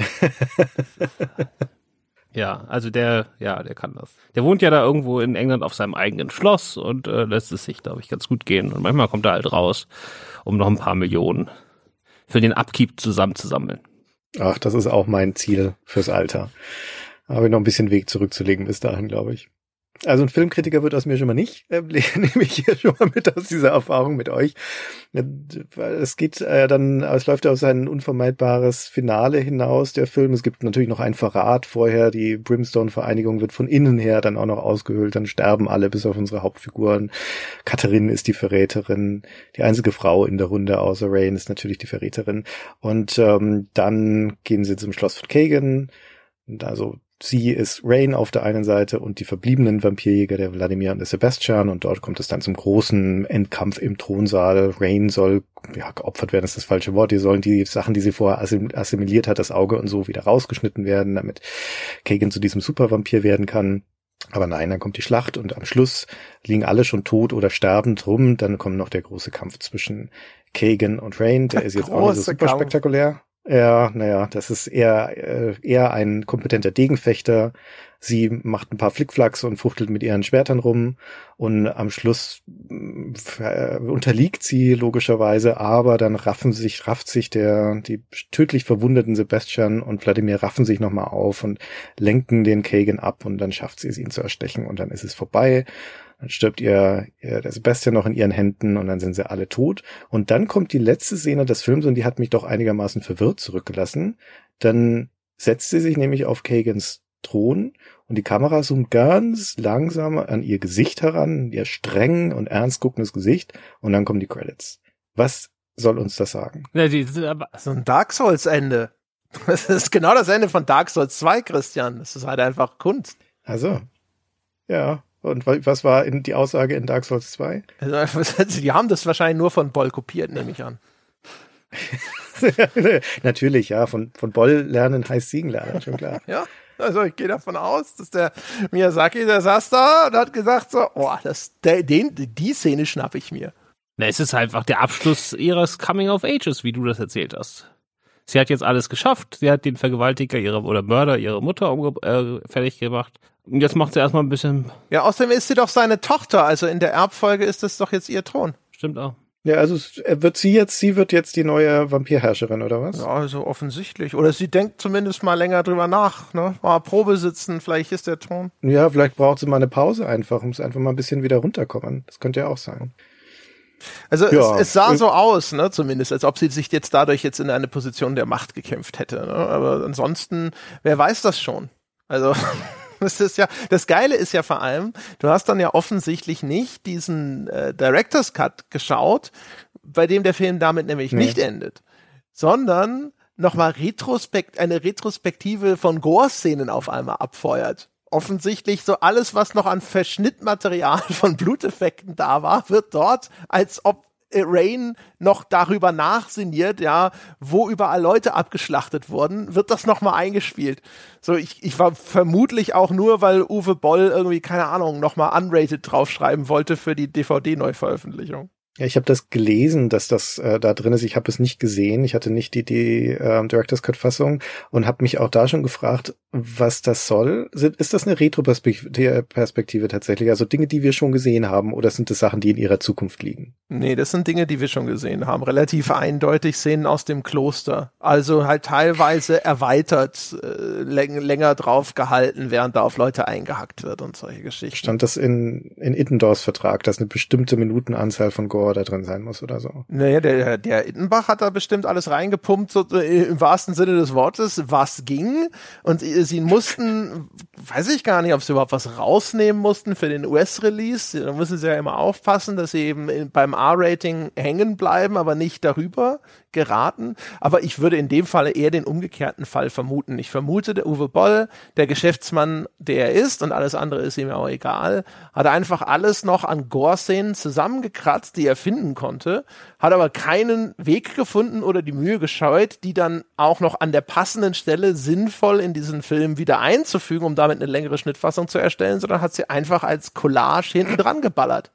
Ja, also der, ja, der kann das. Der wohnt ja da irgendwo in England auf seinem eigenen Schloss und äh, lässt es sich, glaube ich, ganz gut gehen. Und manchmal kommt er halt raus, um noch ein paar Millionen für den Upkeep zusammenzusammeln. Ach, das ist auch mein Ziel fürs Alter. Habe ich noch ein bisschen Weg zurückzulegen bis dahin, glaube ich. Also ein Filmkritiker wird aus mir schon mal nicht, äh, nehme ich hier schon mal mit aus dieser Erfahrung mit euch. Es geht äh, dann, es läuft auf sein unvermeidbares Finale hinaus, der Film. Es gibt natürlich noch einen Verrat vorher. Die Brimstone-Vereinigung wird von innen her dann auch noch ausgehöhlt. Dann sterben alle, bis auf unsere Hauptfiguren. Katharine ist die Verräterin. Die einzige Frau in der Runde außer Rain ist natürlich die Verräterin. Und ähm, dann gehen sie zum Schloss von Kagan. Und also sie ist Rain auf der einen Seite und die verbliebenen Vampirjäger, der Wladimir und der Sebastian, und dort kommt es dann zum großen Endkampf im Thronsaal. Rain soll, ja, geopfert werden ist das falsche Wort, die sollen die Sachen, die sie vorher assimiliert hat, das Auge und so, wieder rausgeschnitten werden, damit Kagan zu diesem Supervampir werden kann. Aber nein, dann kommt die Schlacht und am Schluss liegen alle schon tot oder sterbend rum. Dann kommt noch der große Kampf zwischen Kagan und Rain. Der ist jetzt auch nicht so super Kampf. spektakulär. Ja, naja, das ist eher äh, eher ein kompetenter Degenfechter. Sie macht ein paar Flickflacks und fuchtelt mit ihren Schwertern rum und am Schluss äh, unterliegt sie logischerweise, aber dann raffen sich, rafft sich der die tödlich verwundeten Sebastian und Wladimir raffen sich nochmal auf und lenken den Kagan ab und dann schafft sie es, ihn zu erstechen und dann ist es vorbei. Dann stirbt ihr, ihr der Sebastian noch in ihren Händen und dann sind sie alle tot. Und dann kommt die letzte Szene des Films und die hat mich doch einigermaßen verwirrt zurückgelassen. Dann setzt sie sich nämlich auf Kagans Thron und die Kamera zoomt ganz langsam an ihr Gesicht heran, ihr streng und ernst guckendes Gesicht und dann kommen die Credits. Was soll uns das sagen? Ja, die, aber so ein Dark Souls Ende. Das ist genau das Ende von Dark Souls zwei, Christian. Das ist halt einfach Kunst. Also, ja. Und was war in die Aussage in Dark Souls zwei? Also, die haben das wahrscheinlich nur von Boll kopiert, nehme ich an. Natürlich, ja. Von, von Boll lernen heißt Siegen lernen, schon klar. Ja, also ich gehe davon aus, dass der Miyazaki, der saß da und hat gesagt so, oh, das, der, den, die Szene schnappe ich mir. Na, es ist einfach der Abschluss ihres Coming-of-Ages, wie du das erzählt hast. Sie hat jetzt alles geschafft. Sie hat den Vergewaltiger ihrer oder Mörder ihrer Mutter umge- äh, fertig gemacht. Und jetzt macht sie erstmal ein bisschen... Ja, außerdem ist sie doch seine Tochter. Also in der Erbfolge ist das doch jetzt ihr Thron. Stimmt auch. Ja, also wird sie jetzt, sie wird jetzt die neue Vampirherrscherin, oder was? Ja, also offensichtlich. Oder sie denkt zumindest mal länger drüber nach, ne? Mal Probe sitzen, vielleicht ist der Thron. Ja, vielleicht braucht sie mal eine Pause einfach, muss einfach mal ein bisschen wieder runterkommen. Das könnte ja auch sein. Also ja. es, es sah so aus, ne, zumindest, als ob sie sich jetzt dadurch jetzt in eine Position der Macht gekämpft hätte. Ne? Aber ansonsten, wer weiß das schon? Also das ist ja, das Geile ist ja vor allem, du hast dann ja offensichtlich nicht diesen äh, Director's Cut geschaut, bei dem der Film damit nämlich nee. nicht endet, sondern nochmal Retrospekt, eine Retrospektive von Gore-Szenen auf einmal abfeuert. Offensichtlich so alles, was noch an Verschnittmaterial von Bluteffekten da war, wird dort, als ob Rain noch darüber nachsinniert, ja, wo überall Leute abgeschlachtet wurden, wird das nochmal eingespielt. So, ich, ich war vermutlich auch nur, weil Uwe Boll irgendwie, keine Ahnung, nochmal unrated draufschreiben wollte für die D V D-Neuveröffentlichung. Ja, ich habe das gelesen, dass das äh, da drin ist. Ich habe es nicht gesehen. Ich hatte nicht die, die äh, Director's Cut-Fassung und habe mich auch da schon gefragt, was das soll. Ist das eine Retro-Perspektive tatsächlich? Also Dinge, die wir schon gesehen haben, oder sind das Sachen, die in ihrer Zukunft liegen? Nee, das sind Dinge, die wir schon gesehen haben. Relativ eindeutig Szenen aus dem Kloster. Also halt teilweise erweitert, äh, läng- länger drauf gehalten, während da auf Leute eingehackt wird und solche Geschichten. Stand das in, in Ittendorfs Vertrag, dass eine bestimmte Minutenanzahl von Gore da drin sein muss oder so? Naja, der, der Ittenbach hat da bestimmt alles reingepumpt, so, äh, im wahrsten Sinne des Wortes, was ging. Und äh, sie mussten, weiß ich gar nicht, ob sie überhaupt was rausnehmen mussten für den U S-Release. Da müssen sie ja immer aufpassen, dass sie eben in, beim R-Rating hängen bleiben, aber nicht darüber geraten. Aber ich würde in dem Falle eher den umgekehrten Fall vermuten. Ich vermute, der Uwe Boll, der Geschäftsmann, der er ist, und alles andere ist ihm auch egal, hat einfach alles noch an Gore-Szenen zusammengekratzt, die er finden konnte, hat aber keinen Weg gefunden oder die Mühe gescheut, die dann auch noch an der passenden Stelle sinnvoll in diesen Film wieder einzufügen, um damit eine längere Schnittfassung zu erstellen, sondern hat sie einfach als Collage hinten dran geballert.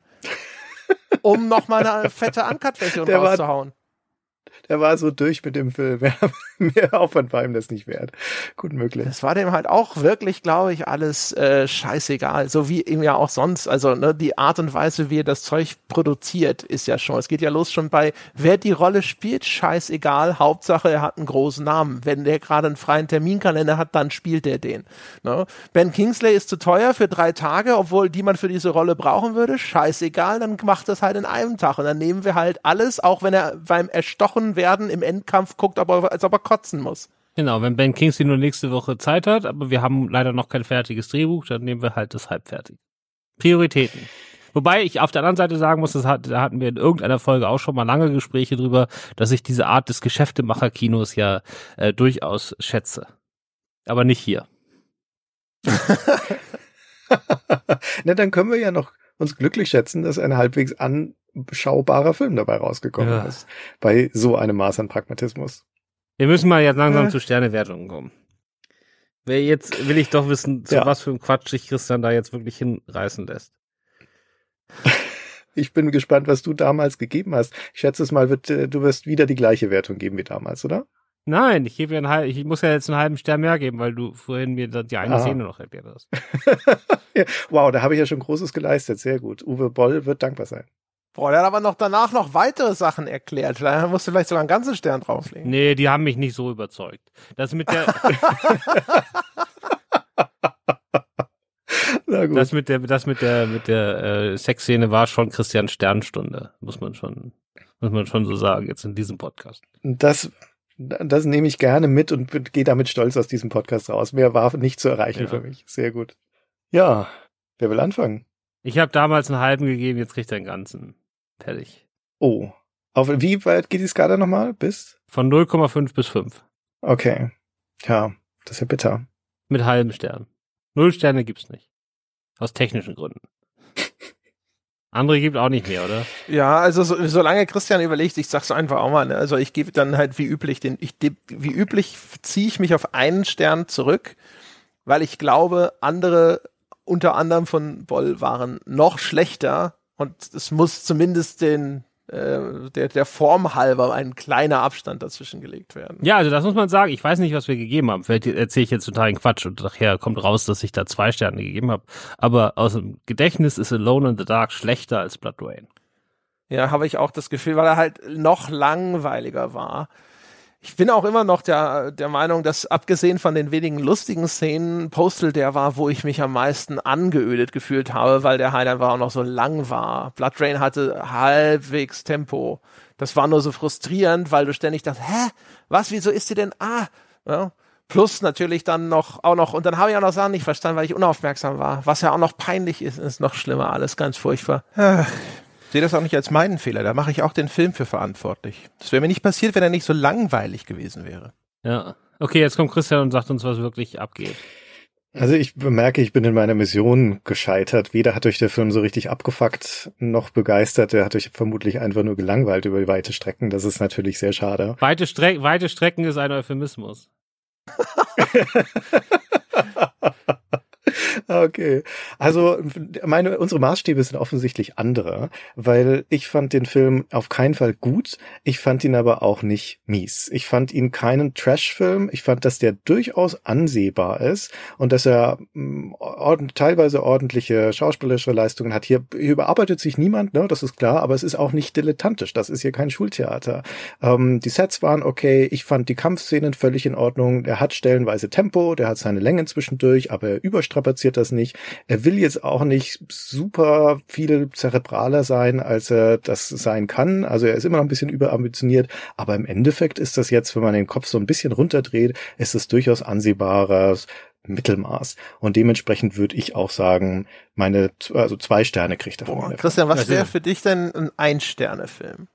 Um nochmal eine fette Uncut-Version rauszuhauen. Der war so durch mit dem Film. Ja, mehr Aufwand war ihm das nicht wert. Gut möglich. Das war dem halt auch wirklich, glaube ich, alles äh, scheißegal. So wie ihm ja auch sonst. Also ne, die Art und Weise, wie er das Zeug produziert, ist ja schon. Es geht ja los schon bei, wer die Rolle spielt, scheißegal. Hauptsache, er hat einen großen Namen. Wenn der gerade einen freien Terminkalender hat, dann spielt er den. Ne? Ben Kingsley ist zu teuer für drei Tage, obwohl die man für diese Rolle brauchen würde. Scheißegal, dann macht das halt in einem Tag. Und dann nehmen wir halt alles, auch wenn er beim Erstochen werden im Endkampf guckt, aber als ob er kotzen muss. Genau, wenn Ben Kingsley nur nächste Woche Zeit hat, aber wir haben leider noch kein fertiges Drehbuch, dann nehmen wir halt das halbfertig. Prioritäten. Wobei ich auf der anderen Seite sagen muss, das hat, da hatten wir in irgendeiner Folge auch schon mal lange Gespräche drüber, dass ich diese Art des Geschäftemacher-Kinos ja äh, durchaus schätze. Aber nicht hier. Na, dann können wir ja noch uns glücklich schätzen, dass ein halbwegs anschaubarer Film dabei rausgekommen ja. ist. Bei so einem Maß an Pragmatismus. Wir müssen mal jetzt langsam ja. zu Sternewertungen kommen. Jetzt will ich doch wissen, zu ja. was für ein Quatsch sich Christian da jetzt wirklich hinreißen lässt. Ich bin gespannt, was du damals gegeben hast. Ich schätze es mal, wird, du wirst wieder die gleiche Wertung geben wie damals, oder? Nein, ich gebe ja einen halben, ich muss ja jetzt einen halben Stern mehr geben, weil du vorhin mir die eine Aha. Szene noch erklärt hast. ja, wow, da habe ich ja schon Großes geleistet. Sehr gut. Uwe Boll wird dankbar sein. Boah, der hat aber noch danach noch weitere Sachen erklärt. Da musst du vielleicht sogar einen ganzen Stern drauflegen. Nee, die haben mich nicht so überzeugt. Das mit der Na gut. Das mit der, das mit der, mit der äh, Sexszene war schon Christian Sternstunde, muss man schon, muss man schon so sagen jetzt in diesem Podcast. Das, das nehme ich gerne mit und gehe damit stolz aus diesem Podcast raus. Mehr war nicht zu erreichen ja. für mich. Sehr gut. Ja, wer will anfangen? Ich habe damals einen halben gegeben, jetzt kriegt er einen ganzen. Fertig. Oh. Auf wie weit geht die Skala nochmal? Bis? Von null Komma fünf bis fünf. Okay. Ja, das ist ja bitter. Mit halben Stern. Null Sterne gibt's nicht. Aus technischen Gründen. Andere gibt auch nicht mehr, oder? Ja, also so, solange Christian überlegt, ich sag's einfach auch mal, ne? Also ich gebe dann halt wie üblich den, ich wie üblich ziehe ich mich auf einen Stern zurück, weil ich glaube, andere unter anderem von Boll waren noch schlechter und es muss zumindest den äh, der, der Form halber ein kleiner Abstand dazwischen gelegt werden. Ja, also das muss man sagen. Ich weiß nicht, was wir gegeben haben. Vielleicht erzähle ich jetzt totalen Quatsch und nachher kommt raus, dass ich da zwei Sterne gegeben habe. Aber aus dem Gedächtnis ist Alone in the Dark schlechter als Blood Rain. Ja, habe ich auch das Gefühl, weil er halt noch langweiliger war. Ich bin auch immer noch der, der Meinung, dass abgesehen von den wenigen lustigen Szenen Postal der war, wo ich mich am meisten angeödet gefühlt habe, weil der halt einfach auch noch so lang war. Blood Rain hatte halbwegs Tempo. Das war nur so frustrierend, weil du ständig dachtest, hä, was, wieso ist die denn, ah, ja. Plus natürlich dann noch, auch noch, und dann habe ich auch noch Sachen nicht verstanden, weil ich unaufmerksam war. Was ja auch noch peinlich ist, ist noch schlimmer, alles ganz furchtbar. Ich sehe das auch nicht als meinen Fehler, da mache ich auch den Film für verantwortlich. Das wäre mir nicht passiert, wenn er nicht so langweilig gewesen wäre. Ja, okay, jetzt kommt Christian und sagt uns, was wirklich abgeht. Also ich bemerke, ich bin in meiner Mission gescheitert. Weder hat euch der Film so richtig abgefuckt, noch begeistert. Der hat euch vermutlich einfach nur gelangweilt über die weite Strecken. Das ist natürlich sehr schade. Weite, Stre- weite Strecken ist ein Euphemismus. Okay, also meine unsere Maßstäbe sind offensichtlich andere, weil ich fand den Film auf keinen Fall gut, ich fand ihn aber auch nicht mies. Ich fand ihn keinen Trash-Film, ich fand, dass der durchaus ansehbar ist und dass er mh, ord- teilweise ordentliche schauspielerische Leistungen hat. Hier, hier überarbeitet sich niemand, ne, das ist klar, aber es ist auch nicht dilettantisch, das ist hier kein Schultheater. Ähm, die Sets waren okay, ich fand die Kampfszenen völlig in Ordnung, er hat stellenweise Tempo, der hat seine Längen zwischendurch, aber er überstrapaziert das nicht. Er will jetzt auch nicht super viel zerebraler sein, als er das sein kann. Also er ist immer noch ein bisschen überambitioniert, aber im Endeffekt ist das jetzt, wenn man den Kopf so ein bisschen runterdreht, ist es durchaus ansehbares Mittelmaß. Und dementsprechend würde ich auch sagen, meine, also zwei Sterne kriegt er von mir. Christian, was wäre für dich denn ein Ein-Sterne-Film?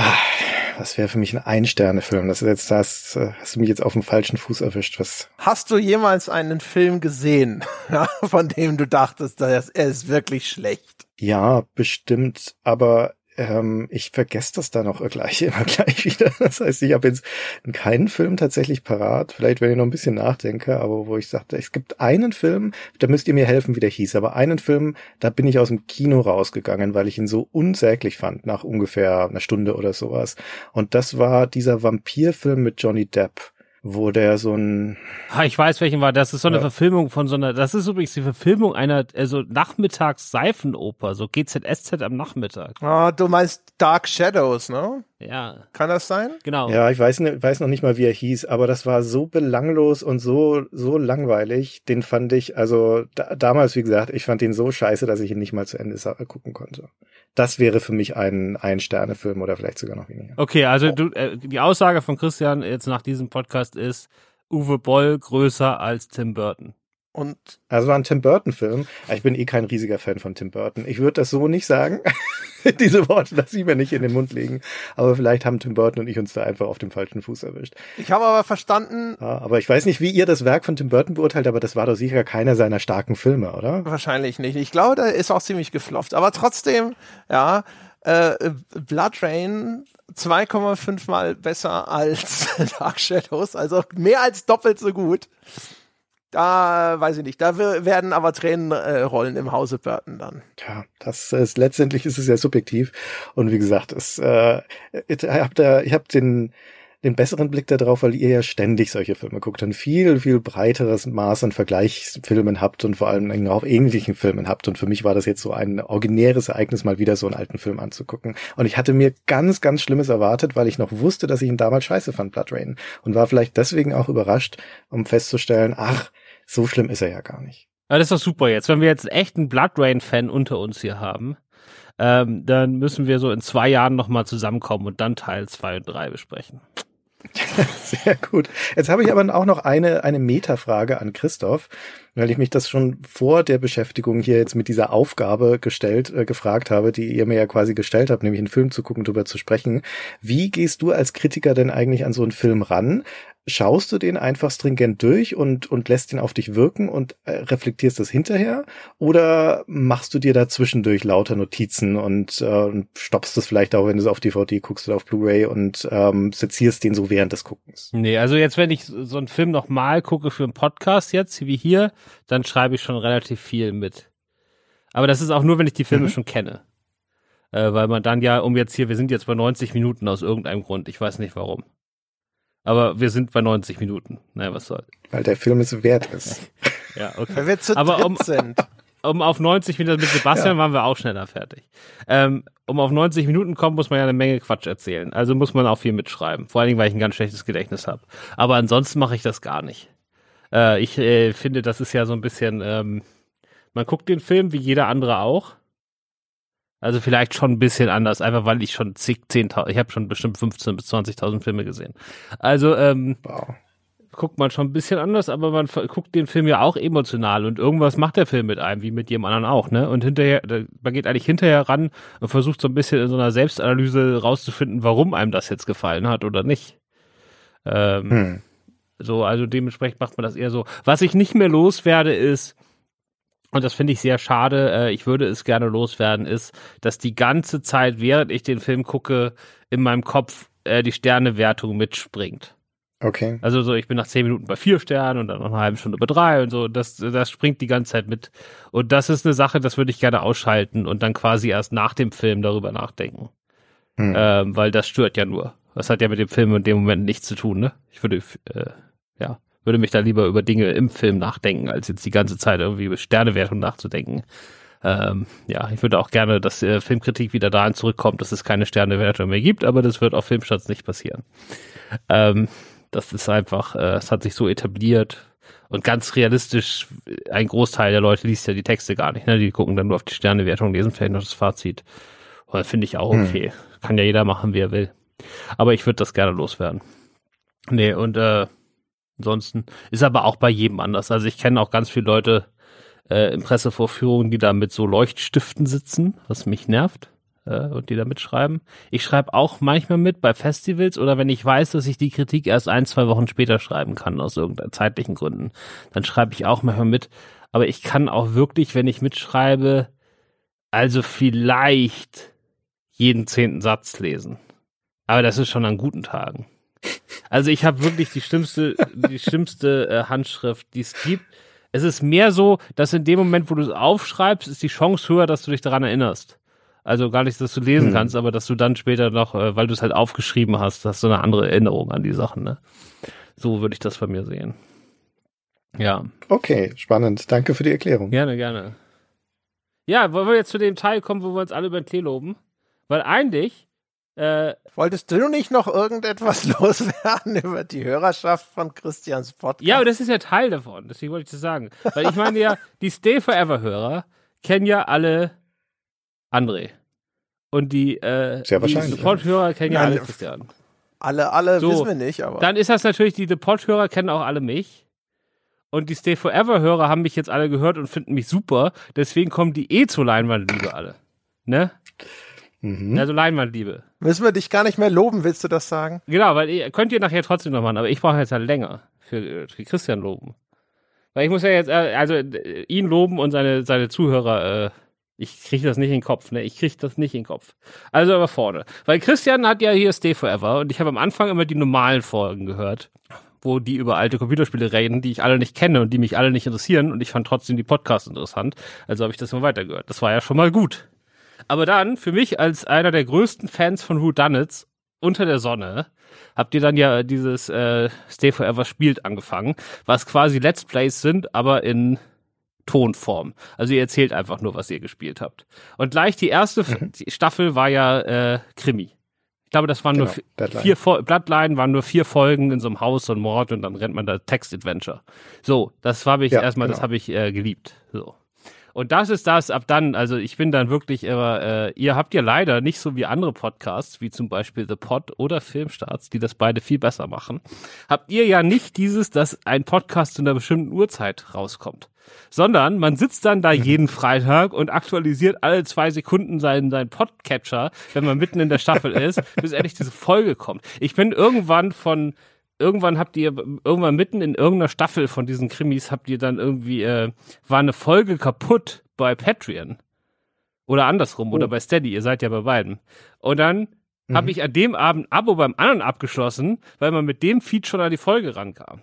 Was wäre für mich ein Ein-Sterne-Film? Das ist jetzt, das hast du mich jetzt auf dem falschen Fuß erwischt. Was? Hast du jemals einen Film gesehen, von dem du dachtest, dass er ist wirklich schlecht? Ja, bestimmt, aber ähm, ich vergesse das dann auch gleich immer gleich wieder. Das heißt, ich habe jetzt keinen Film tatsächlich parat. Vielleicht, wenn ich noch ein bisschen nachdenke, aber wo ich sagte, es gibt einen Film, da müsst ihr mir helfen, wie der hieß, aber einen Film, da bin ich aus dem Kino rausgegangen, weil ich ihn so unsäglich fand, nach ungefähr einer Stunde oder sowas. Und das war dieser Vampirfilm mit Johnny Depp, wo der so ein... Ich weiß, welchen war. Das ist so eine ja. Verfilmung von so einer... Das ist übrigens die Verfilmung einer also Nachmittags-Seifenoper, so G Z S Z am Nachmittag. Ah, du meinst Dark Shadows, ne? Ja. Kann das sein? Genau. Ja, ich weiß, weiß noch nicht mal, wie er hieß, aber das war so belanglos und so so langweilig. Den fand ich, also da, damals, wie gesagt, ich fand den so scheiße, dass ich ihn nicht mal zu Ende gucken konnte. Das wäre für mich ein Ein-Sterne-Film oder vielleicht sogar noch weniger. Okay, also du, äh, die Aussage von Christian jetzt nach diesem Podcast ist, Uwe Boll größer als Tim Burton. Und also war ein Tim Burton-Film. Ich bin eh kein riesiger Fan von Tim Burton. Ich würde das so nicht sagen. Diese Worte lasse ich mir nicht in den Mund legen. Aber vielleicht haben Tim Burton und ich uns da einfach auf dem falschen Fuß erwischt. Ich habe aber verstanden... Ja, aber ich weiß nicht, wie ihr das Werk von Tim Burton beurteilt, aber das war doch sicher keiner seiner starken Filme, oder? Wahrscheinlich nicht. Ich glaube, der ist auch ziemlich gefloppt. Aber trotzdem, ja, äh, Blood Rain zwei Komma fünf Mal besser als Dark Shadows. Also mehr als doppelt so gut. Da weiß ich nicht, da werden aber Tränen äh, rollen im Hause Burton dann. Tja, das ist letztendlich ist es ja subjektiv und wie gesagt, es äh, ich hab da ich habe den den besseren Blick da drauf, weil ihr ja ständig solche Filme guckt, ein viel viel breiteres Maß an Vergleichsfilmen habt und vor allem auch ähnlichen Filmen habt und für mich war das jetzt so ein originäres Ereignis, mal wieder so einen alten Film anzugucken und ich hatte mir ganz ganz Schlimmes erwartet, weil ich noch wusste, dass ich ihn damals scheiße fand, Blood Rain, und war vielleicht deswegen auch überrascht, um festzustellen, ach, so schlimm ist er ja gar nicht. Aber das ist doch super jetzt. Wenn wir jetzt echt einen Blood Rain-Fan unter uns hier haben, ähm, dann müssen wir so in zwei Jahren nochmal zusammenkommen und dann Teil zwei und drei besprechen. Sehr gut. Jetzt habe ich aber auch noch eine, eine Metafrage an Christoph, weil ich mich das schon vor der Beschäftigung hier jetzt mit dieser Aufgabe gestellt, äh, gefragt habe, die ihr mir ja quasi gestellt habt, nämlich einen Film zu gucken, darüber zu sprechen. Wie gehst du als Kritiker denn eigentlich an so einen Film ran? Schaust du den einfach stringent durch und, und lässt ihn auf dich wirken und äh, reflektierst das hinterher? Oder machst du dir da zwischendurch lauter Notizen und äh, stoppst das vielleicht auch, wenn du es auf D V D guckst oder auf Blu-ray und ähm, sezierst den so während des Guckens? Nee, also jetzt, wenn ich so einen Film nochmal gucke für einen Podcast jetzt, wie hier, dann schreibe ich schon relativ viel mit. Aber das ist auch nur, wenn ich die Filme mhm. schon kenne. Äh, weil man dann ja, um jetzt hier, wir sind jetzt bei neunzig Minuten aus irgendeinem Grund, ich weiß nicht warum. Aber wir sind bei neunzig Minuten. Naja, was soll. Weil der Film es wert ist. Ja, okay. Weil wir zu Aber um, sind. um auf neunzig Minuten, mit Sebastian ja. waren wir auch schneller fertig. Ähm, um auf neunzig Minuten kommen, muss man ja eine Menge Quatsch erzählen. Also muss man auch viel mitschreiben. Vor allen Dingen, weil ich ein ganz schlechtes Gedächtnis habe. Aber ansonsten mache ich das gar nicht. Äh, ich äh, finde, das ist ja so ein bisschen, ähm, man guckt den Film wie jeder andere auch. Also vielleicht schon ein bisschen anders, einfach weil ich schon zig, zehntausend, ich habe schon bestimmt fünfzehntausend bis zwanzigtausend Filme gesehen. Also ähm, wow. guckt man schon ein bisschen anders, aber man guckt den Film ja auch emotional und irgendwas macht der Film mit einem, wie mit jedem anderen auch, ne? Und hinterher, man geht eigentlich hinterher ran und versucht so ein bisschen in so einer Selbstanalyse rauszufinden, warum einem das jetzt gefallen hat oder nicht. Ähm, hm. So, also dementsprechend macht man das eher so. Was ich nicht mehr loswerde ist, und das finde ich sehr schade, äh, ich würde es gerne loswerden, ist, dass die ganze Zeit, während ich den Film gucke, in meinem Kopf äh, die Sternewertung mitspringt. Okay. Also so, ich bin nach zehn Minuten bei vier Sternen und dann noch eine halbe Stunde bei drei und so, das, das springt die ganze Zeit mit. Und das ist eine Sache, das würde ich gerne ausschalten und dann quasi erst nach dem Film darüber nachdenken. Hm. Ähm, weil das stört ja nur. Das hat ja mit dem Film in dem Moment nichts zu tun, ne? Ich würde, äh, ja... würde mich da lieber über Dinge im Film nachdenken, als jetzt die ganze Zeit irgendwie über Sternewertung nachzudenken. Ähm, ja, ich würde auch gerne, dass äh, Filmkritik wieder dahin zurückkommt, dass es keine Sternewertung mehr gibt, aber das wird auf Filmstarts nicht passieren. Ähm, das ist einfach, äh, es hat sich so etabliert und ganz realistisch, ein Großteil der Leute liest ja die Texte gar nicht, ne? Die gucken dann nur auf die Sternewertung, lesen vielleicht noch das Fazit. Und das finde ich auch okay. Hm. Kann ja jeder machen, wie er will. Aber ich würde das gerne loswerden. Nee, und äh, ansonsten ist aber auch bei jedem anders. Also ich kenne auch ganz viele Leute äh, in Pressevorführungen, die da mit so Leuchtstiften sitzen, was mich nervt, äh, und die da mitschreiben. Ich schreibe auch manchmal mit bei Festivals oder wenn ich weiß, dass ich die Kritik erst ein, zwei Wochen später schreiben kann, aus irgendeinen zeitlichen Gründen, dann schreibe ich auch manchmal mit. Aber ich kann auch wirklich, wenn ich mitschreibe, also vielleicht jeden zehnten Satz lesen. Aber das ist schon an guten Tagen. Also ich habe wirklich die schlimmste, die schlimmste äh, Handschrift, die es gibt. Es ist mehr so, dass in dem Moment, wo du es aufschreibst, ist die Chance höher, dass du dich daran erinnerst. Also gar nicht, dass du lesen hm. kannst, aber dass du dann später noch, äh, weil du es halt aufgeschrieben hast, hast du eine andere Erinnerung an die Sachen. Ne? So würde ich das bei mir sehen. Ja. Okay, spannend. Danke für die Erklärung. Gerne, gerne. Ja, wollen wir jetzt zu dem Teil kommen, wo wir uns alle über den Klee loben? Weil eigentlich Äh, Wolltest du nicht noch irgendetwas loswerden über die Hörerschaft von Christians Podcast? Ja, aber das ist ja Teil davon, deswegen wollte ich das sagen. Weil ich meine ja, die Stay Forever Hörer kennen ja alle André. Und die, äh, die Support-Hörer kennen ja alle Christian. Alle, alle so, wissen wir nicht, aber. Dann ist das natürlich, die Support-Hörer kennen auch alle mich. Und die Stay Forever-Hörer haben mich jetzt alle gehört und finden mich super. Deswegen kommen die eh zur Leinwand, liebe alle. Ne? Mhm. Also Leinwandliebe. Müssen wir dich gar nicht mehr loben, willst du das sagen? Genau, weil ihr könnt ihr nachher trotzdem noch machen, aber ich brauche jetzt halt länger für, für Christian loben. Weil ich muss ja jetzt, also ihn loben und seine, seine Zuhörer, äh, ich kriege das nicht in den Kopf, ne? Ich kriege das nicht in den Kopf. Also aber vorne. Weil Christian hat ja hier Stay Forever und ich habe am Anfang immer die normalen Folgen gehört, wo die über alte Computerspiele reden, die ich alle nicht kenne und die mich alle nicht interessieren und ich fand trotzdem die Podcasts interessant. Also habe ich das immer weitergehört. Das war ja schon mal gut. Aber dann, für mich als einer der größten Fans von Whodunits unter der Sonne, habt ihr dann ja dieses äh, Stay Forever spielt angefangen, was quasi Let's Plays sind, aber in Tonform. Also ihr erzählt einfach nur, was ihr gespielt habt. Und gleich die erste mhm. die Staffel war ja äh, Krimi. Ich glaube, das waren genau, nur Bloodline. vier Fo- Bloodline, waren nur vier Folgen in so einem Haus, so ein Mord und dann rennt man da Text-Adventure. So, das habe ich ja, erstmal, genau. das habe ich äh, geliebt. So. Und das ist das, ab dann, also ich bin dann wirklich immer, äh, ihr habt ja leider nicht so wie andere Podcasts, wie zum Beispiel The Pod oder Filmstarts, die das beide viel besser machen, habt ihr ja nicht dieses, dass ein Podcast zu einer bestimmten Uhrzeit rauskommt, sondern man sitzt dann da jeden Freitag und aktualisiert alle zwei Sekunden seinen, seinen Podcatcher, wenn man mitten in der Staffel ist, bis endlich diese Folge kommt. Ich bin irgendwann von Irgendwann habt ihr, irgendwann mitten in irgendeiner Staffel von diesen Krimis habt ihr dann irgendwie, äh, war eine Folge kaputt bei Patreon. Oder andersrum, oh. oder bei Steady, ihr seid ja bei beiden. Und dann mhm. habe ich an dem Abend ein Abo beim anderen abgeschlossen, weil man mit dem Feed schon an die Folge rankam.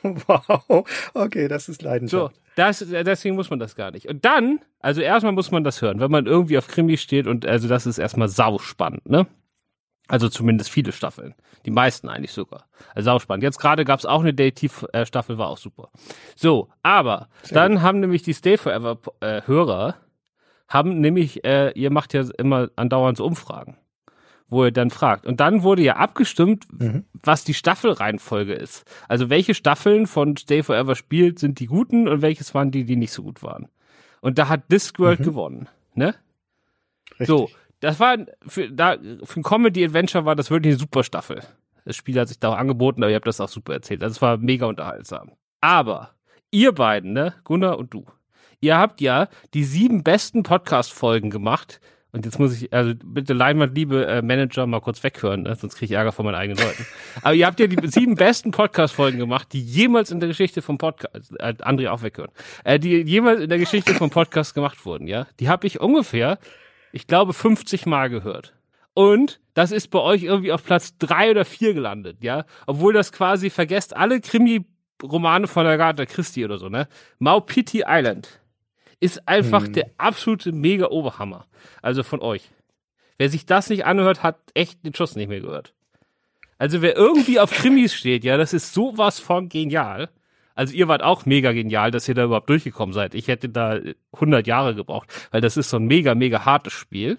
Wow, okay, das ist Leidenschaft. So, das, deswegen muss man das gar nicht. Und dann, also erstmal muss man das hören, wenn man irgendwie auf Krimis steht und also das ist erstmal sauspannend, ne? Also zumindest viele Staffeln. Die meisten eigentlich sogar. Also auch spannend. Jetzt gerade gab es auch eine Detektiv-Staffel, war auch super. So, aber Sehr dann gut. haben nämlich die Stay Forever-Hörer, äh, haben nämlich, äh, ihr macht ja immer andauernd so Umfragen, wo ihr dann fragt. Und dann wurde ja abgestimmt, mhm. was die Staffelreihenfolge ist. Also welche Staffeln von Stay Forever spielt, sind die guten und welches waren die, die nicht so gut waren. Und da hat Discworld mhm. gewonnen, ne? Richtig. So. Das war, für, da, für ein Comedy-Adventure war das wirklich eine super Staffel. Das Spiel hat sich da auch angeboten, aber ihr habt das auch super erzählt. Also es war mega unterhaltsam. Aber ihr beiden, ne, Gunnar und du, ihr habt ja die sieben besten Podcast-Folgen gemacht. Und jetzt muss ich, also bitte Leinwand, liebe äh, Manager, mal kurz weghören, ne? Sonst kriege ich Ärger von meinen eigenen Leuten. Aber ihr habt ja die sieben besten Podcast-Folgen gemacht, die jemals in der Geschichte vom Podcast, äh, André auch weghören, äh, die jemals in der Geschichte vom Podcast gemacht wurden, ja? Die habe ich ungefähr ich glaube, fünfzig Mal gehört. Und das ist bei euch irgendwie auf Platz drei oder vier gelandet, ja? Obwohl das quasi, vergesst alle Krimi-Romane von Agatha Christie oder so, ne? Maupiti Island ist einfach hm. der absolute Mega-Oberhammer. Also von euch. Wer sich das nicht anhört, hat echt den Schuss nicht mehr gehört. Also wer irgendwie auf Krimis steht, ja, das ist sowas von genial. Also ihr wart auch mega genial, dass ihr da überhaupt durchgekommen seid. Ich hätte da hundert Jahre gebraucht, weil das ist so ein mega, mega hartes Spiel,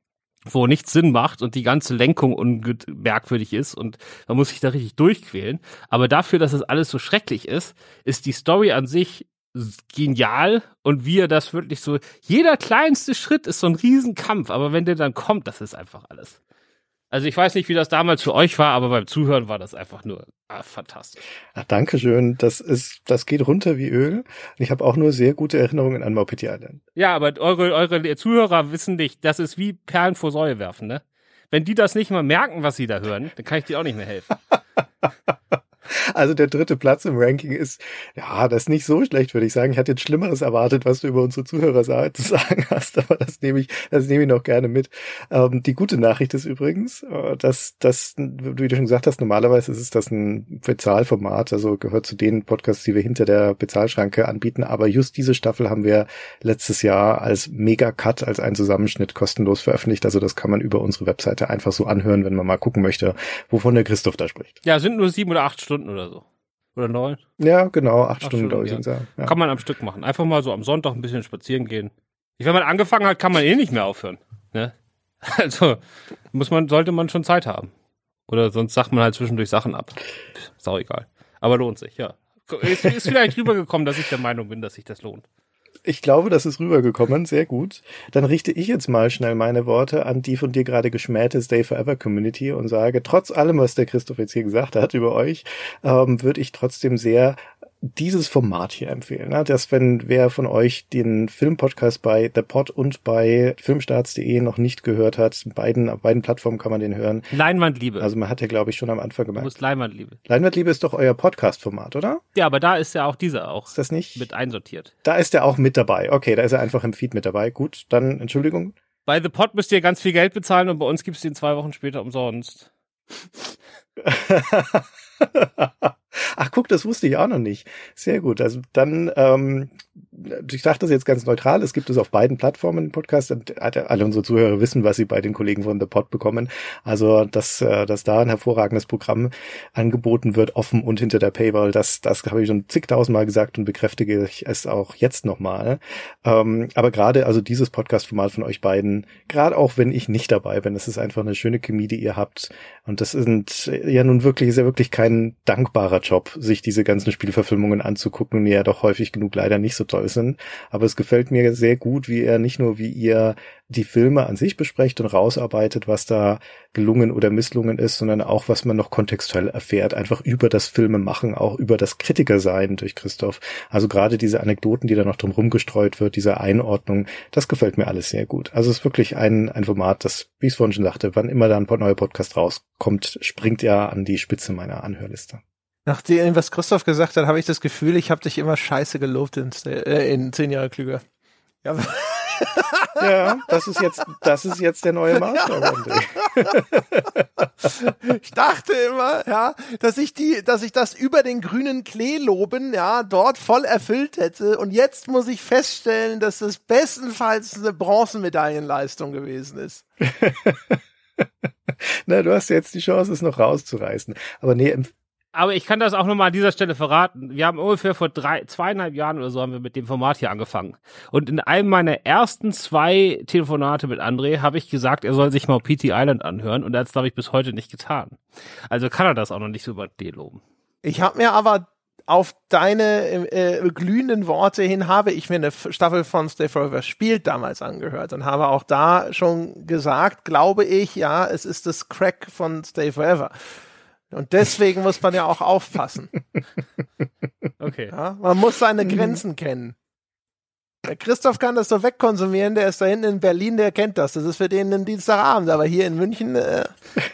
wo nichts Sinn macht und die ganze Lenkung unge- merkwürdig ist und man muss sich da richtig durchquälen. Aber dafür, dass es alles so schrecklich ist, ist die Story an sich genial und wie ihr das wirklich so, jeder kleinste Schritt ist so ein Riesenkampf, aber wenn der dann kommt, das ist einfach alles. Also ich weiß nicht, wie das damals für euch war, aber beim Zuhören war das einfach nur ah, fantastisch. Ach, Dankeschön. Das ist, das geht runter wie Öl. Ich habe auch nur sehr gute Erinnerungen an Maupiti Island. Ja, aber eure, eure Zuhörer wissen nicht, das ist wie Perlen vor Säue werfen, ne? Wenn die das nicht mal merken, was sie da hören, dann kann ich dir auch nicht mehr helfen. Also der dritte Platz im Ranking ist, ja, das ist nicht so schlecht, würde ich sagen. Ich hatte jetzt Schlimmeres erwartet, was du über unsere Zuhörer zu sagen hast, aber das nehme ich, das nehme ich noch gerne mit. Ähm, die gute Nachricht ist übrigens, äh, dass das, wie du schon gesagt hast, normalerweise ist es das ein Bezahlformat, also gehört zu den Podcasts, die wir hinter der Bezahlschranke anbieten, aber just diese Staffel haben wir letztes Jahr als Mega-Cut, als einen Zusammenschnitt kostenlos veröffentlicht, also das kann man über unsere Webseite einfach so anhören, wenn man mal gucken möchte, wovon der Christoph da spricht. Ja, sind nur sieben oder acht Stunden oder so. Oder neun? Ja, genau, acht, acht Stunden, glaube ich. Ja. Ja. Kann man am Stück machen. Einfach mal so am Sonntag ein bisschen spazieren gehen. Wenn man angefangen hat, kann man eh nicht mehr aufhören. Ne? Also muss man, sollte man schon Zeit haben. Oder sonst sagt man halt zwischendurch Sachen ab. Ist auch egal. Aber lohnt sich, ja. Ist, ist vielleicht rübergekommen, dass ich der Meinung bin, dass sich das lohnt. Ich glaube, das ist rübergekommen, sehr gut. Dann richte ich jetzt mal schnell meine Worte an die von dir gerade geschmähte Stay Forever Community und sage, trotz allem, was der Christoph jetzt hier gesagt hat über euch, ähm, würde ich trotzdem sehr dieses Format hier empfehlen, ne? Dass wenn wer von euch den Filmpodcast bei The Pod und bei filmstarts punkt de noch nicht gehört hat, beiden, auf beiden Plattformen kann man den hören. Leinwandliebe. Also man hat ja, glaube ich, schon am Anfang gemerkt. Du musst Leinwandliebe. Leinwandliebe ist doch euer Podcast-Format, oder? Ja, aber da ist ja auch dieser auch. Ist das nicht? Mit einsortiert. Da ist er auch mit dabei. Okay, da ist er einfach im Feed mit dabei. Gut, dann Entschuldigung. Bei The Pod müsst ihr ganz viel Geld bezahlen und bei uns gibt's den zwei Wochen später umsonst. Ach, guck, das wusste ich auch noch nicht. Sehr gut. Also dann, ähm, ich sage das jetzt ganz neutral, es gibt es auf beiden Plattformen, den Podcast, und alle unsere Zuhörer wissen, was sie bei den Kollegen von The Pod bekommen. Also, dass, dass da ein hervorragendes Programm angeboten wird, offen und hinter der Paywall, das, das habe ich schon zigtausendmal gesagt und bekräftige ich es auch jetzt nochmal. Ähm, aber gerade, also dieses Podcast-Format von euch beiden, gerade auch wenn ich nicht dabei bin, das ist einfach eine schöne Chemie, die ihr habt. Und das sind ja nun wirklich, ist ja wirklich kein dankbarer Job, sich diese ganzen Spielverfilmungen anzugucken, die ja doch häufig genug leider nicht so toll sind. Aber es gefällt mir sehr gut, wie er nicht nur, wie ihr die Filme an sich besprecht und rausarbeitet, was da gelungen oder misslungen ist, sondern auch, was man noch kontextuell erfährt, einfach über das Filmemachen, auch über das Kritikersein durch Christoph. Also gerade diese Anekdoten, die da noch drumherum gestreut wird, diese Einordnung, das gefällt mir alles sehr gut. Also es ist wirklich ein, ein Format, das, wie ich es vorhin schon sagte, wann immer da ein neuer Podcast rauskommt, springt er an die Spitze meiner Anhörliste. Nachdem, was Christoph gesagt hat, habe ich das Gefühl, ich habe dich immer scheiße gelobt in, äh, in zehn Jahre klüger. Ja. Ja, das ist jetzt, das ist jetzt der neue Maßstab. Ich dachte immer, ja, dass ich die, dass ich das über den grünen Klee loben, ja, dort voll erfüllt hätte. Und jetzt muss ich feststellen, dass es bestenfalls eine Bronzemedaillenleistung gewesen ist. Na, du hast jetzt die Chance, es noch rauszureißen. Aber nee, Aber ich kann das auch nochmal an dieser Stelle verraten. Wir haben ungefähr vor drei, zweieinhalb Jahren oder so haben wir mit dem Format hier angefangen. Und in einem meiner ersten zwei Telefonate mit André habe ich gesagt, er soll sich mal P T Island anhören. Und er hat es, glaube ich, bis heute nicht getan. Also kann er das auch noch nicht so über D loben. Ich habe mir aber auf deine äh, glühenden Worte hin habe ich mir eine Staffel von Stay Forever spielt damals angehört und habe auch da schon gesagt, glaube ich, ja, es ist das Crack von Stay Forever. Und deswegen muss man ja auch aufpassen. Okay. Ja, man muss seine Grenzen kennen. Der Christoph kann das so wegkonsumieren, der ist da hinten in Berlin, der kennt das. Das ist für den ein Dienstagabend, aber hier in München äh,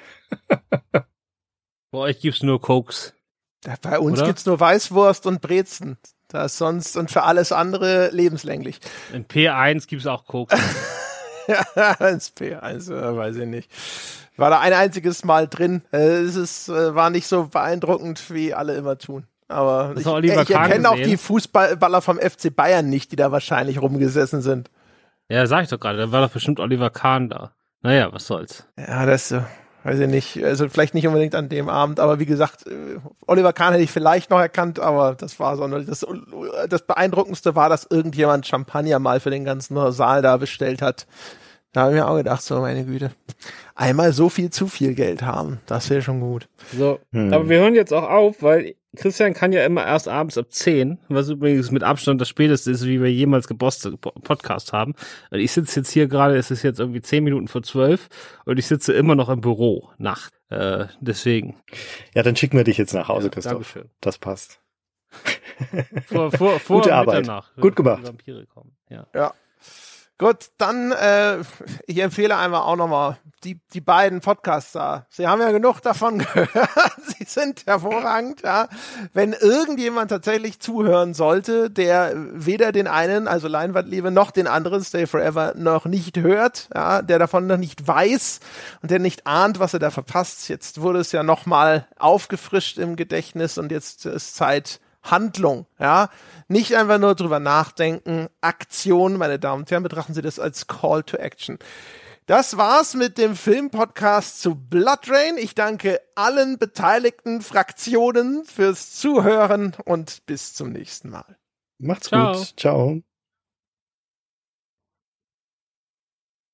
bei euch gibt's nur Cokes. Bei uns oder? Gibt's nur Weißwurst und Brezen. Das ist sonst und für alles andere lebenslänglich. In P eins gibt's auch Cokes. Ja, ins P eins, äh, weiß ich nicht. Ich war da ein einziges Mal drin. Äh, es ist, äh, war nicht so beeindruckend, wie alle immer tun. Aber ich, äh, ich erkenne auch die Fußballer vom F C Bayern nicht, die da wahrscheinlich rumgesessen sind. Ja, sag ich doch gerade. Da war doch bestimmt Oliver Kahn da. Naja, was soll's. Ja, das äh, weiß ich nicht. Also vielleicht nicht unbedingt an dem Abend, aber wie gesagt, äh, Oliver Kahn hätte ich vielleicht noch erkannt, aber das war so. Das, das Beeindruckendste war, dass irgendjemand Champagner mal für den ganzen Saal da bestellt hat. Da habe ich mir auch gedacht, so meine Güte, einmal so viel zu viel Geld haben, das wäre schon gut. So, hm. aber wir hören jetzt auch auf, weil Christian kann ja immer erst abends ab zehn, was übrigens mit Abstand das Späteste ist, wie wir jemals gebosste Podcast haben. Und ich sitze jetzt hier gerade, es ist jetzt irgendwie zehn Minuten vor zwölf und ich sitze immer noch im Büro, Nacht. Äh, deswegen. Ja, dann schicken wir dich jetzt nach Hause, Ja, Christoph. Dankeschön. Das passt. Vor, vor, vor Gute Arbeit. Mitternacht, Gut gemacht. Die Vampire kommen. Ja. Ja. Gut, dann, äh, ich empfehle einmal auch nochmal die, die beiden Podcasts da. Sie haben ja genug davon gehört. Sie sind hervorragend, ja. Wenn irgendjemand tatsächlich zuhören sollte, der weder den einen, also Leinwandliebe, noch den anderen, Stay Forever, noch nicht hört, ja, der davon noch nicht weiß und der nicht ahnt, was er da verpasst. Jetzt wurde es ja nochmal aufgefrischt im Gedächtnis und jetzt ist Zeit, Handlung, ja. Nicht einfach nur drüber nachdenken. Aktion, meine Damen und Herren, betrachten Sie das als Call to Action. Das war's mit dem Filmpodcast zu Blood Rain. Ich danke allen beteiligten Fraktionen fürs Zuhören und bis zum nächsten Mal. Macht's Ciao. gut. Ciao.